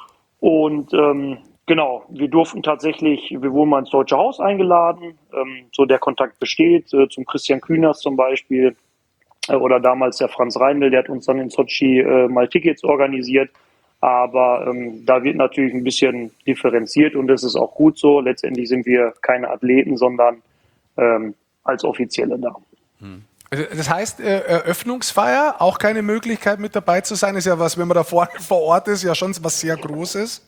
Und ähm, genau, wir durften tatsächlich, wir wurden mal ins Deutsche Haus eingeladen. Ähm, so der Kontakt besteht, äh, zum Christian Kühners zum Beispiel. Äh, oder damals der Franz Reindl, der hat uns dann in Sotschi äh, mal Tickets organisiert. Aber ähm, da wird natürlich ein bisschen differenziert und das ist auch gut so. Letztendlich sind wir keine Athleten, sondern ähm, als Offizielle da. Also das heißt, äh, Eröffnungsfeier, auch keine Möglichkeit mit dabei zu sein, ist ja was, wenn man da vor, vor Ort ist, ja schon was sehr Großes.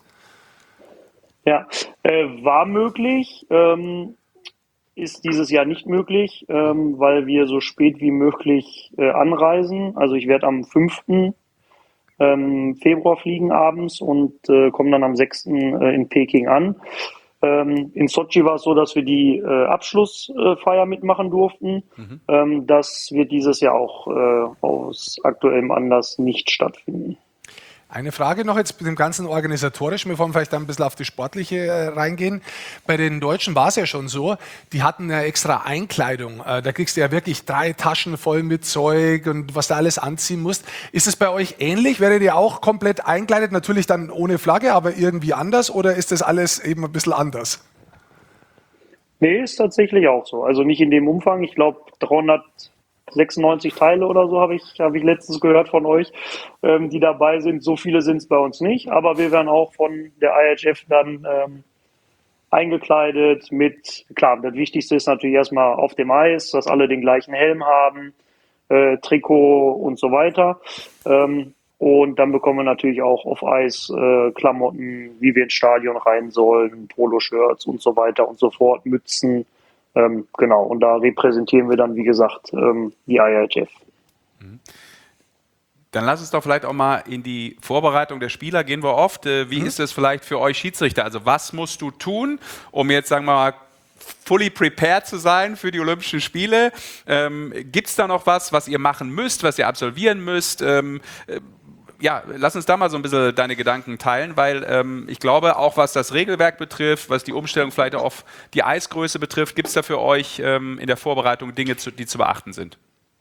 Ja, äh, war möglich, ähm, ist dieses Jahr nicht möglich, ähm, weil wir so spät wie möglich äh, anreisen. Also ich werde am fünften Ähm, Februar fliegen abends und äh, kommen dann am sechsten Äh, in Peking an. Ähm, in Sotschi war es so, dass wir die äh, Abschlussfeier äh, mitmachen durften. Mhm. Ähm, das wird dieses Jahr auch äh, aus aktuellem Anlass nicht stattfinden. Eine Frage noch jetzt mit dem ganzen Organisatorischen, bevor wir vielleicht dann ein bisschen auf die Sportliche äh, reingehen. Bei den Deutschen war es ja schon so, die hatten ja extra Einkleidung. Äh, da kriegst du ja wirklich drei Taschen voll mit Zeug und was du alles anziehen musst. Ist es bei euch ähnlich? Werdet ihr auch komplett einkleidet? Natürlich dann ohne Flagge, aber irgendwie anders? Oder ist das alles eben ein bisschen anders? Nee, ist tatsächlich auch so. Also nicht in dem Umfang. Ich glaube, dreihundertsechsundneunzig Teile oder so habe ich, habe ich letztens gehört von euch, ähm, die dabei sind. So viele sind es bei uns nicht, aber wir werden auch von der I H F dann ähm, eingekleidet mit, klar, das Wichtigste ist natürlich erstmal auf dem Eis, dass alle den gleichen Helm haben, äh, Trikot und so weiter. Ähm, und dann bekommen wir natürlich auch auf Eis äh, Klamotten, wie wir ins Stadion rein sollen, Poloshirts und so weiter und so fort, Mützen. Ähm, genau, und da repräsentieren wir dann, wie gesagt, ähm, die I H F. Dann lass uns doch vielleicht auch mal in die Vorbereitung der Spieler gehen wir oft. Äh, wie mhm. ist es vielleicht für euch Schiedsrichter? Also was musst du tun, um jetzt, sagen wir mal, fully prepared zu sein für die Olympischen Spiele? Ähm, gibt es da noch was, was ihr machen müsst, was ihr absolvieren müsst? Ähm, äh, Ja, lass uns da mal so ein bisschen deine Gedanken teilen, weil ähm, ich glaube, auch was das Regelwerk betrifft, was die Umstellung vielleicht auch auf die Eisgröße betrifft, gibt es da für euch ähm, in der Vorbereitung Dinge, zu, die zu beachten sind?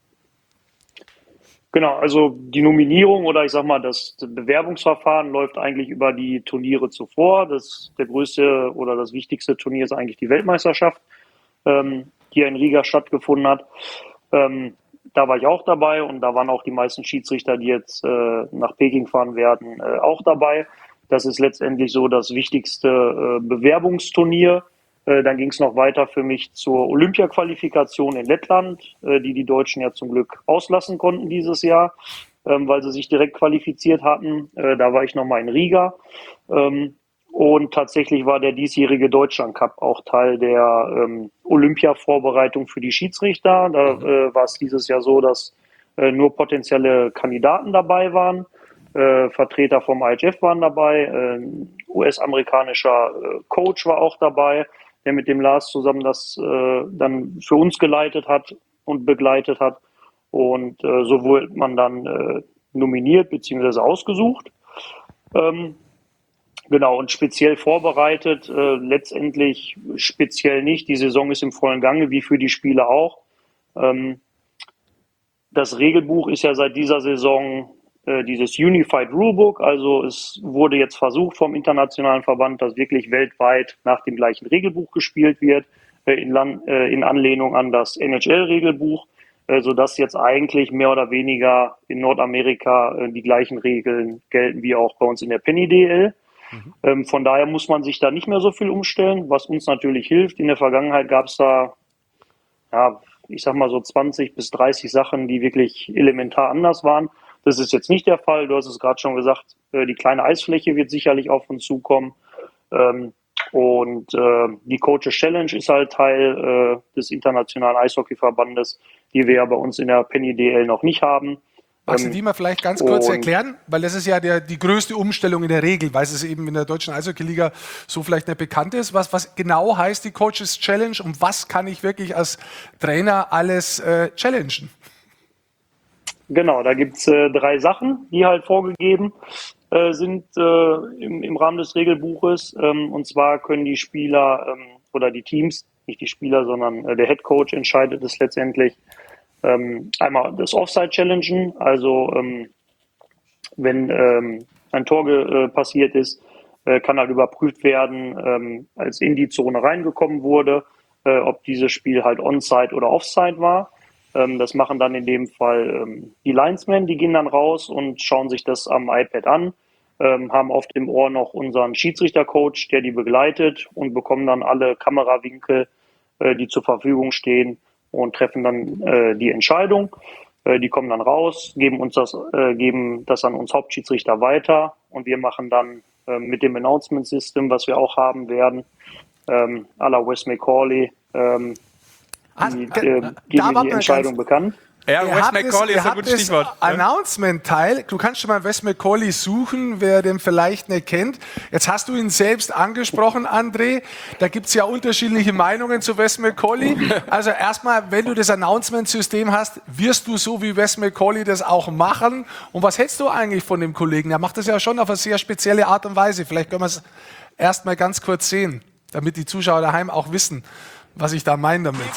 Genau, also die Nominierung oder ich sag mal, das Bewerbungsverfahren läuft eigentlich über die Turniere zuvor. Das, der größte oder das wichtigste Turnier ist eigentlich die Weltmeisterschaft, ähm, die ja in Riga stattgefunden hat. Ähm, Da war ich auch dabei und da waren auch die meisten Schiedsrichter, die jetzt äh, nach Peking fahren werden, äh, auch dabei. Das ist letztendlich so das wichtigste äh, Bewerbungsturnier. Äh, dann ging es noch weiter für mich zur Olympia-Qualifikation in Lettland, äh, die die Deutschen ja zum Glück auslassen konnten dieses Jahr, ähm, weil sie sich direkt qualifiziert hatten. Äh, da war ich nochmal in Riga. Ähm, Und tatsächlich war der diesjährige Deutschland Cup auch Teil der ähm, Olympia-Vorbereitung für die Schiedsrichter. Da äh, war es dieses Jahr so, dass äh, nur potenzielle Kandidaten dabei waren. Äh, Vertreter vom I H F waren dabei. Äh, U S-amerikanischer äh, Coach war auch dabei, der mit dem Lars zusammen das äh, dann für uns geleitet hat und begleitet hat. Und äh, so wurde man dann äh, nominiert bzw. ausgesucht. Ähm, Genau, und speziell vorbereitet, äh, letztendlich speziell nicht. Die Saison ist im vollen Gange, wie für die Spiele auch. Ähm, das Regelbuch ist ja seit dieser Saison äh, dieses Unified Rulebook, also es wurde jetzt versucht vom internationalen Verband, dass wirklich weltweit nach dem gleichen Regelbuch gespielt wird, äh, in, Land, äh, in Anlehnung an das N H L-Regelbuch, äh, sodass jetzt eigentlich mehr oder weniger in Nordamerika äh, die gleichen Regeln gelten wie auch bei uns in der Penny D L. Mhm. Ähm, von daher muss man sich da nicht mehr so viel umstellen, was uns natürlich hilft. In der Vergangenheit gab es da, ja, ich sag mal so zwanzig bis dreißig Sachen, die wirklich elementar anders waren. Das ist jetzt nicht der Fall. Du hast es gerade schon gesagt, äh, die kleine Eisfläche wird sicherlich auf uns zukommen. Ähm, und äh, die Coaches Challenge ist halt Teil äh, des Internationalen Eishockeyverbandes, die wir ja bei uns in der Penny D L noch nicht haben. Magst du Ähm, die mal vielleicht ganz kurz und- erklären? Weil das ist ja der, die größte Umstellung in der Regel, weil es eben in der deutschen Eishockey-Liga so vielleicht nicht bekannt ist. Was, was genau heißt die Coaches Challenge und was kann ich wirklich als Trainer alles äh, challengen? Genau, da gibt's äh, drei Sachen, die halt vorgegeben äh, sind äh, im, im Rahmen des Regelbuches. Ähm, und zwar können die Spieler ähm, oder die Teams, nicht die Spieler, sondern äh, der Head Coach entscheidet es letztendlich, ähm, einmal das Offside challengen, also ähm, wenn ähm, ein Tor ge- äh, passiert ist, äh, kann halt überprüft werden, ähm, als in die Zone reingekommen wurde, äh, ob dieses Spiel halt Onside oder Offside war. Ähm, das machen dann in dem Fall ähm, die Linesmen, die gehen dann raus und schauen sich das am iPad an, ähm, haben auf dem Ohr noch unseren Schiedsrichtercoach, der die begleitet und bekommen dann alle Kamerawinkel, äh, die zur Verfügung stehen und treffen dann äh, die Entscheidung. Äh, die kommen dann raus, geben uns das, äh, geben das an uns Hauptschiedsrichter weiter und wir machen dann äh, mit dem Announcement System, was wir auch haben werden, ähm, à la Wes McCauley, ähm, Ah, die, da- äh, da geben war wir die mir Entscheidung ganz- bekannt. Ja, Ihr Wes habt McCauley ihr ist ein habt gutes das Stichwort. ne? Announcement-Teil. Du kannst schon mal Wes McCauley suchen, wer den vielleicht nicht kennt. Jetzt hast du ihn selbst angesprochen, André. Da gibt es ja unterschiedliche Meinungen zu Wes McCauley. Also erstmal, wenn du das Announcement-System hast, wirst du so wie Wes McCauley das auch machen. Und was hältst du eigentlich von dem Kollegen? Er macht das ja schon auf eine sehr spezielle Art und Weise. Vielleicht können wir es erstmal ganz kurz sehen, damit die Zuschauer daheim auch wissen, was ich da meine damit.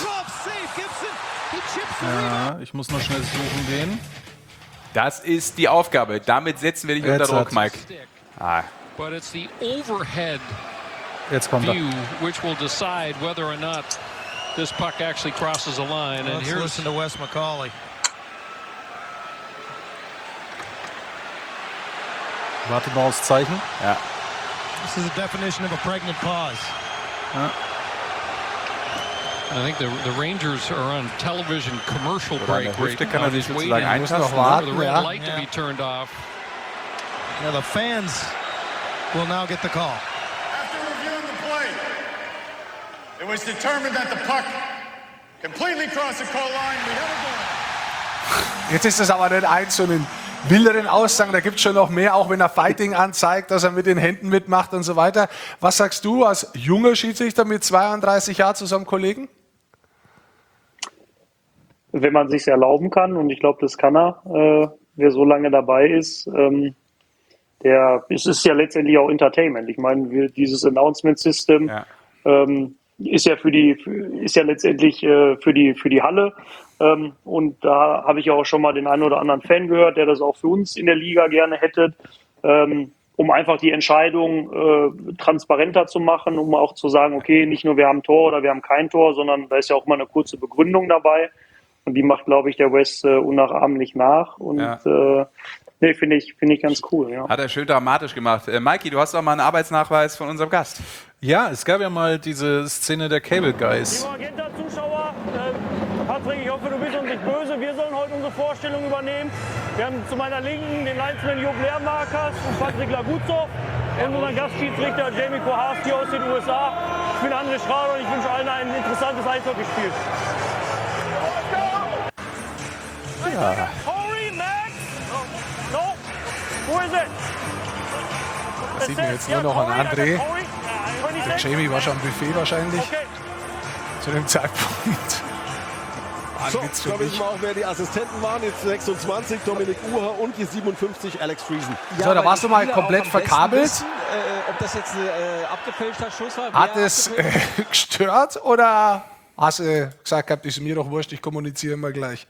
Ja, ich muss noch schnell suchen gehen. Das ist die Aufgabe. Damit setzen wir dich Jetzt unter Druck, hat's. Mike. Ah, But it's the overhead Jetzt kommt er. view which will decide whether or not this puck actually crosses a line. And Let's here's listen to Wes McCauley. Warte mal aufs Zeichen. ja. This is a definition of a pregnant pause. I think the, the Rangers are on television commercial Oder an break der Hüfte right kann now. er sich Just sozusagen waiting eintasten. noch warten. for the red Ja. light to be turned off. Now the fans will now get the call. After reviewing the play, it was determined that the puck completely crossed the goal line. We have a goal. Jetzt ist es aber nicht eins so einen wilderen Aussagen, da gibt es schon noch mehr, auch wenn er Fighting anzeigt, dass er mit den Händen mitmacht und so weiter. Was sagst du als junger Schiedsrichter mit zweiunddreißig Jahren zu so einem Kollegen? Wenn man sich erlauben kann, und ich glaube, das kann er, äh, wer so lange dabei ist, ähm, der, es ist ja letztendlich auch Entertainment. Ich meine, wir, dieses Announcement-System Ja. ähm, ist ja für die, ist ja letztendlich äh, für die, für die Halle. Ähm, und da habe ich ja auch schon mal den einen oder anderen Fan gehört, der das auch für uns in der Liga gerne hätte, ähm, um einfach die Entscheidung äh, transparenter zu machen, um auch zu sagen, okay, nicht nur wir haben ein Tor oder wir haben kein Tor, sondern da ist ja auch mal eine kurze Begründung dabei. Und die macht, glaube ich, der Wes äh, unnachahmlich nach. Und Ja. äh, nee, finde ich, finde ich ganz cool. Ja. Hat er schön dramatisch gemacht. Äh, Mikey, du hast doch mal einen Arbeitsnachweis von unserem Gast. Ja, es gab ja mal diese Szene der Cable Guys. Agenda, Zuschauer, äh, Patrick, ich hoffe, du bist uns nicht böse. Wir sollen heute unsere Vorstellung übernehmen. Wir haben zu meiner Linken den Linesman Job Lehrmarkers und Patrick Laguzov. unseren Gastschiedsrichter Jamie Koharski aus den U S A. Ich bin André Schrader und ich wünsche allen ein interessantes Eishockeyspiel. Ja. Corey, Max! No! Wo ist es? Sieht man jetzt nur noch an André. Der Jamie war schon am Buffet wahrscheinlich. Zu dem Zeitpunkt. So, da wissen wir auch, wer die Assistenten waren. Jetzt sechsundzwanzig, Dominik Uher und die siebenundfünfzig, Alex Friesen. Ja, so, da warst du mal komplett verkabelt. Wissen, äh, ob das jetzt ein äh, abgefälschter Schuss war? Hat es äh, gestört oder hast du gesagt gehabt, ist mir doch wurscht, ich kommuniziere immer gleich?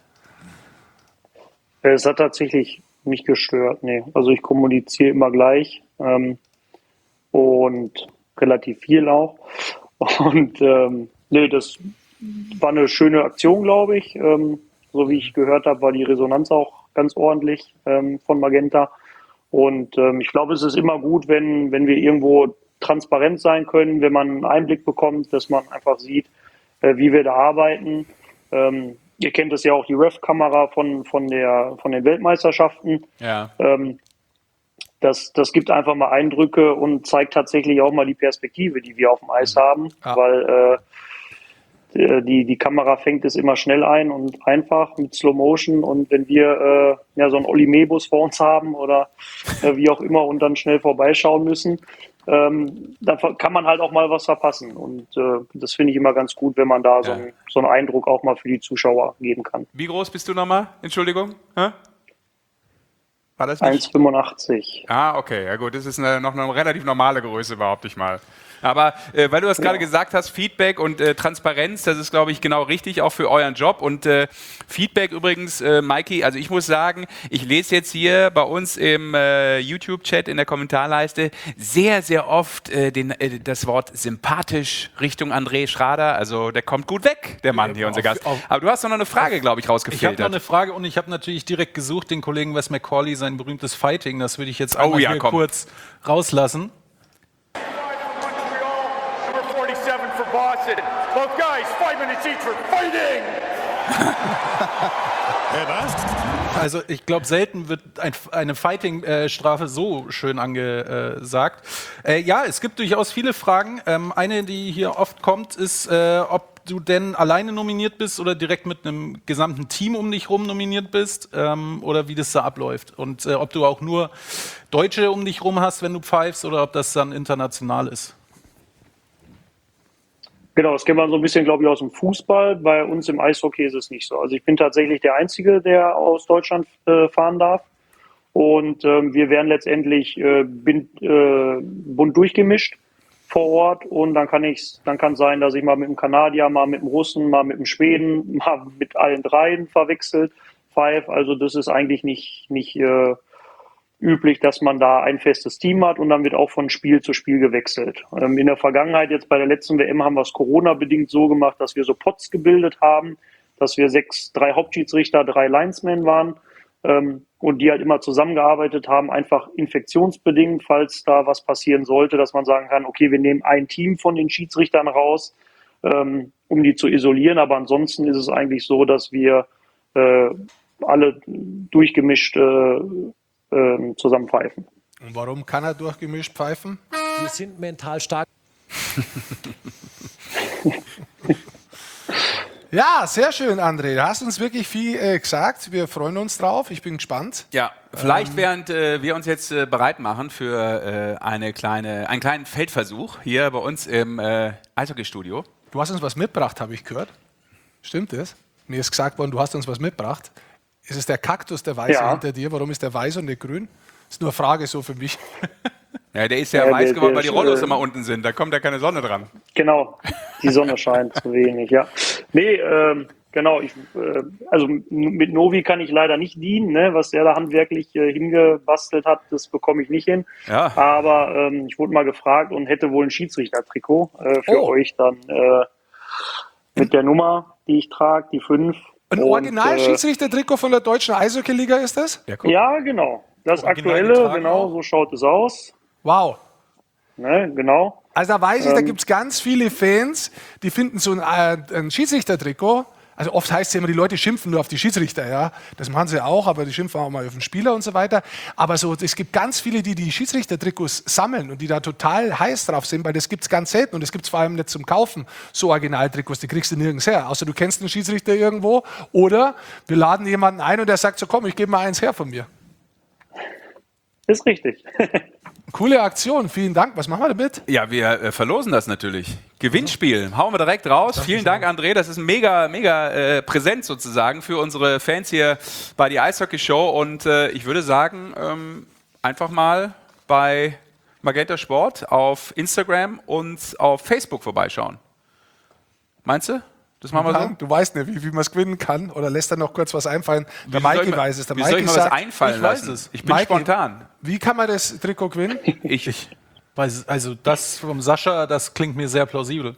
Es hat tatsächlich nicht gestört, nee. Also ich kommuniziere immer gleich ähm, und relativ viel auch. Und ähm, nee, das war eine schöne Aktion, glaube ich. Ähm, so wie ich gehört habe, war die Resonanz auch ganz ordentlich ähm, von Magenta. Und ähm, ich glaube, es ist immer gut, wenn, wenn wir irgendwo transparent sein können, wenn man einen Einblick bekommt, dass man einfach sieht, äh, wie wir da arbeiten. Ähm, ihr kennt es ja auch, die Ref-Kamera von, von, der, von den Weltmeisterschaften. Ja. Ähm, das, das gibt einfach mal Eindrücke und zeigt tatsächlich auch mal die Perspektive, die wir auf dem Eis haben, Ja. weil äh, die, die Kamera fängt es immer schnell ein und einfach mit Slow Motion, und wenn wir äh, ja, so einen Olli Mebus vor uns haben oder äh, wie auch immer und dann schnell vorbeischauen müssen, ähm, da kann man halt auch mal was verpassen, und äh, das finde ich immer ganz gut, wenn man da so, Ja. einen, so einen Eindruck auch mal für die Zuschauer geben kann. Wie groß bist du nochmal? Entschuldigung? Hä? War das nicht? eins Komma fünfundachtzig. Ah, okay, ja gut, das ist eine, noch eine relativ normale Größe, behaupte ich mal. Aber äh, weil du das gerade gesagt hast, Feedback und äh, Transparenz, das ist, glaube ich, genau richtig, auch für euren Job. Und äh, Feedback übrigens, äh, Mikey, also ich muss sagen, ich lese jetzt hier bei uns im äh, YouTube-Chat in der Kommentarleiste sehr, sehr oft äh, den, äh, das Wort sympathisch Richtung André Schrader. Also der kommt gut weg, der Mann hier, unser Gast. Aber du hast doch noch eine Frage, glaube ich, Ich habe rausgefiltert. noch eine Frage und ich habe natürlich direkt gesucht, den Kollegen Wes McCauley, sein berühmtes Fighting. Das würde ich jetzt einmal Oh ja, hier komm. kurz rauslassen. Number forty-seven for Boston. Both guys, five minutes each for fighting. Also ich glaube, selten wird ein, eine Fighting-Strafe so schön angesagt. Äh, ja, es gibt durchaus viele Fragen. Ähm, eine, die hier oft kommt, ist, äh, ob du denn alleine nominiert bist oder direkt mit einem gesamten Team um dich rum nominiert bist, ähm, oder wie das da abläuft. Und äh, ob du auch nur Deutsche um dich rum hast, wenn du pfeifst, oder ob das dann international ist. Genau, das kennen wir so ein bisschen, glaube ich, aus dem Fußball. Bei uns im Eishockey ist es nicht so. Also ich bin tatsächlich der Einzige, der aus Deutschland äh, fahren darf. Und ähm, wir werden letztendlich äh, bin, äh, bunt durchgemischt vor Ort. Und dann kann ich, dann kann sein, dass ich mal mit dem Kanadier, mal mit dem Russen, mal mit dem Schweden, mal mit allen dreien verwechselt pfeife. Also das ist eigentlich nicht, nicht äh, üblich, dass man da ein festes Team hat, und dann wird auch von Spiel zu Spiel gewechselt. Ähm, in der Vergangenheit, jetzt bei der letzten W M, haben wir es Corona-bedingt so gemacht, dass wir so Pots gebildet haben, dass wir sechs, drei Hauptschiedsrichter, drei Linesmen waren, ähm, und die halt immer zusammengearbeitet haben, einfach infektionsbedingt, falls da was passieren sollte, dass man sagen kann, okay, wir nehmen ein Team von den Schiedsrichtern raus, ähm, um die zu isolieren, aber ansonsten ist es eigentlich so, dass wir äh, alle durchgemischt äh, zusammen pfeifen. Und warum kann er durchgemischt pfeifen? Wir sind mental stark. Ja, sehr schön, André. Du hast uns wirklich viel äh, gesagt. Wir freuen uns drauf. Ich bin gespannt. Ja, vielleicht während äh, wir uns jetzt äh, bereit machen für äh, eine kleine, einen kleinen Feldversuch hier bei uns im äh, Eishockey-Studio. Du hast uns was mitgebracht, habe ich gehört. Stimmt das? Mir ist gesagt worden, du hast uns was mitgebracht. Ist es der Kaktus, der weiße Ja. hinter dir? Warum ist der weiß und nicht grün? Das ist nur eine Frage so für mich. Ja, der ist ja, Ja, weiß der- geworden, der weil die ist, Rollos äh, immer unten sind. Da kommt ja keine Sonne dran. Genau, die Sonne scheint zu wenig, ja. Nee, ähm, genau, ich, äh, also m- mit Novi kann ich leider nicht dienen, ne? Was der da handwerklich äh, hingebastelt hat, das bekomme ich nicht hin. Ja. Aber ähm, ich wurde mal gefragt und hätte wohl ein Schiedsrichter-Trikot äh, für Oh. euch dann äh, mit der Nummer, die ich trage, die fünf. Ein Und, Original-Schiedsrichter-Trikot von der deutschen Eishockey-Liga ist das? Ja, guck. Ja, genau. Das Original aktuelle, getragen genau, auch. so schaut es aus. Wow. Ne, genau. Also da weiß ich, da Ähm. gibt es ganz viele Fans, die finden so ein, äh, ein Schiedsrichter-Trikot Also oft heißt es ja immer, die Leute schimpfen nur auf die Schiedsrichter, ja. Das machen sie auch, aber die schimpfen auch mal auf den Spieler und so weiter. Aber so, es gibt ganz viele, die die Schiedsrichter-Trikots sammeln und die da total heiß drauf sind, weil das gibt es ganz selten und das gibt es vor allem nicht zum Kaufen, so Originaltrikots, die kriegst du nirgends her. Außer du kennst einen Schiedsrichter irgendwo oder wir laden jemanden ein und der sagt so, komm, ich gebe mal eins her von mir. Ist richtig. Coole Aktion, vielen Dank. Was machen wir damit? Ja, wir äh, verlosen das natürlich. Gewinnspiel, hauen wir direkt raus. Vielen Dank, André. Das ist ein mega, mega äh, Präsent sozusagen für unsere Fans hier bei die Eishockey Show. Und äh, ich würde sagen, ähm, einfach mal bei Magenta Sport auf Instagram und auf Facebook vorbeischauen. Meinst du? Das machen wir so? Du weißt nicht, wie, wie man es gewinnen kann. Oder lässt da noch kurz was einfallen? Der Mikey weiß es. Der wie soll ich mal sagt, was einfallen ich lassen? weiß es. Ich bin Mikey, spontan. Wie kann man das Trikot gewinnen? Ich. ich. Also das vom Sascha, das klingt mir sehr plausibel.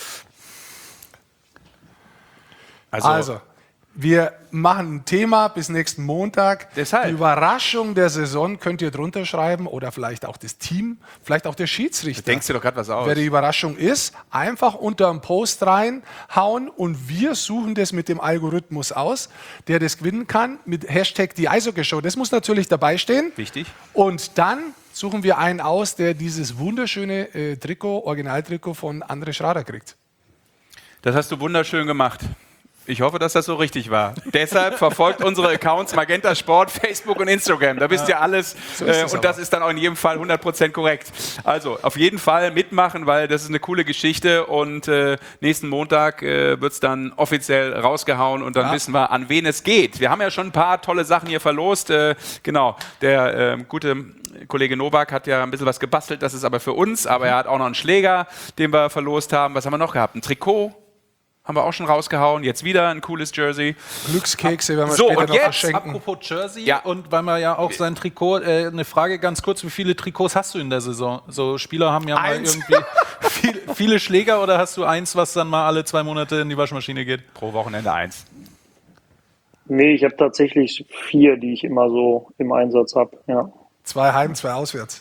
Also, also wir machen ein Thema bis nächsten Montag. Deshalb. Die Überraschung der Saison könnt ihr drunter schreiben oder vielleicht auch das Team, vielleicht auch der Schiedsrichter. Da denkst du doch gerade was aus. Wer die Überraschung ist, einfach unter einen Post reinhauen und wir suchen das mit dem Algorithmus aus, der das gewinnen kann mit Hashtag die Eishockey Show. Das muss natürlich dabei stehen. Wichtig. Und dann suchen wir einen aus, der dieses wunderschöne äh, Trikot, Originaltrikot von André Schrader kriegt. Das hast du wunderschön gemacht. Ich hoffe, dass das so richtig war. Deshalb verfolgt unsere Accounts Magenta Sport, Facebook und Instagram. Da wisst ihr alles. So ist äh, es und aber. das ist dann auch in jedem Fall hundert Prozent korrekt. Also auf jeden Fall mitmachen, weil das ist eine coole Geschichte. Und äh, nächsten Montag äh, wird es dann offiziell rausgehauen und dann Ja. wissen wir, an wen es geht. Wir haben ja schon ein paar tolle Sachen hier verlost. Äh, genau, der äh, gute Kollege Novak hat ja ein bisschen was gebastelt. Das ist aber für uns. Aber er hat auch noch einen Schläger, den wir verlost haben. Was haben wir noch gehabt? Ein Trikot. Haben wir auch schon rausgehauen. Jetzt wieder ein cooles Jersey. Glückskekse werden wir So, später und noch jetzt, verschenken. Apropos Jersey Ja. und weil man ja auch sein Trikot, äh, eine Frage ganz kurz, wie viele Trikots hast du in der Saison? So Spieler haben ja Eins. mal irgendwie viel, viele Schläger oder hast du eins, was dann mal alle zwei Monate in die Waschmaschine geht? Pro Wochenende eins. Nee, ich habe tatsächlich vier, die ich immer so im Einsatz habe. Ja. Zwei heim, zwei auswärts.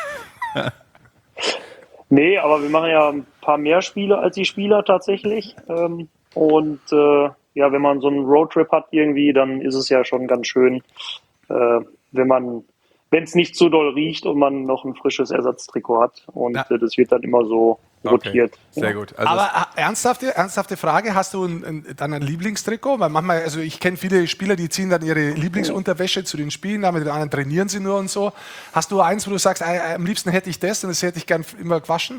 Nee, aber wir machen ja ein paar mehr Spiele als die Spieler tatsächlich. Ähm, und äh, ja, wenn man so einen Roadtrip hat irgendwie, dann ist es ja schon ganz schön, äh, wenn man, wenn es nicht so doll riecht und man noch ein frisches Ersatztrikot hat. Und Ja. äh, das wird dann immer so rotiert. Sehr Ja. gut. Also Aber äh, ernsthafte, ernsthafte Frage, hast du ein, ein, dann ein Lieblingstrikot? Weil manchmal, also ich kenne viele Spieler, die ziehen dann ihre Lieblingsunterwäsche zu den Spielen, mit den anderen trainieren sie nur und so. Hast du eins, wo du sagst, äh, am liebsten hätte ich das und das hätte ich gern immer gewaschen?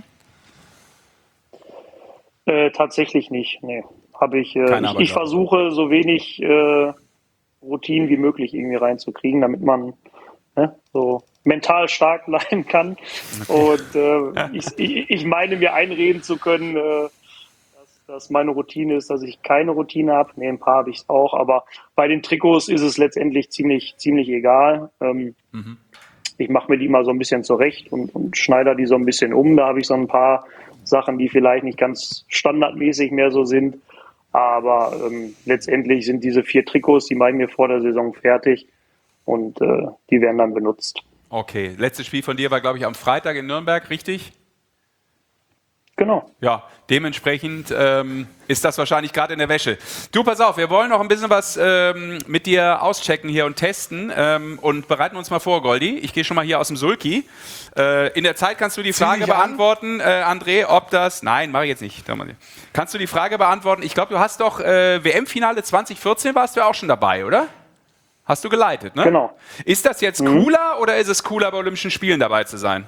Äh, tatsächlich nicht, nee. Habe ich, äh, Keine ich, aber ich drauf. versuche so wenig äh, Routinen wie möglich irgendwie reinzukriegen, damit man ne, so mental stark bleiben kann. Und äh, ich, ich, ich meine mir einreden zu können, äh, dass, dass meine Routine ist, dass ich keine Routine habe. Nee, ein paar habe ich auch, aber bei den Trikots ist es letztendlich ziemlich, ziemlich egal. Ähm, Mhm. Ich mache mir die mal so ein bisschen zurecht und, und schneide die so ein bisschen um. Da habe ich so ein paar Sachen, die vielleicht nicht ganz standardmäßig mehr so sind. Aber ähm, letztendlich sind diese vier Trikots, die mache ich mir vor der Saison fertig und äh, die werden dann benutzt. okay, letztes Spiel von dir war, glaube ich, am Freitag in Nürnberg, richtig? Genau. Ja, dementsprechend ähm, ist das wahrscheinlich gerade in der Wäsche. Du, pass auf, wir wollen noch ein bisschen was ähm, mit dir auschecken hier und testen ähm, und bereiten uns mal vor, Goldi. Ich gehe schon mal hier aus dem Sulki. Äh, in der Zeit kannst du die Zieh Frage dich an. beantworten, äh, André, ob das... Nein, mache ich jetzt nicht. Kannst du die Frage beantworten? Ich glaube, du hast doch äh, W M-Finale zwanzig vierzehn warst du ja auch schon dabei, oder? Hast du geleitet, ne? Genau. Ist das jetzt Mhm. cooler oder ist es cooler, bei Olympischen Spielen dabei zu sein?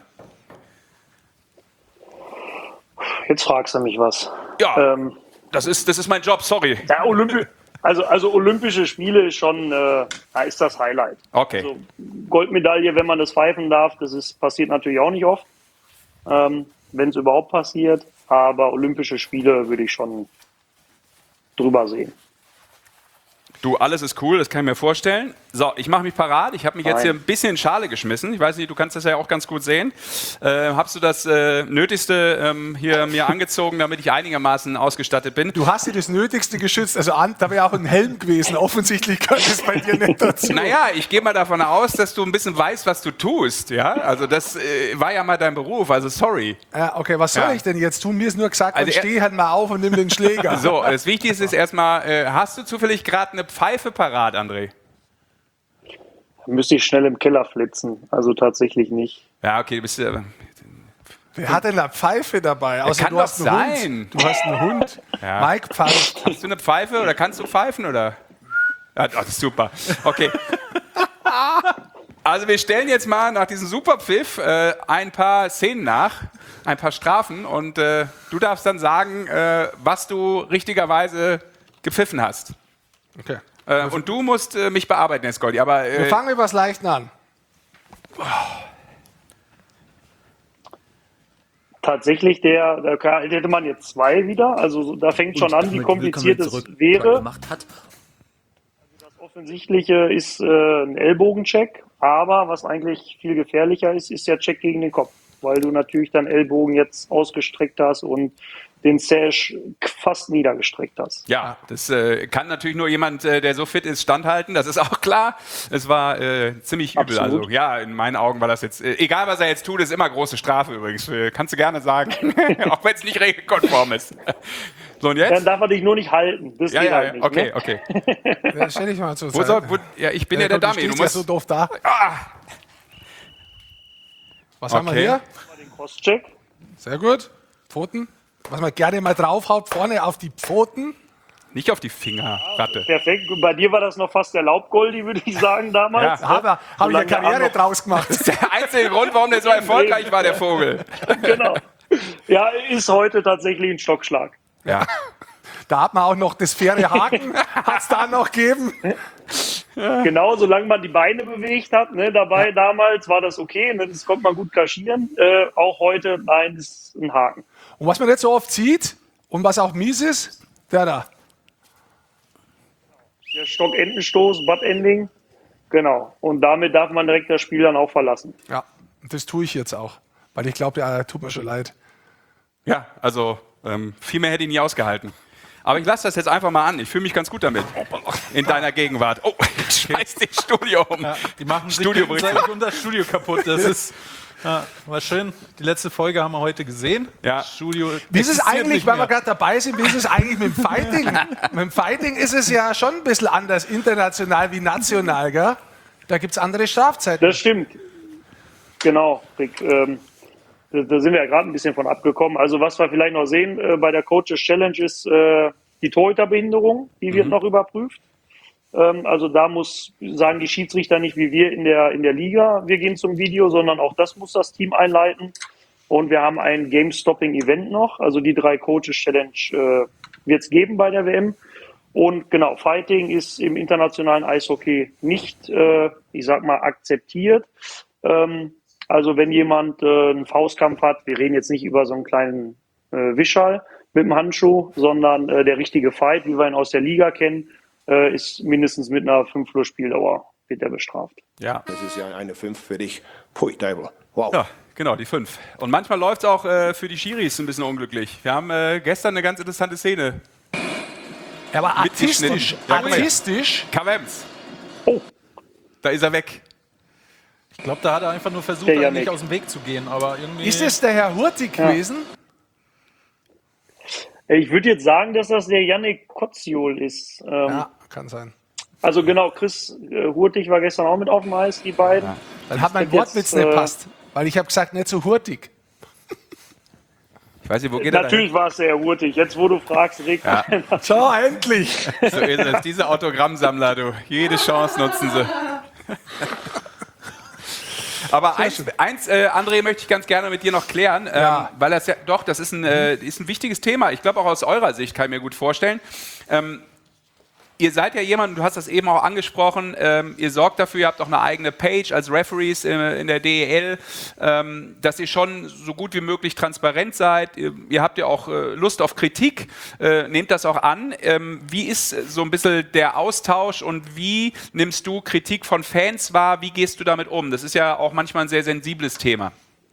Jetzt fragst du mich was. Ja, Ähm, das ist, das ist mein Job, sorry. ja, Olympi also, also Olympische Spiele ist schon, äh, da ist das Highlight. Okay. Also Goldmedaille, wenn man das pfeifen darf, das ist, passiert natürlich auch nicht oft, ähm, wenn es überhaupt passiert. Aber Olympische Spiele würde ich schon drüber sehen. Du, alles ist cool, das kann ich mir vorstellen. So, ich mache mich parat. Ich habe mich jetzt Nein. hier ein bisschen in Schale geschmissen. Ich weiß nicht, du kannst das ja auch ganz gut sehen. Äh, hast du das äh, Nötigste ähm, hier mir angezogen, damit ich einigermaßen ausgestattet bin? Du hast dir das Nötigste geschützt. Also an, da wäre auch ein Helm gewesen. Offensichtlich gehört es bei dir nicht dazu. Naja, ich gehe mal davon aus, dass du ein bisschen weißt, was du tust. Ja? Also das äh, war ja mal dein Beruf, also sorry. Ja, okay, was soll Ja. ich denn jetzt tun? Mir ist nur gesagt, Also also er- steh halt mal auf und nimm den Schläger. So, das Wichtigste ist erstmal, äh, hast du zufällig gerade eine Pfeife parat, André? Müsste ich schnell im Keller flitzen. Also tatsächlich nicht. Ja, okay, du bist ja... Wer hat denn eine Pfeife dabei? Außer kann du doch hast einen sein. Hund. Du hast einen Hund. Ja. Mike pfeift. Hast du eine Pfeife oder kannst du pfeifen, oder? Ja, das ist super. Okay. Also wir stellen jetzt mal nach diesem Superpfiff äh, ein paar Szenen nach, ein paar Strafen und äh, du darfst dann sagen, äh, was du richtigerweise gepfiffen hast. Okay. Äh, und du musst äh, mich bearbeiten, jetzt Goldi. Aber Wir äh, fangen mit was Leichten an. Tatsächlich, der, da kann- hätte man jetzt zwei wieder. Also so- da fängt schon an, wie kompliziert es wäre. Das Offensichtliche ist äh, ein Ellbogencheck, aber was eigentlich viel gefährlicher ist, ist der Check gegen den Kopf, weil du natürlich deinen Ellbogen jetzt ausgestreckt hast und den Sash fast niedergestreckt hast. ja, das äh, kann natürlich nur jemand, äh, der so fit ist, standhalten. Das ist auch klar. Es war äh, ziemlich übel. Absolut. Also ja, in meinen Augen war das jetzt, äh, egal was er jetzt tut, ist immer große Strafe übrigens. Äh, kannst du gerne sagen, auch wenn es nicht regelkonform ist. So, und Dann jetzt? darf er dich nur nicht halten. Das Ja, geht ja, halt ja, nicht. okay, ne? okay. Ja, stell dich mal zur Wo Seite. soll, wo, ja, ich bin ja, der komm, Dummy. Du Du stehst ja musst, so doof da. ah, Was haben wir Okay. hier? Den Crosscheck. Sehr gut. Pfoten. Was man gerne mal draufhaut, vorne auf die Pfoten. nicht auf die Finger, Ratte. Perfekt. Bei dir war das noch fast der Laubgoldi, würde ich sagen, damals. Ja. ne? Habe hab ich eine Solange der Karriere Arm noch- draus gemacht. Das ist der einzige Grund, warum der so erfolgreich war, der Vogel. Genau. Ja, ist heute tatsächlich ein Stockschlag. Ja. Da hat man auch noch das faire Haken. Hat es da noch gegeben? Genau, solange man die Beine bewegt hat, ne, dabei damals war das okay, ne, das konnte man gut kaschieren. Äh, auch heute, nein, ist ein Haken. Und was man nicht so oft sieht und was auch mies ist, der da. Der Stockendenstoß, Butt-Ending, genau. Und damit darf man direkt das Spiel dann auch verlassen. Ja, und das tue ich jetzt auch. Weil ich glaube, ja, tut mir schon leid. Ja, also ähm, viel mehr hätte ich nie ausgehalten. Aber ich lasse das jetzt einfach mal an. Ich fühle mich ganz gut damit. In deiner Gegenwart. Oh, ich schmeiß das Studio um. Ja, die machen sich Studio gegenseitig und das Studio kaputt. Das ist, ja, war schön. Die letzte Folge haben wir heute gesehen. Ja. Das Studio Wie ist es existiert eigentlich, nicht weil wir mehr. gerade dabei sind, wie ist es eigentlich mit dem Fighting? Mit dem Fighting ist es ja schon ein bisschen anders international wie national, gell? Da gibt es andere Strafzeiten. Das stimmt. Genau, Rick. Ähm, da, da sind wir ja gerade ein bisschen von abgekommen. Also was wir vielleicht noch sehen äh, bei der Coaches Challenge ist äh, die Torhüterbehinderung, die wird Mhm. noch überprüft. Ähm, also da muss, sagen die Schiedsrichter nicht wie wir in der, in der Liga, wir gehen zum Video, sondern auch das muss das Team einleiten. Und wir haben ein Game-Stopping-Event noch. Also die drei Coaches Challenge äh, wird es geben bei der W M. Und genau, Fighting ist im internationalen Eishockey nicht, äh, ich sag mal, akzeptiert. Ähm, also wenn jemand äh, einen Faustkampf hat, wir reden jetzt nicht über so einen kleinen äh, Wischall mit dem Handschuh, sondern äh, der richtige Fight, wie wir ihn aus der Liga kennen, äh, ist mindestens mit einer fünf Uhr Spieldauer wird er bestraft. Ja. Das ist ja eine fünf für dich. Pui, Teufel. Wow. Ja, genau, die fünf. Und manchmal läuft es auch äh, für die Schiris ein bisschen unglücklich. Wir haben äh, gestern eine ganz interessante Szene. Aber mitgeschnitten. artistisch, Ja, guck mal hier. artistisch. Kavems. Oh. Da ist er weg. Ich glaube, da hat er einfach nur versucht, Der eigentlich Janik. aus dem Weg zu gehen. Aber irgendwie Ist es der Herr Hurtig Ja. gewesen? Ich würde jetzt sagen, dass das der Yannick Kotziol ist. Ähm, Ja, kann sein. Also genau, Chris äh, Hurtig war gestern auch mit auf dem Eis, die beiden. Dann hat mein Jetzt, Wortwitz nicht äh, passt. Weil ich habe gesagt, nicht so hurtig. Ich weiß nicht, wo geht er Natürlich war es sehr hurtig. Jetzt, wo du fragst, Rick. Ja. So, endlich. dahin? So ist es. Diese Autogrammsammler, du. Jede Chance nutzen sie. Aber eins, eins äh, André, möchte ich ganz gerne mit dir noch klären, Ja. ähm, weil das ja, doch, das ist ein, äh, ist ein wichtiges Thema. Ich glaube auch aus eurer Sicht, kann ich mir gut vorstellen. Ähm, Ihr seid ja jemand, du hast das eben auch angesprochen, ähm, ihr sorgt dafür, ihr habt auch eine eigene Page als Referees äh, in der D E L, ähm, dass ihr schon so gut wie möglich transparent seid. Ihr, ihr habt ja auch äh, Lust auf Kritik, äh, nehmt das auch an. Ähm, wie ist so ein bisschen der Austausch und wie nimmst du Kritik von Fans wahr? Wie gehst du damit um? Das ist ja auch manchmal ein sehr sensibles Thema.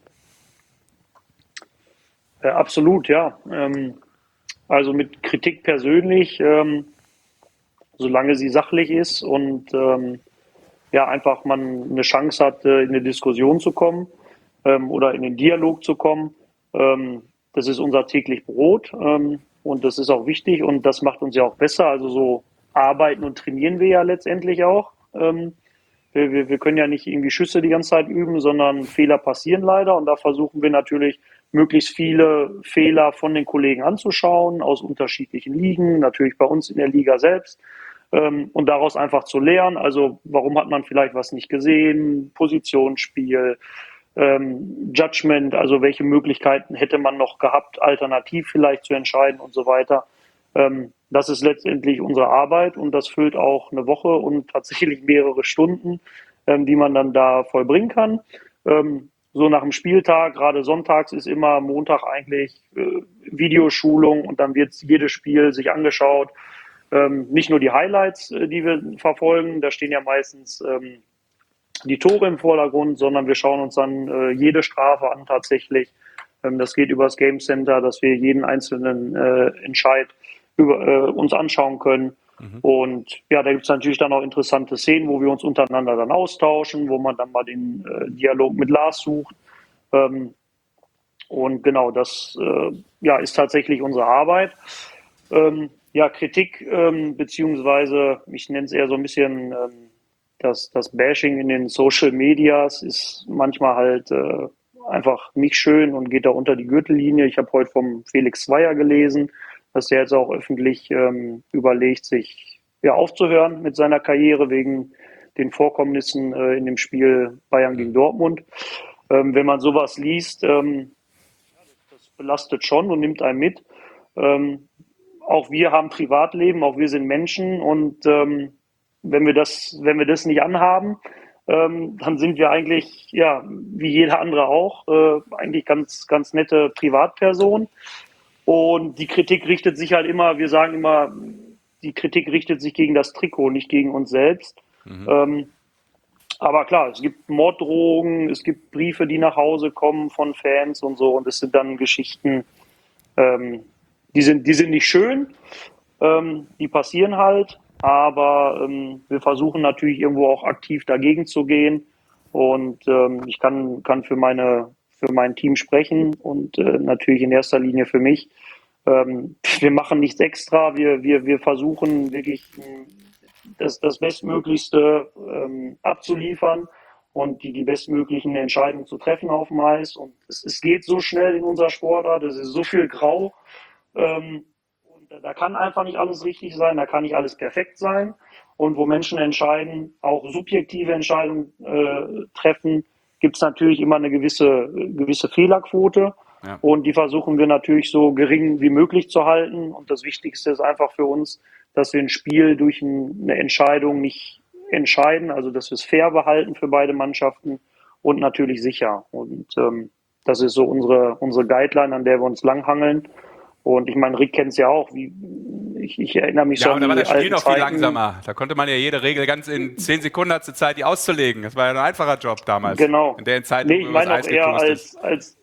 Ja, absolut, ja. Ähm, also mit Kritik persönlich, ähm, solange sie sachlich ist und ähm, ja, einfach man eine Chance hat, in eine Diskussion zu kommen ähm, oder in den Dialog zu kommen. Ähm, das ist unser täglich Brot ähm, und das ist auch wichtig und das macht uns ja auch besser. Also so arbeiten und trainieren wir ja letztendlich auch. Ähm, wir, wir, wir können ja nicht irgendwie Schüsse die ganze Zeit üben, sondern Fehler passieren leider und da versuchen wir natürlich, möglichst viele Fehler von den Kollegen anzuschauen, aus unterschiedlichen Ligen, natürlich bei uns in der Liga selbst. Und daraus einfach zu lernen, also warum hat man vielleicht was nicht gesehen, Positionsspiel, ähm, Judgment, also welche Möglichkeiten hätte man noch gehabt, alternativ vielleicht zu entscheiden und so weiter. Ähm, das ist letztendlich unsere Arbeit und das füllt auch eine Woche und tatsächlich mehrere Stunden, ähm, die man dann da vollbringen kann. Ähm, so nach dem Spieltag, gerade sonntags ist immer Montag eigentlich äh, Videoschulung und dann wird jedes Spiel sich angeschaut. Ähm, nicht nur die Highlights, äh, die wir verfolgen, da stehen ja meistens ähm, die Tore im Vordergrund, sondern wir schauen uns dann äh, jede Strafe an tatsächlich. Ähm, das geht über das Game Center, dass wir jeden einzelnen äh, Entscheid über, äh, uns anschauen können. Mhm. Und ja, da gibt es natürlich dann auch interessante Szenen, wo wir uns untereinander dann austauschen, wo man dann mal den äh, Dialog mit Lars sucht. Ähm, und genau, das äh, ja, ist tatsächlich unsere Arbeit. Ähm, Ja, Kritik, ähm, beziehungsweise ich nenne es eher so ein bisschen ähm, das, das Bashing in den Social Medias ist manchmal halt äh, einfach nicht schön und geht da unter die Gürtellinie. Ich habe heute vom Felix Zweier gelesen, dass er jetzt auch öffentlich ähm, überlegt, sich ja, aufzuhören mit seiner Karriere wegen den Vorkommnissen äh, in dem Spiel Bayern gegen Dortmund. Ähm, wenn man sowas liest, ähm, das belastet schon und nimmt einen mit. Ähm, Auch wir haben Privatleben, auch wir sind Menschen und ähm, wenn wir das, wenn wir das nicht anhaben, ähm, dann sind wir eigentlich, ja, wie jeder andere auch, äh, eigentlich ganz, ganz nette Privatpersonen. Und die Kritik richtet sich halt immer, wir sagen immer, die Kritik richtet sich gegen das Trikot, nicht gegen uns selbst. Mhm. Ähm, aber klar, es gibt Morddrohungen, es gibt Briefe, die nach Hause kommen von Fans und so und es sind dann Geschichten, ähm, Die sind, die sind nicht schön, ähm, die passieren halt, aber ähm, wir versuchen natürlich irgendwo auch aktiv dagegen zu gehen und ähm, ich kann, kann für, meine, für mein Team sprechen und äh, natürlich in erster Linie für mich. Ähm, wir machen nichts extra, wir, wir, wir versuchen wirklich das, das Bestmöglichste ähm, abzuliefern und die, die bestmöglichen Entscheidungen zu treffen auf dem Eis und es, es geht so schnell in unserer Sportart, es ist so viel Grau. Ähm, und da kann einfach nicht alles richtig sein, da kann nicht alles perfekt sein. Und wo Menschen entscheiden, auch subjektive Entscheidungen äh, treffen, gibt es natürlich immer eine gewisse, gewisse Fehlerquote. Ja. Und die versuchen wir natürlich so gering wie möglich zu halten. Und das Wichtigste ist einfach für uns, dass wir ein Spiel durch ein, eine Entscheidung nicht entscheiden, also dass wir es fair behalten für beide Mannschaften und natürlich sicher. Und ähm, das ist so unsere, unsere Guideline, an der wir uns langhangeln. Und ich meine, Rick kennt es ja auch, wie ich, ich erinnere mich ja, so an die alten Zeiten. Ja, aber da war das Spiel noch viel Zeiten. langsamer. Da konnte man ja jede Regel ganz in zehn Sekunden hatte Zeit, die auszulegen. Das war ja ein einfacher Job damals. Genau. In der Zeit, nee, ich meine auch eher als, als,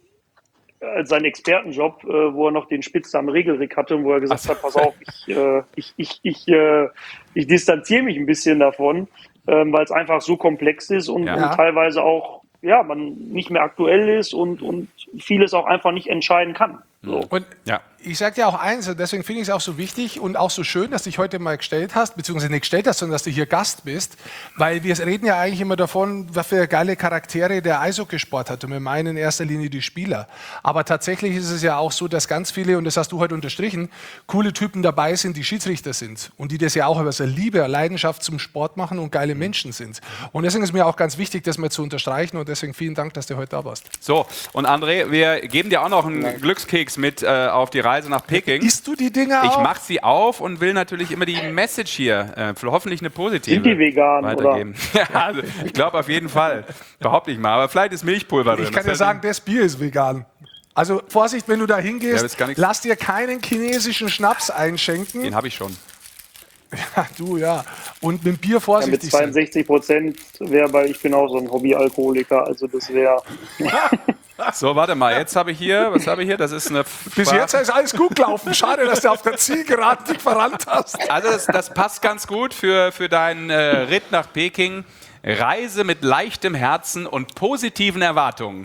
als sein Expertenjob, äh, wo er noch den Spitznamen Regelrick hatte und wo er gesagt so. hat, pass auf, ich, äh, ich, ich, ich, äh, ich distanziere mich ein bisschen davon, ähm, weil es einfach so komplex ist und, ja. und teilweise auch ja, man nicht mehr aktuell ist und, und vieles auch einfach nicht entscheiden kann. So. Und ja. ich sage dir auch eins, und deswegen finde ich es auch so wichtig und auch so schön, dass du dich heute mal gestellt hast, beziehungsweise nicht gestellt hast, sondern dass du hier Gast bist, weil wir reden ja eigentlich immer davon, was für geile Charaktere der Eishockeysport hat und wir meinen in erster Linie die Spieler. Aber tatsächlich ist es ja auch so, dass ganz viele, und das hast du heute unterstrichen, coole Typen dabei sind, die Schiedsrichter sind und die das ja auch aus der Liebe, Leidenschaft zum Sport machen und geile Menschen sind. Und deswegen ist mir auch ganz wichtig, das mal zu unterstreichen und deswegen vielen Dank, dass du heute da warst. So, und André, wir geben dir auch noch einen ja. Glückskeks Logkeks mit äh, auf die Reise nach Peking. Isst du die Dinger Ich auch? mache sie auf und will natürlich immer die Message hier, äh, für hoffentlich eine positive, Sind die vegan, weitergeben. Ja, also, ich glaube auf jeden Fall. Behaupte ich mal. Aber vielleicht ist Milchpulver drin. Ich kann dir Das sagen, das Bier ist vegan. Also Vorsicht, wenn du da Ja, hingehst, das ist gar nichts. lass dir keinen chinesischen Schnaps einschenken. Den habe ich schon. Ja, du, ja. Und mit dem Bier Ja, mit vorsichtig sein. zweiundsechzig Prozent wäre, weil ich bin auch so ein Hobbyalkoholiker, also das wäre. So, warte mal. Jetzt habe ich hier, was habe ich hier? Das ist eine Bis Sprache- jetzt ist alles gut gelaufen. Schade, dass du auf der Zielgeraden dich verrannt hast. Also das, das passt ganz gut für, für deinen äh, Ritt nach Peking. Reise mit leichtem Herzen und positiven Erwartungen.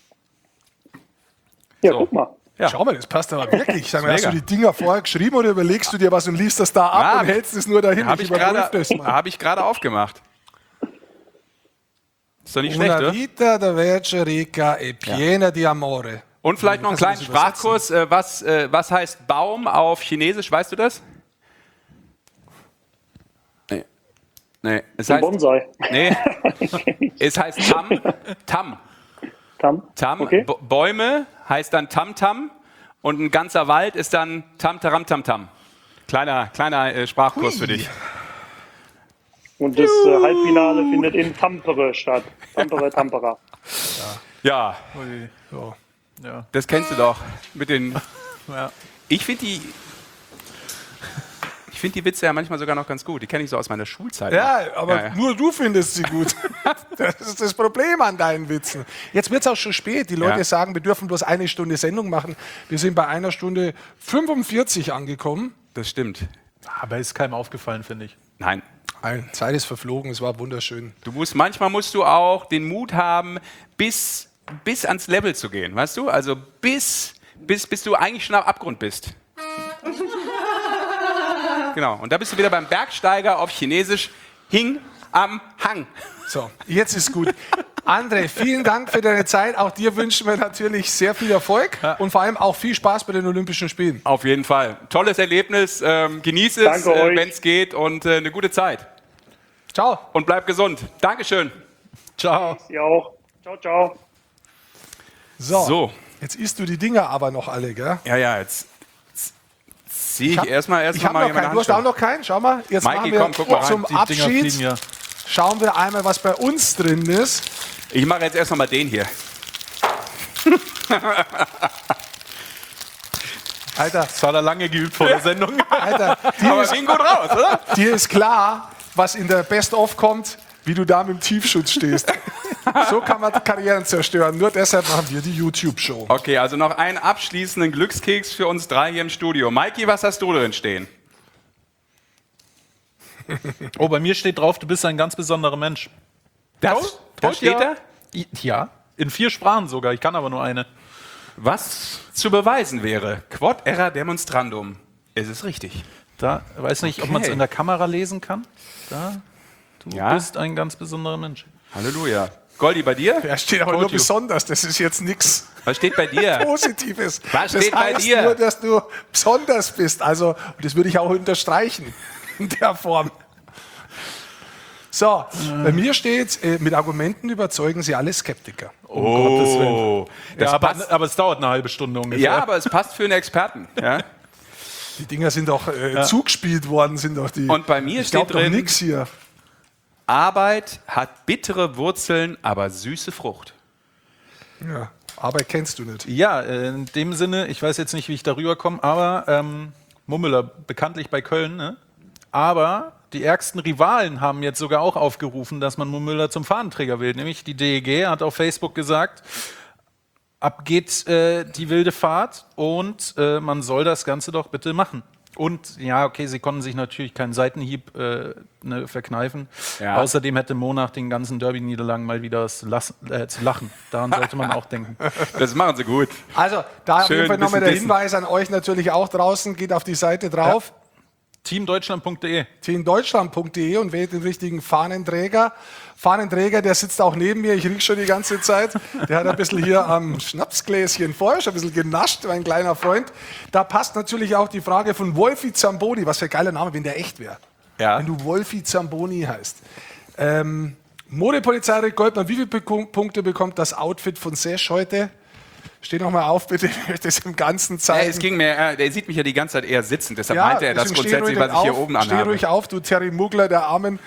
Ja, So. guck mal. Ja. Schau mal, das passt aber wirklich. Sag mal, hast Mega. du die Dinger vorher geschrieben oder überlegst du dir was und liest das da ab Ja, und hältst es nur dahin? Habe ich überprüf gerade das mal. hab ich gerade aufgemacht. Ist doch nicht schlecht, Una oder? vita da verce rica e piena di amore. Und vielleicht noch einen Kannst du kleinen das übersetzen? Sprachkurs. Äh, was, äh, was heißt Baum auf Chinesisch? Weißt du das? Nee. Nee. Es Ein heißt, Bonsai. nee. Es heißt Tam. Tam. Tam. Tam. Okay. B- Bäume heißt dann Tam Tam. Und ein ganzer Wald ist dann Tam Taram Tam Tam. Kleiner, kleiner äh, Sprachkurs für dich. Und das äh, Halbfinale findet in Tampere statt. Tampere, Tampere. Ja, Ui, so. Ja. das kennst du doch. Mit den. Ja. Ich finde die. Ich finde die Witze ja manchmal sogar noch ganz gut. Die kenne ich so aus meiner Schulzeit. Ja, noch. aber Ja, ja. nur du findest sie gut. Das ist das Problem an deinen Witzen. Jetzt wird es auch schon spät. Die Leute Ja. sagen, wir dürfen bloß eine Stunde Sendung machen. Wir sind bei einer Stunde fünfundvierzig angekommen. Das stimmt. Aber ist keinem aufgefallen, finde ich. Nein. Nein, Zeit ist verflogen, es war wunderschön. Du musst, manchmal musst du auch den Mut haben, bis, bis ans Level zu gehen, weißt du? Also bis, bis, bis du eigentlich schon am Abgrund bist. Genau, und da bist du wieder beim Bergsteiger auf Chinesisch Hing am Hang. So, jetzt ist gut. André, vielen Dank für deine Zeit. Auch dir wünschen wir natürlich sehr viel Erfolg und vor allem auch viel Spaß bei den Olympischen Spielen. Auf jeden Fall. Tolles Erlebnis. Ähm, genieß es, Danke äh, euch. wenn es geht und äh, eine gute Zeit. Ciao. Und bleib gesund. Dankeschön. Ciao. Ihr auch. Ciao, ciao. So, So. jetzt isst du die Dinger aber noch alle, gell? Ja, ja, jetzt ziehe ich hab- erstmal Ich erstmal habe mal noch hier meine keinen. Du hast auch Handschuhe. noch keinen? Schau mal. Jetzt Mikey, machen wir komm, guck mal rein. zum Die Dinger Abschied. fliegen ja. Schauen wir einmal, was bei uns drin ist. Ich mache jetzt erstmal mal den hier. Alter, Das hat er lange geübt vor der Sendung. Alter, dir Aber ist, ging gut raus, oder? dir ist klar, was in der Best-of kommt, wie du da mit dem Tiefschutz stehst. So kann man Karrieren zerstören. Nur deshalb machen wir die YouTube-Show. Okay, also noch einen abschließenden Glückskeks für uns drei hier im Studio. Mikey, was hast du drin stehen? Oh, bei mir steht drauf, du bist ein ganz besonderer Mensch. Das, das steht da? Ja, in vier Sprachen sogar. Ich kann aber nur eine. Was zu beweisen wäre, quod era demonstrandum. Es ist richtig. Da, weiß nicht, ob Okay. man es in der Kamera lesen kann. Da, du Ja. bist ein ganz besonderer Mensch. Halleluja. Goldi, bei dir? Ja, steht aber nur Told you. besonders. Das ist jetzt nichts Was steht bei dir? Positives. Was das steht bei heißt dir? nur, dass du besonders bist. Also, und das würde ich auch unterstreichen in der Form. So, bei mir steht, äh, mit Argumenten überzeugen Sie alle Skeptiker. Oh, das Ja, aber, passt. aber es dauert eine halbe Stunde ungefähr. Ja, aber es passt für einen Experten. Ja? Die Dinger sind doch äh, zugespielt worden, sind doch die. Und bei mir ich glaub steht doch drin- nichts hier. Arbeit hat bittere Wurzeln, aber süße Frucht. Ja, Arbeit kennst du nicht. Ja, äh, in dem Sinne, ich weiß jetzt nicht, wie ich darüber komme, aber ähm, Mummeler, bekanntlich bei Köln, ne? Aber die ärgsten Rivalen haben jetzt sogar auch aufgerufen, dass man Mummüller zum Fahnenträger wählt. Nämlich die D E G hat auf Facebook gesagt, ab geht äh, die wilde Fahrt und äh, man soll das Ganze doch bitte machen. Und ja, okay, sie konnten sich natürlich keinen Seitenhieb äh, ne, verkneifen. Ja. Außerdem hätte Mo nach den ganzen Derby-Niederlagen mal wieder das Las äh, zu lachen. Daran sollte man auch denken. Das machen sie gut. Also, da auf Schön, jeden Fall nochmal der bisschen Hinweis an euch natürlich auch draußen. Geht auf die Seite drauf. teamdeutschland punkt de. teamdeutschland punkt de und wählt den richtigen Fahnenträger. Fahnenträger, der sitzt auch neben mir, ich rieche schon die ganze Zeit. Der hat ein bisschen hier am Schnapsgläschen vorher schon ein bisschen genascht, mein kleiner Freund. Da passt natürlich auch die Frage von Wolfi Zamboni. Was für ein geiler Name, wenn der echt wäre. Ja. Wenn du Wolfi Zamboni heißt. Ähm, Modepolizei Rick Goldmann, wie viele Beku- Punkte bekommt das Outfit von Sesh heute? Steh noch mal auf, bitte. Ich möchte es im Ganzen zeigen. Ja, es ging mir, äh, der sieht mich ja die ganze Zeit eher sitzend, deshalb Ja, meinte er das deswegen steh grundsätzlich, ruhig was ich hier auf, oben Steh anhabe. ruhig auf, du Terry Muggler, der Armen.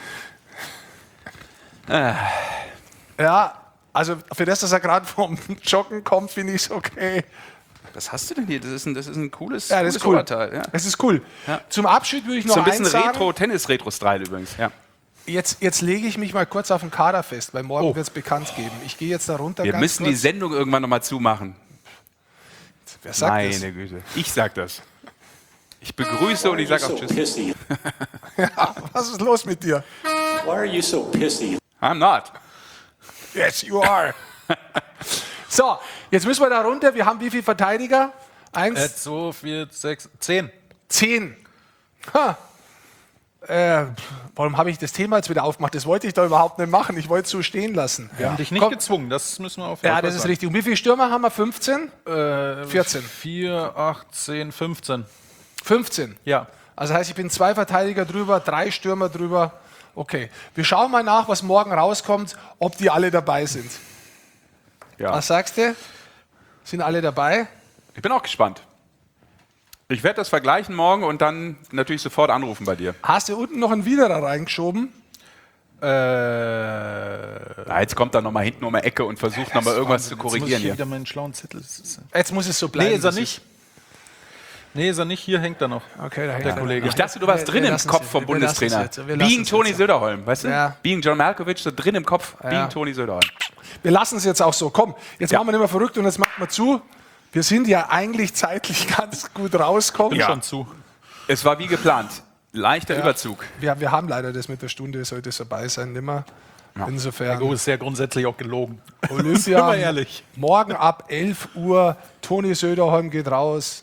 Ah. Ja, also für das, dass er gerade vom Joggen kommt, finde ich es okay. Was hast du denn hier? Das ist ein, das ist ein cooles, Ja, das cooles ist cool. Oberteil. Ja. Das ist cool. Ja. Zum Abschied würde ich noch So ein bisschen eins sagen. Retro, Tennis-Retro-Style übrigens. Ja. Jetzt, jetzt lege ich mich mal kurz auf den Kader fest, weil morgen Oh. wird es bekannt geben. Ich gehe jetzt da runter Wir ganz müssen kurz. die Sendung irgendwann nochmal zumachen. Wer sagt Meine das? Güte. Ich sag das. Ich begrüße und ich sage auch Tschüss. Ja, was ist los mit dir? Why are you so pissy? I'm not. Yes, you are. So, jetzt müssen wir da runter. Wir haben wie viele Verteidiger? Eins, Äh, zwei, vier, sechs, zehn. zehn. Ha. Äh, warum habe ich das Thema jetzt wieder aufgemacht? Das wollte ich doch überhaupt nicht machen. Ich wollte es so stehen lassen. Wir haben dich nicht Komm. gezwungen, das müssen wir auf jeden Ja, Fall das ist sagen. richtig. Und wie viele Stürmer haben wir? fünfzehn? Äh, vierzehn. vier, acht, zehn, fünfzehn. fünfzehn. Ja. Also heißt, ich bin zwei Verteidiger drüber, drei Stürmer drüber. Okay. Wir schauen mal nach, was morgen rauskommt, ob die alle dabei sind. Ja. Was sagst du? Sind alle dabei? Ich bin auch gespannt. Ich werde das vergleichen morgen und dann natürlich sofort anrufen bei dir. Hast du unten noch einen Widerer reingeschoben? Äh, Na, jetzt kommt er nochmal hinten um die Ecke und versucht nochmal irgendwas zu Jetzt muss korrigieren ich hier hier. wieder meinen schlauen Zettel. Das ist- Jetzt muss es so bleiben. Nee, ist er wie es nicht. Nee, ist er nicht. Hier hängt er noch. Okay, da hängt Der er. Kollege. Ich dachte, du warst Wir- drin wir im lassen Kopf es vom jetzt. Wir lassen Bundestrainer. es jetzt. Wir lassen Being es Toni jetzt. Söderholm, weißt du? Ja. Being John Malkovich, so drin im Kopf. Ja. Being Toni Söderholm. Wir lassen es jetzt auch so. Komm, jetzt Ja. machen wir nicht mehr verrückt und jetzt machen wir zu. Wir sind ja eigentlich zeitlich ganz gut rausgekommen. Bin schon zu. Es war wie geplant. Leichter Ja. Überzug. Wir, wir haben leider das mit der Stunde, sollte es dabei sein, nimmer. Insofern. Oh, ist ja grundsätzlich auch gelogen. Olympia. Sind wir ehrlich. Morgen ab elf Uhr. Toni Söderholm geht raus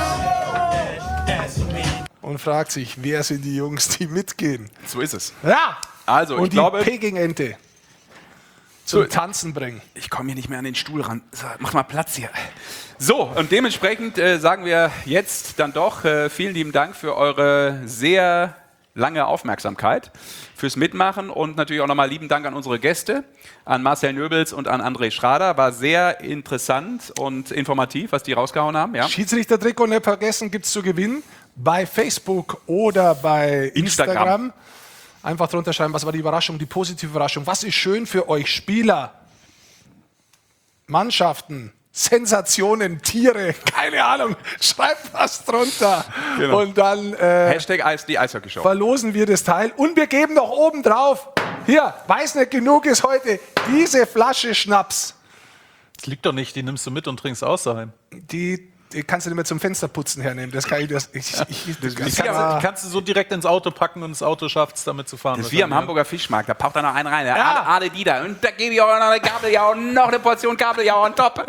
und fragt sich, wer sind die Jungs, die mitgehen? So ist es. Ja! Also, und ich die glaube, Peking-Ente zum So. Tanzen bringen. ich komme hier nicht mehr an den Stuhl ran. So, mach mal Platz hier. So, und dementsprechend äh, sagen wir jetzt dann doch äh, vielen lieben Dank für eure sehr lange Aufmerksamkeit, fürs Mitmachen und natürlich auch nochmal lieben Dank an unsere Gäste, an Marcel Nöbels und an André Schrader. War sehr interessant und informativ, was die rausgehauen haben. Ja. Schiedsrichter-Trikot nicht vergessen, gibt es zu gewinnen bei Facebook oder bei Instagram. Instagram. Einfach drunter schreiben, was war die Überraschung, die positive Überraschung. Was ist schön für euch Spieler, Mannschaften, Sensationen, Tiere, keine Ahnung. Schreibt was drunter. Genau. Und dann äh, Hashtag Eis, die Eishockey-Show. verlosen wir das Teil. Und wir geben noch oben drauf, hier, weiß nicht genug ist heute, diese Flasche Schnaps. Das liegt doch nicht, die nimmst du mit und trinkst aus daheim. Die, die kannst du nicht mehr zum Fensterputzen hernehmen. Das kann ich, das, ich, ich, das, Die kannst, du, die kannst du so direkt ins Auto packen und das Auto schafft es, damit zu fahren. Das ist wie am Hamburger Fischmarkt, da paucht da noch einen rein, der Ja. Ade, Ade Dieter. Und da gebe ich auch noch eine Kabeljau und noch eine Portion Kabeljau on top.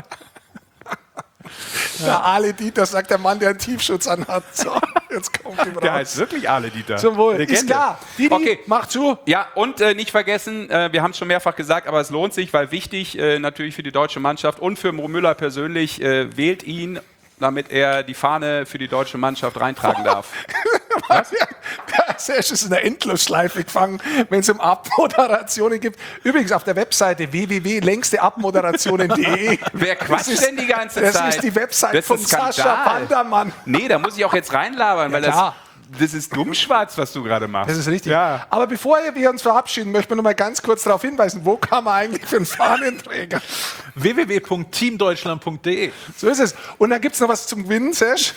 Der Ale Dieter, sagt der Mann, der einen Tiefschutz anhat. So, jetzt kommt ihm Der raus. heißt wirklich Ale Dieter. Zum Wohl. Legende. Ist klar. Didi, Okay. mach zu. Ja, und äh, nicht vergessen, äh, wir haben es schon mehrfach gesagt, aber es lohnt sich, weil wichtig äh, natürlich für die deutsche Mannschaft und für Mo Müller persönlich, äh, wählt ihn, damit er die Fahne für die deutsche Mannschaft reintragen darf. Das ist in der Endlosschleife gefangen, wenn es um Abmoderationen gibt. Übrigens auf der Webseite w w w punkt längste abmoderationen punkt de. Wer quatscht Das ist- denn die ganze das Zeit? ist die Website Das ist von ein Sascha Skandal. Bandermann. Nee, da muss ich auch jetzt reinlabern, weil das, klar. das ist dummschwarz, was du gerade machst. Das ist richtig. Ja. Aber bevor wir uns verabschieden, möchten wir noch mal ganz kurz darauf hinweisen, wo kann man eigentlich für einen Fahnenträger? w w w punkt team deutschland punkt de. So ist es. Und dann gibt es noch was zum Gewinnen, Sesh.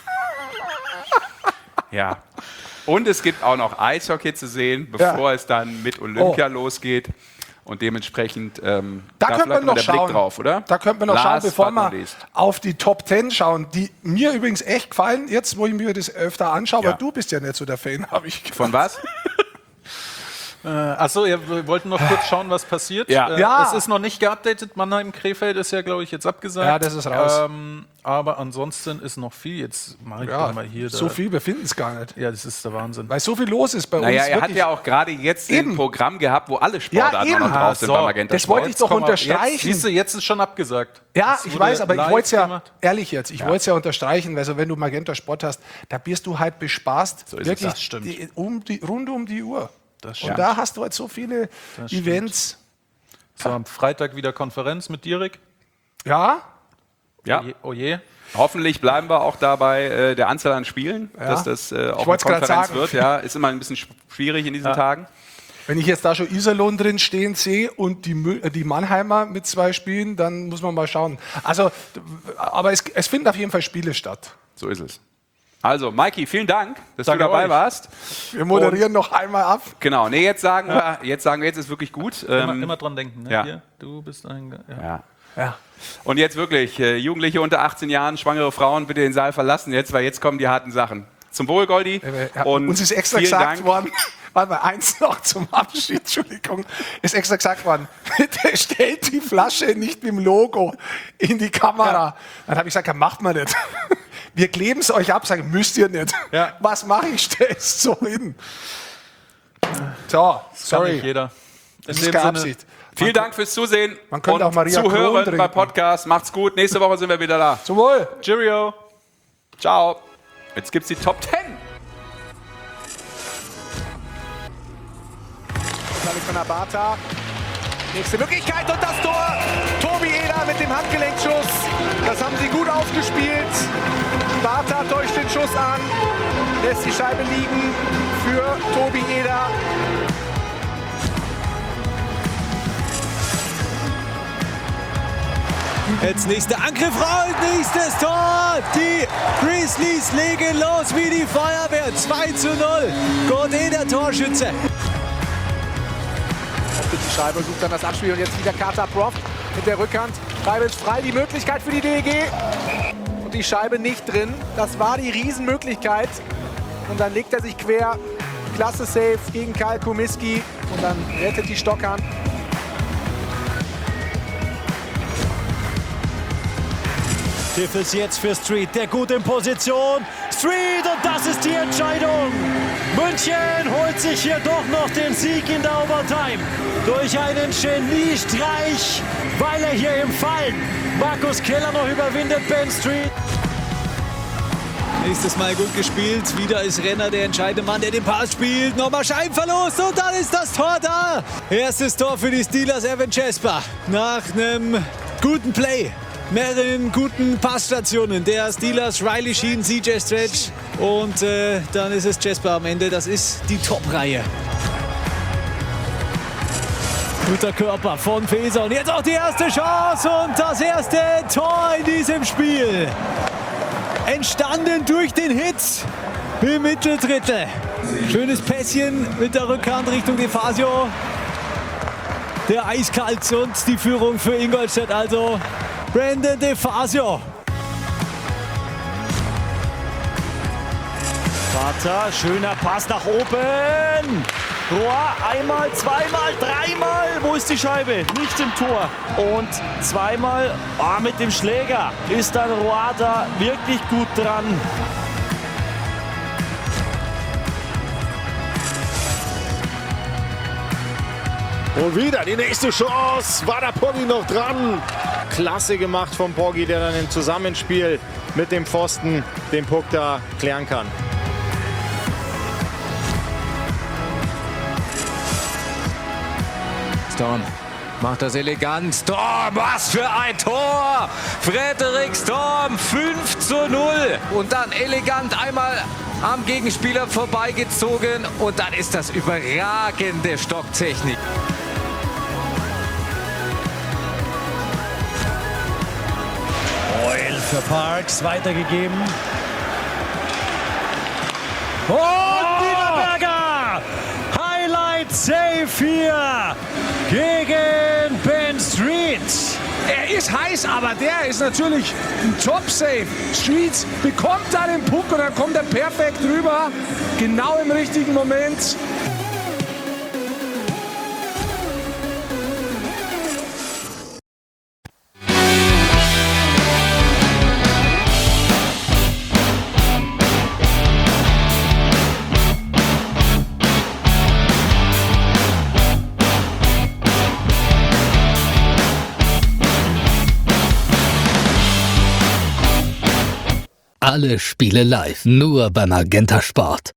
Ja. Und es gibt auch noch Eishockey zu sehen, bevor es dann mit Olympia Oh. losgeht. Und dementsprechend ähm, Da da könnte man vielleicht noch mal der schauen. Blick drauf, oder? Da könnte man noch schauen, Last bevor but not wir least. auf die Top Ten schauen, die mir übrigens echt gefallen, jetzt wo ich mir das öfter anschaue, Ja. weil du bist ja nicht so der Fan, habe ich Von was? Äh, achso, wir wollten noch kurz schauen, was passiert. Ja. Äh, Ja. Es ist noch nicht geupdatet. Mannheim-Krefeld ist ja, glaube ich, jetzt abgesagt. Ja, das ist raus. Ähm, aber ansonsten ist noch viel. Jetzt mache ich Ja, doch mal hier. so da. viel, wir finden es gar nicht. Ja, das ist der Wahnsinn. Weil so viel los ist bei Naja, uns. er hat wirklich. ja auch gerade jetzt Eben. ein Programm gehabt, wo alle Sportarten Ja, auch noch eben. drauf sind So, beim Magenta das wollte ich Sport. doch Komm mal, unterstreichen. Jetzt, siehst du, jetzt ist schon abgesagt. Ja, Das ich wurde weiß, aber ich live wollte es ja, gemacht. ehrlich jetzt, ich wollte es ja unterstreichen, weil so, wenn du Magenta Sport hast, da bist du halt bespaßt, So ist es. wirklich Das stimmt. die, um die, rund um die Uhr. Das Und stimmt. da hast du halt so viele Das stimmt. Events. So, am Freitag wieder Konferenz mit Dirk. Ja, Ja. Oh je. Oh je. Hoffentlich bleiben wir auch dabei äh, der Anzahl an Spielen, Ja. dass das äh, auch Ich eine wollt's grad Konferenz sagen. wird. Ja, ist immer ein bisschen schwierig in diesen Ja. Tagen. Wenn ich jetzt da schon Iserlohn drin stehen sehe und die, Mü- äh, die Mannheimer mit zwei Spielen, dann muss man mal schauen. Also, d- aber es, es finden auf jeden Fall Spiele statt. So ist es. Also, Maiki, vielen Dank, dass Danke du dabei euch. warst. Wir moderieren noch einmal ab. Genau, nee, jetzt sagen wir, jetzt sagen wir, jetzt ist wirklich gut. Immer, Ähm, immer dran denken. Ne? ja. Hier, du bist ein. Ge- Ja. ja. Ja. Und jetzt wirklich, äh, Jugendliche unter achtzehn Jahren, schwangere Frauen, bitte den Saal verlassen jetzt, weil jetzt kommen die harten Sachen. Zum Wohl, Goldi. Ja, Und uns ist extra vielen gesagt Dank. worden, warte mal, eins noch zum Abschied, Entschuldigung, ist extra gesagt worden, bitte stellt die Flasche nicht mit dem Logo in die Kamera. Ja. Dann habe ich gesagt, ja, macht man nicht. Wir kleben es euch ab, sagen, müsst ihr nicht. Ja. Was mache ich? Stell es so hin. So, Das kann sorry. nicht jeder. Das In ist dem keine Sinne- Absicht. Vielen Dank fürs Zusehen Man könnte und auch Maria Kron Zuhören trinken. beim Podcast. Macht's gut. Nächste Woche sind wir wieder da. Zum Wohl. Cheerio. Ciao. Jetzt gibt's die Top zehn. Von Abata. Nächste Möglichkeit und das Tor. Tobi Eder mit dem Handgelenkschuss. Das haben sie gut aufgespielt. Bata täuscht den Schuss an. Lässt die Scheibe liegen für Tobi Eder. Jetzt nächster Angriff raus, nächstes Tor. Die Grizzlies legen los wie die Feuerwehr. zwei zu null. Gordé, der Torschütze. Die Scheibe sucht dann das Abspiel und jetzt wieder Carter Proft mit der Rückhand. Scheibe ist frei, die Möglichkeit für die D E G. Und die Scheibe nicht drin. Das war die Riesenmöglichkeit. Und dann legt er sich quer. Klasse Save gegen Kyle Komiski. Und dann rettet die Stockhand. Tiff ist jetzt für Street, der gut in Position. Street, und das ist die Entscheidung. München holt sich hier doch noch den Sieg in der Overtime. Durch einen Geniestreich, weil er hier im Fallen Markus Keller noch überwindet, Ben Street. Nächstes Mal gut gespielt. Wieder ist Renner der entscheidende Mann, der den Pass spielt. Nochmal Scheinverlust und dann ist das Tor da. Erstes Tor für die Steelers, Evan Jasper. Nach einem guten Play. Mehreren guten Passstationen der Steelers, Riley Sheen, C J Stretch und äh, dann ist es Jasper am Ende. Das ist die Top-Reihe. Guter Körper von Feser und jetzt auch die erste Chance und das erste Tor in diesem Spiel. Entstanden durch den Hit im Mitteldrittel. Schönes Pässchen mit der Rückhand Richtung DeFazio. Der eiskalt und die Führung für Ingolstadt also. Brandon DeFazio. Vater, schöner Pass nach oben. Rohr, einmal, zweimal, dreimal. Wo ist die Scheibe? Nicht im Tor. Und zweimal oh, mit dem Schläger ist dann Rohr da wirklich gut dran. Und wieder die nächste Chance. War der Poggi noch dran? Klasse gemacht vom Poggi, der dann im Zusammenspiel mit dem Pfosten den Puck da klären kann. Storm macht das elegant. Storm, was für ein Tor! Frederik Storm, fünf zu null. Und dann elegant einmal am Gegenspieler vorbeigezogen. Und dann ist das überragende Stocktechnik. Oil für Parks weitergegeben. Und Niederberger! Highlight Save hier gegen Ben Street. Er ist heiß, aber der ist natürlich ein Top-Save. Streets bekommt da den Puck und dann kommt er perfekt rüber. Genau im richtigen Moment. Alle Spiele live, nur bei Magenta Sport.